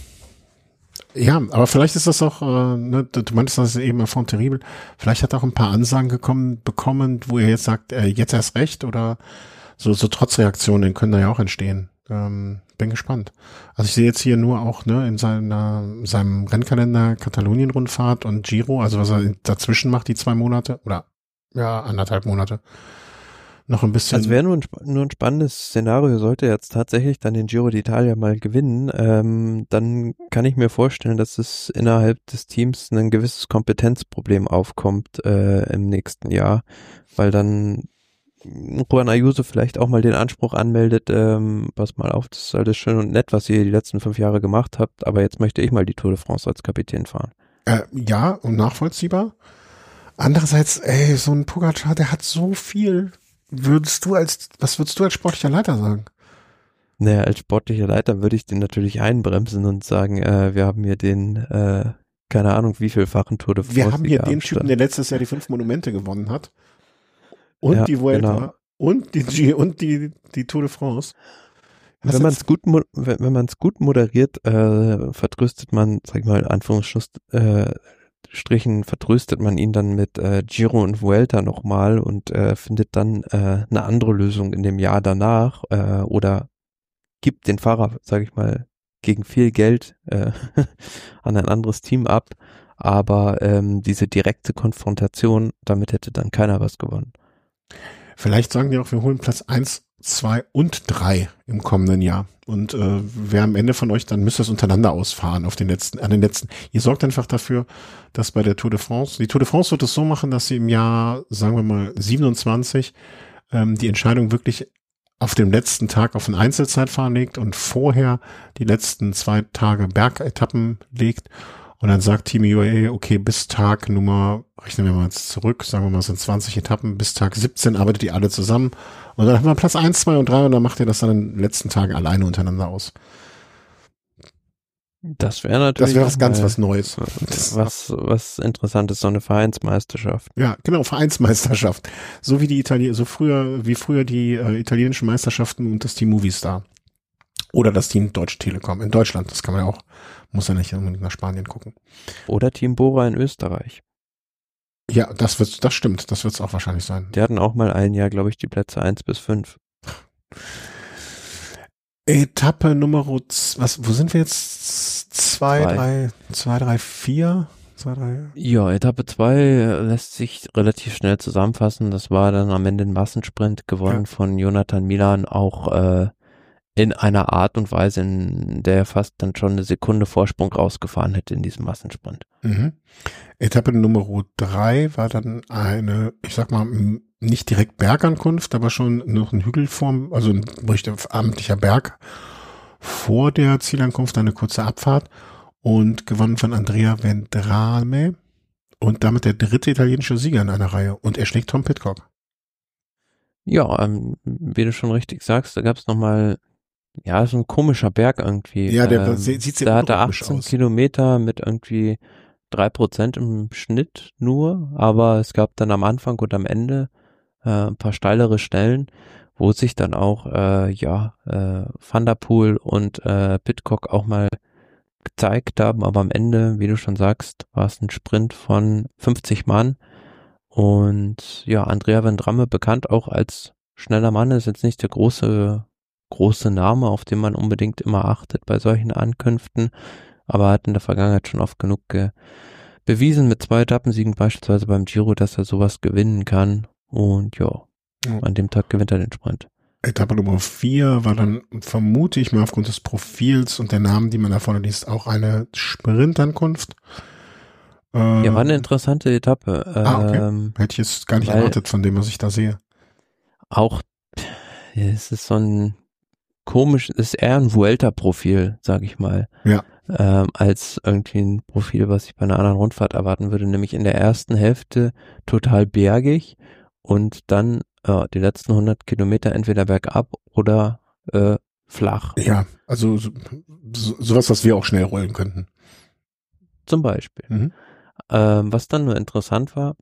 ja, aber vielleicht ist das auch, äh, ne, du meintest das eben Enfant terrible, vielleicht hat er auch ein paar Ansagen gekommen, bekommen, wo er jetzt sagt, äh, jetzt erst recht, oder so, so Trotzreaktionen können da ja auch entstehen. Ähm, bin gespannt. Also ich sehe jetzt hier nur auch, ne, in seiner, seinem Rennkalender Katalonien-Rundfahrt und Giro, also was er dazwischen macht, die zwei Monate, oder, ja, anderthalb Monate. Noch ein bisschen. Also wäre nur ein, nur ein spannendes Szenario, sollte er jetzt tatsächlich dann den Giro d'Italia mal gewinnen, ähm, dann kann ich mir vorstellen, dass es innerhalb des Teams ein gewisses Kompetenzproblem aufkommt äh, im nächsten Jahr, weil dann Juan Ayuso vielleicht auch mal den Anspruch anmeldet, ähm, pass mal auf, das ist alles schön und nett, was ihr die letzten fünf Jahre gemacht habt, aber jetzt möchte ich mal die Tour de France als Kapitän fahren. Äh, ja, und nachvollziehbar. Andererseits, ey, so ein Pogacar, der hat so viel. Würdest du als, was würdest du als sportlicher Leiter sagen? Naja, als sportlicher Leiter würde ich den natürlich einbremsen und sagen, äh, wir haben hier den, äh, keine Ahnung, wie vielfachen Tour de France. Wir haben hier den Typen, der letztes Jahr die fünf Monumente gewonnen hat. Und ja, die Vuelta. Genau. Und die G und die, die Tour de France. Was wenn man es gut, wenn, wenn man es gut moderiert, äh, vertröstet man, sag ich mal, Anführungsstrichen, äh, Strichen vertröstet man ihn dann mit äh, Giro und Vuelta nochmal und äh, findet dann äh, eine andere Lösung in dem Jahr danach äh, oder gibt den Fahrer, sage ich mal, gegen viel Geld äh, an ein anderes Team ab, aber ähm, diese direkte Konfrontation, damit hätte dann keiner was gewonnen. Vielleicht sagen die auch, wir holen Platz eins, zwei und drei im kommenden Jahr. Und äh, wer am Ende von euch, dann müsst ihr es untereinander ausfahren auf den letzten, an den letzten. Ihr sorgt einfach dafür, dass bei der Tour de France, die Tour de France wird es so machen, dass sie im Jahr, sagen wir mal, siebenundzwanzig ähm, die Entscheidung wirklich auf dem letzten Tag auf ein Einzelzeitfahren legt und vorher die letzten zwei Tage Bergetappen legt. Und dann sagt Team U A E, okay, bis Tag Nummer, rechnen wir mal jetzt zurück, sagen wir mal, es sind zwanzig Etappen, bis Tag siebzehn arbeitet ihr alle zusammen. Und dann haben wir Platz eins, zwei und drei und dann macht ihr das dann in den letzten Tagen alleine untereinander aus. Das wäre natürlich. Das wäre was ganz was Neues. Was, was Interessantes, so eine Vereinsmeisterschaft. Ja, genau, Vereinsmeisterschaft. So wie die Italiener, so früher, wie früher die äh, italienischen Meisterschaften und das Team Movistar. Oder das Team Deutsche Telekom in Deutschland. Das kann man ja auch, muss ja nicht unbedingt nach Spanien gucken. Oder Team Bora in Österreich. Ja, das wird, das stimmt. Das wird es auch wahrscheinlich sein. Die hatten auch mal ein Jahr, glaube ich, die Plätze eins bis fünf. Etappe Nummer, was, wo sind wir jetzt? Zwei, Zwei. drei, zwei, drei, vier? Zwei, drei. Ja, Etappe zwei lässt sich relativ schnell zusammenfassen. Das war dann am Ende ein Massensprint gewonnen Ja. von Jonathan Milan, auch äh, in einer Art und Weise, in der er fast dann schon eine Sekunde Vorsprung rausgefahren hätte in diesem Massensprint. Mhm. Etappe Nummer drei war dann eine, ich sag mal, nicht direkt Bergankunft, aber schon noch ein Hügelform, also ein richtig amtlicher Berg vor der Zielankunft, eine kurze Abfahrt und gewonnen von Andrea Vendrame und damit der dritte italienische Sieger in einer Reihe und er schlägt Tom Pidcock. Ja, ähm, wie du schon richtig sagst, da gab es nochmal, ja, so ein komischer Berg irgendwie. Ja, der ähm, sieht sehr Da hatte unrhythmisch achtzehn aus. Kilometer mit irgendwie drei Prozent im Schnitt nur, aber es gab dann am Anfang und am Ende äh, ein paar steilere Stellen, wo sich dann auch, äh, ja, äh, Van der Poel und äh, Pidcock auch mal gezeigt haben, aber am Ende, wie du schon sagst, war es ein Sprint von fünfzig Mann und ja, Andrea Vendrame, bekannt auch als schneller Mann, ist jetzt nicht der große große Name, auf den man unbedingt immer achtet bei solchen Ankünften, aber hat in der Vergangenheit schon oft genug ge- bewiesen mit zwei Etappensiegen beispielsweise beim Giro, dass er sowas gewinnen kann und ja, Ja. an dem Tag gewinnt er den Sprint. Etappe Nummer vier war dann, vermute ich mal aufgrund des Profils und der Namen, die man da vorne liest, auch eine Sprintankunft. Äh, Ja, war eine interessante Etappe. Ah, okay. Ähm, Hätte ich jetzt gar nicht weil- erwartet von dem, was ich da sehe. auch, es ist so ein komisch, es ist eher ein Vuelta-Profil, sag ich mal. Ja. Ähm, als irgendwie ein Profil, was ich bei einer anderen Rundfahrt erwarten würde, nämlich in der ersten Hälfte total bergig und dann äh, die letzten hundert Kilometer entweder bergab oder äh, flach. Ja, also so, so, sowas, was wir auch schnell rollen könnten. Zum Beispiel. Mhm. Ähm, was dann nur interessant war,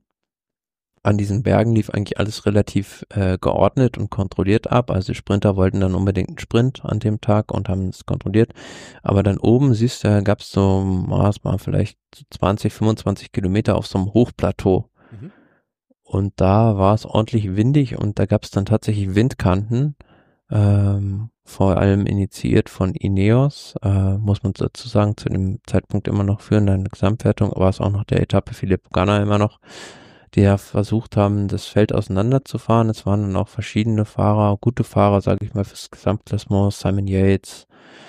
an diesen Bergen lief eigentlich alles relativ äh, geordnet und kontrolliert ab. Also die Sprinter wollten dann unbedingt einen Sprint an dem Tag und haben es kontrolliert. Aber dann oben, siehst du, gab es so, ah, es waren vielleicht zwanzig, fünfundzwanzig Kilometer auf so einem Hochplateau. Mhm. Und da war es ordentlich windig und da gab es dann tatsächlich Windkanten, ähm, vor allem initiiert von Ineos, äh, muss man dazu sagen, zu dem Zeitpunkt immer noch führender in der Gesamtwertung, aber es ist auch noch der Etappe Philipp Ganna immer noch, die ja versucht haben, das Feld auseinanderzufahren. Es waren dann auch verschiedene Fahrer, gute Fahrer, sage ich mal, fürs Gesamtklassement, Simon Yates,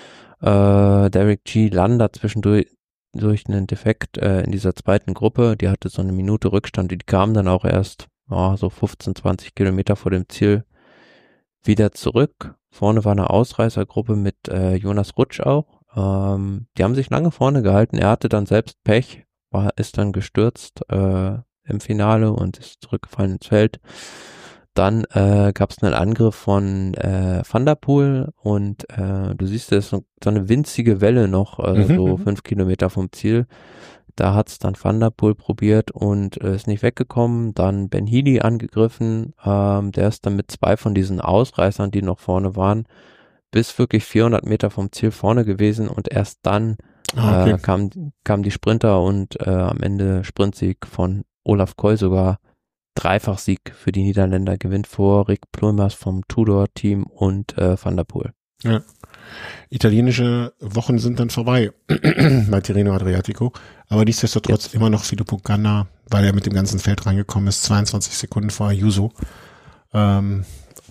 äh, Derek G. Landa zwischendurch durch einen Defekt äh, in dieser zweiten Gruppe, die hatte so eine Minute Rückstand, die kam dann auch erst oh, so fünfzehn, zwanzig Kilometer vor dem Ziel wieder zurück. Vorne war eine Ausreißergruppe mit äh, Jonas Rutsch auch. Ähm, die haben sich lange vorne gehalten. Er hatte dann selbst Pech, war, ist dann gestürzt äh, im Finale und ist zurückgefallen ins Feld. Dann äh, gab es einen Angriff von äh, Van der Poel und äh, du siehst, das ist so, so eine winzige Welle noch, äh, Mhm, so mhm. fünf Kilometer vom Ziel. Da hat es dann Van der Poel probiert und äh, ist nicht weggekommen. Dann Ben Healy angegriffen. Ähm, der ist dann mit zwei von diesen Ausreißern, die noch vorne waren, bis wirklich vierhundert Meter vom Ziel vorne gewesen und erst dann Ah, okay. äh, kamen kam die Sprinter und äh, am Ende Sprintsieg von Olaf Koy, sogar Dreifachsieg für die Niederländer, gewinnt vor Rick Plumers vom Tudor-Team und äh, Van der Poel. Ja. Italienische Wochen sind dann vorbei bei Tirreno Adriatico, aber nichtsdestotrotz Jetzt. immer noch Filippo Ganna, weil er mit dem ganzen Feld reingekommen ist, zweiundzwanzig Sekunden vor Ayuso. Ähm,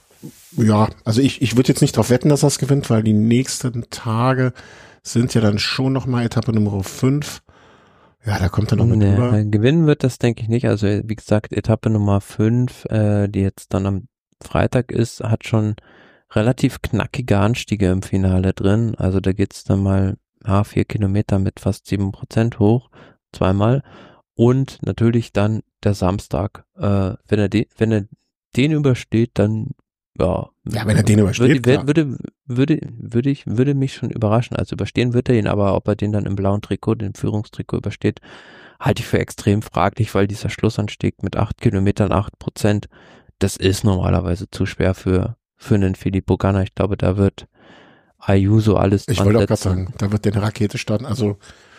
ja, also ich, ich würde jetzt nicht darauf wetten, dass er es gewinnt, weil die nächsten Tage sind ja dann schon nochmal Etappe Nummer fünf. Ja, da kommt er noch mit Nee, rüber. gewinnen wird das, denke ich, nicht. Also wie gesagt, Etappe Nummer fünf, äh, die jetzt dann am Freitag ist, hat schon relativ knackige Anstiege im Finale drin. Also da geht's dann mal ja, vier Kilometer mit fast sieben Prozent hoch, zweimal. Und natürlich dann der Samstag. Äh, wenn er den, wenn er den übersteht, dann ja. Ja, wenn er den übersteht, würde, klar. würde, würde, würde ich, würde mich schon überraschen. Also überstehen wird er ihn, aber ob er den dann im blauen Trikot, dem Führungstrikot übersteht, halte ich für extrem fraglich, weil dieser Schlussanstieg mit acht Kilometern, acht Prozent, das ist normalerweise zu schwer für, für einen Filippo Ganna. Ich glaube, da wird Ayuso alles Ich dran wollte auch gerade setzen. sagen, da wird der eine Rakete starten. Also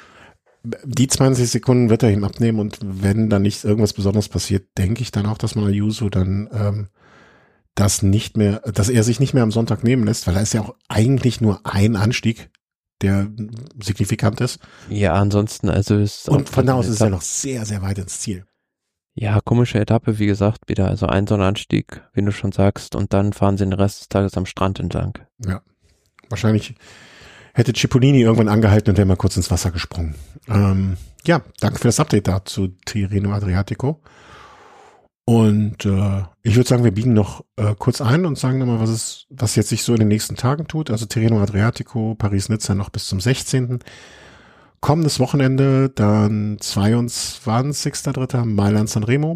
die zwanzig Sekunden wird er ihm abnehmen und wenn dann nicht irgendwas Besonderes passiert, denke ich dann auch, dass man Ayuso dann ähm, das nicht mehr, dass er sich nicht mehr am Sonntag nehmen lässt, weil da ist ja auch eigentlich nur ein Anstieg, der signifikant ist. Ja, ansonsten, also ist Und auch von da aus ist er Etappe- noch sehr, sehr weit ins Ziel. Ja, komische Etappe, wie gesagt, wieder. Also ein Sonnenanstieg, wie du schon sagst, und dann fahren sie den Rest des Tages am Strand entlang. Ja. wahrscheinlich hätte Cipollini irgendwann angehalten und wäre mal kurz ins Wasser gesprungen. Ähm, ja, danke für das Update da zu Tirreno Adriatico. Und äh, ich würde sagen, wir biegen noch äh, kurz ein und sagen nochmal, was es, was jetzt sich so in den nächsten Tagen tut. Also Tirreno Adriatico, Paris-Nizza noch bis zum sechzehnten Kommendes Wochenende, dann zweiundzwanzigster dritter Mailand-San Remo.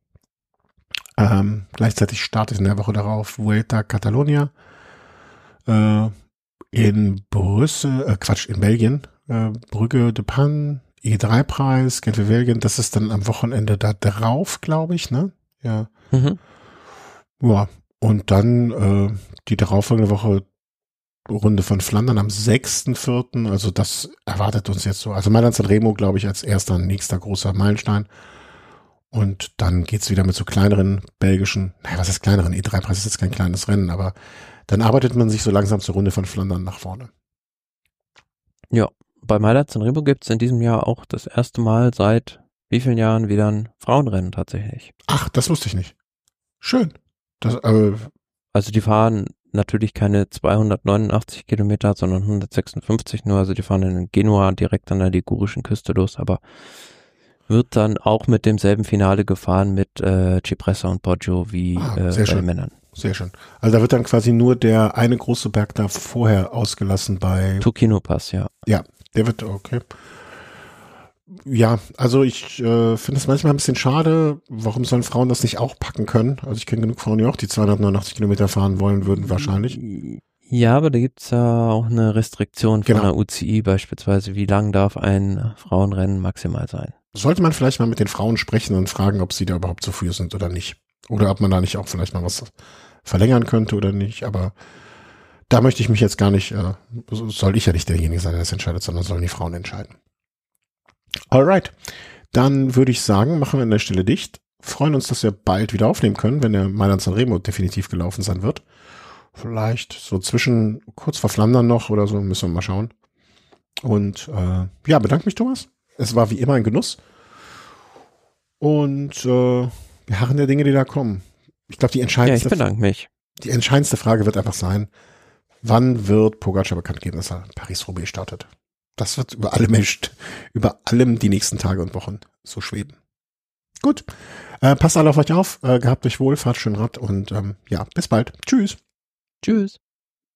Ähm, gleichzeitig startet in der Woche darauf Vuelta Catalonia. Äh, in Brüssel, äh, Quatsch, in Belgien. Äh, Brügge de Panne, E drei Preis, Gent-Wevelgem, das ist dann am Wochenende da drauf, glaube ich, ne? Ja. Mhm. Ja, und dann äh, die darauffolgende Woche Runde von Flandern am sechsten vierten Also das erwartet uns jetzt so. Also Mailand-San Remo, glaube ich, als erster, nächster großer Meilenstein. Und dann geht's wieder mit so kleineren belgischen, naja, was ist kleineren? E drei Preis ist jetzt kein kleines Rennen, aber dann arbeitet man sich so langsam zur Runde von Flandern nach vorne. Ja. Bei Mailand-San Remo gibt es in diesem Jahr auch das erste Mal seit wie vielen Jahren wieder ein Frauenrennen tatsächlich. Ach, das wusste ich nicht. Schön. Das, äh, also die fahren natürlich keine zweihundertneunundachtzig Kilometer, sondern hundertsechsundfünfzig nur. Also die fahren in Genua direkt an der ligurischen Küste los, aber wird dann auch mit demselben Finale gefahren mit äh, Cipressa und Poggio wie ah, äh, bei den Männern. Sehr schön. Also da wird dann quasi nur der eine große Berg da vorher ausgelassen bei Turquino Pass, ja. Ja, der wird, okay. Ja, also ich äh, finde es manchmal ein bisschen schade. Warum sollen Frauen das nicht auch packen können? Also ich kenne genug Frauen, die auch die zweihundertneunundachtzig Kilometer fahren wollen würden, wahrscheinlich. Ja, aber da gibt's ja auch eine Restriktion von Genau. der U C I beispielsweise. Wie lang darf ein Frauenrennen maximal sein? Sollte man vielleicht mal mit den Frauen sprechen und fragen, ob sie da überhaupt zu früh sind oder nicht. Oder ob man da nicht auch vielleicht mal was verlängern könnte oder nicht. Aber da möchte ich mich jetzt gar nicht, äh, soll ich ja nicht derjenige sein, der das entscheidet, sondern sollen die Frauen entscheiden. Alright, dann würde ich sagen, machen wir an der Stelle dicht. Freuen uns, dass wir bald wieder aufnehmen können, wenn der Mailand-San Remo definitiv gelaufen sein wird. Vielleicht so zwischen, kurz vor Flandern noch oder so, müssen wir mal schauen. Und äh, ja, bedanke mich, Thomas. Es war wie immer ein Genuss. Und äh, wir harren der Dinge, die da kommen. Ich glaube, die entscheidendste, ja, ich bedanke mich. Die entscheidendste Frage wird einfach sein, wann wird Pogacar bekannt geben, dass er Paris-Roubaix startet? Das wird über allem, über allem die nächsten Tage und Wochen so schweben. Gut, äh, passt alle auf euch auf, äh, gehabt euch wohl, fahrt schön Rad und ähm, ja, bis bald. Tschüss. Tschüss.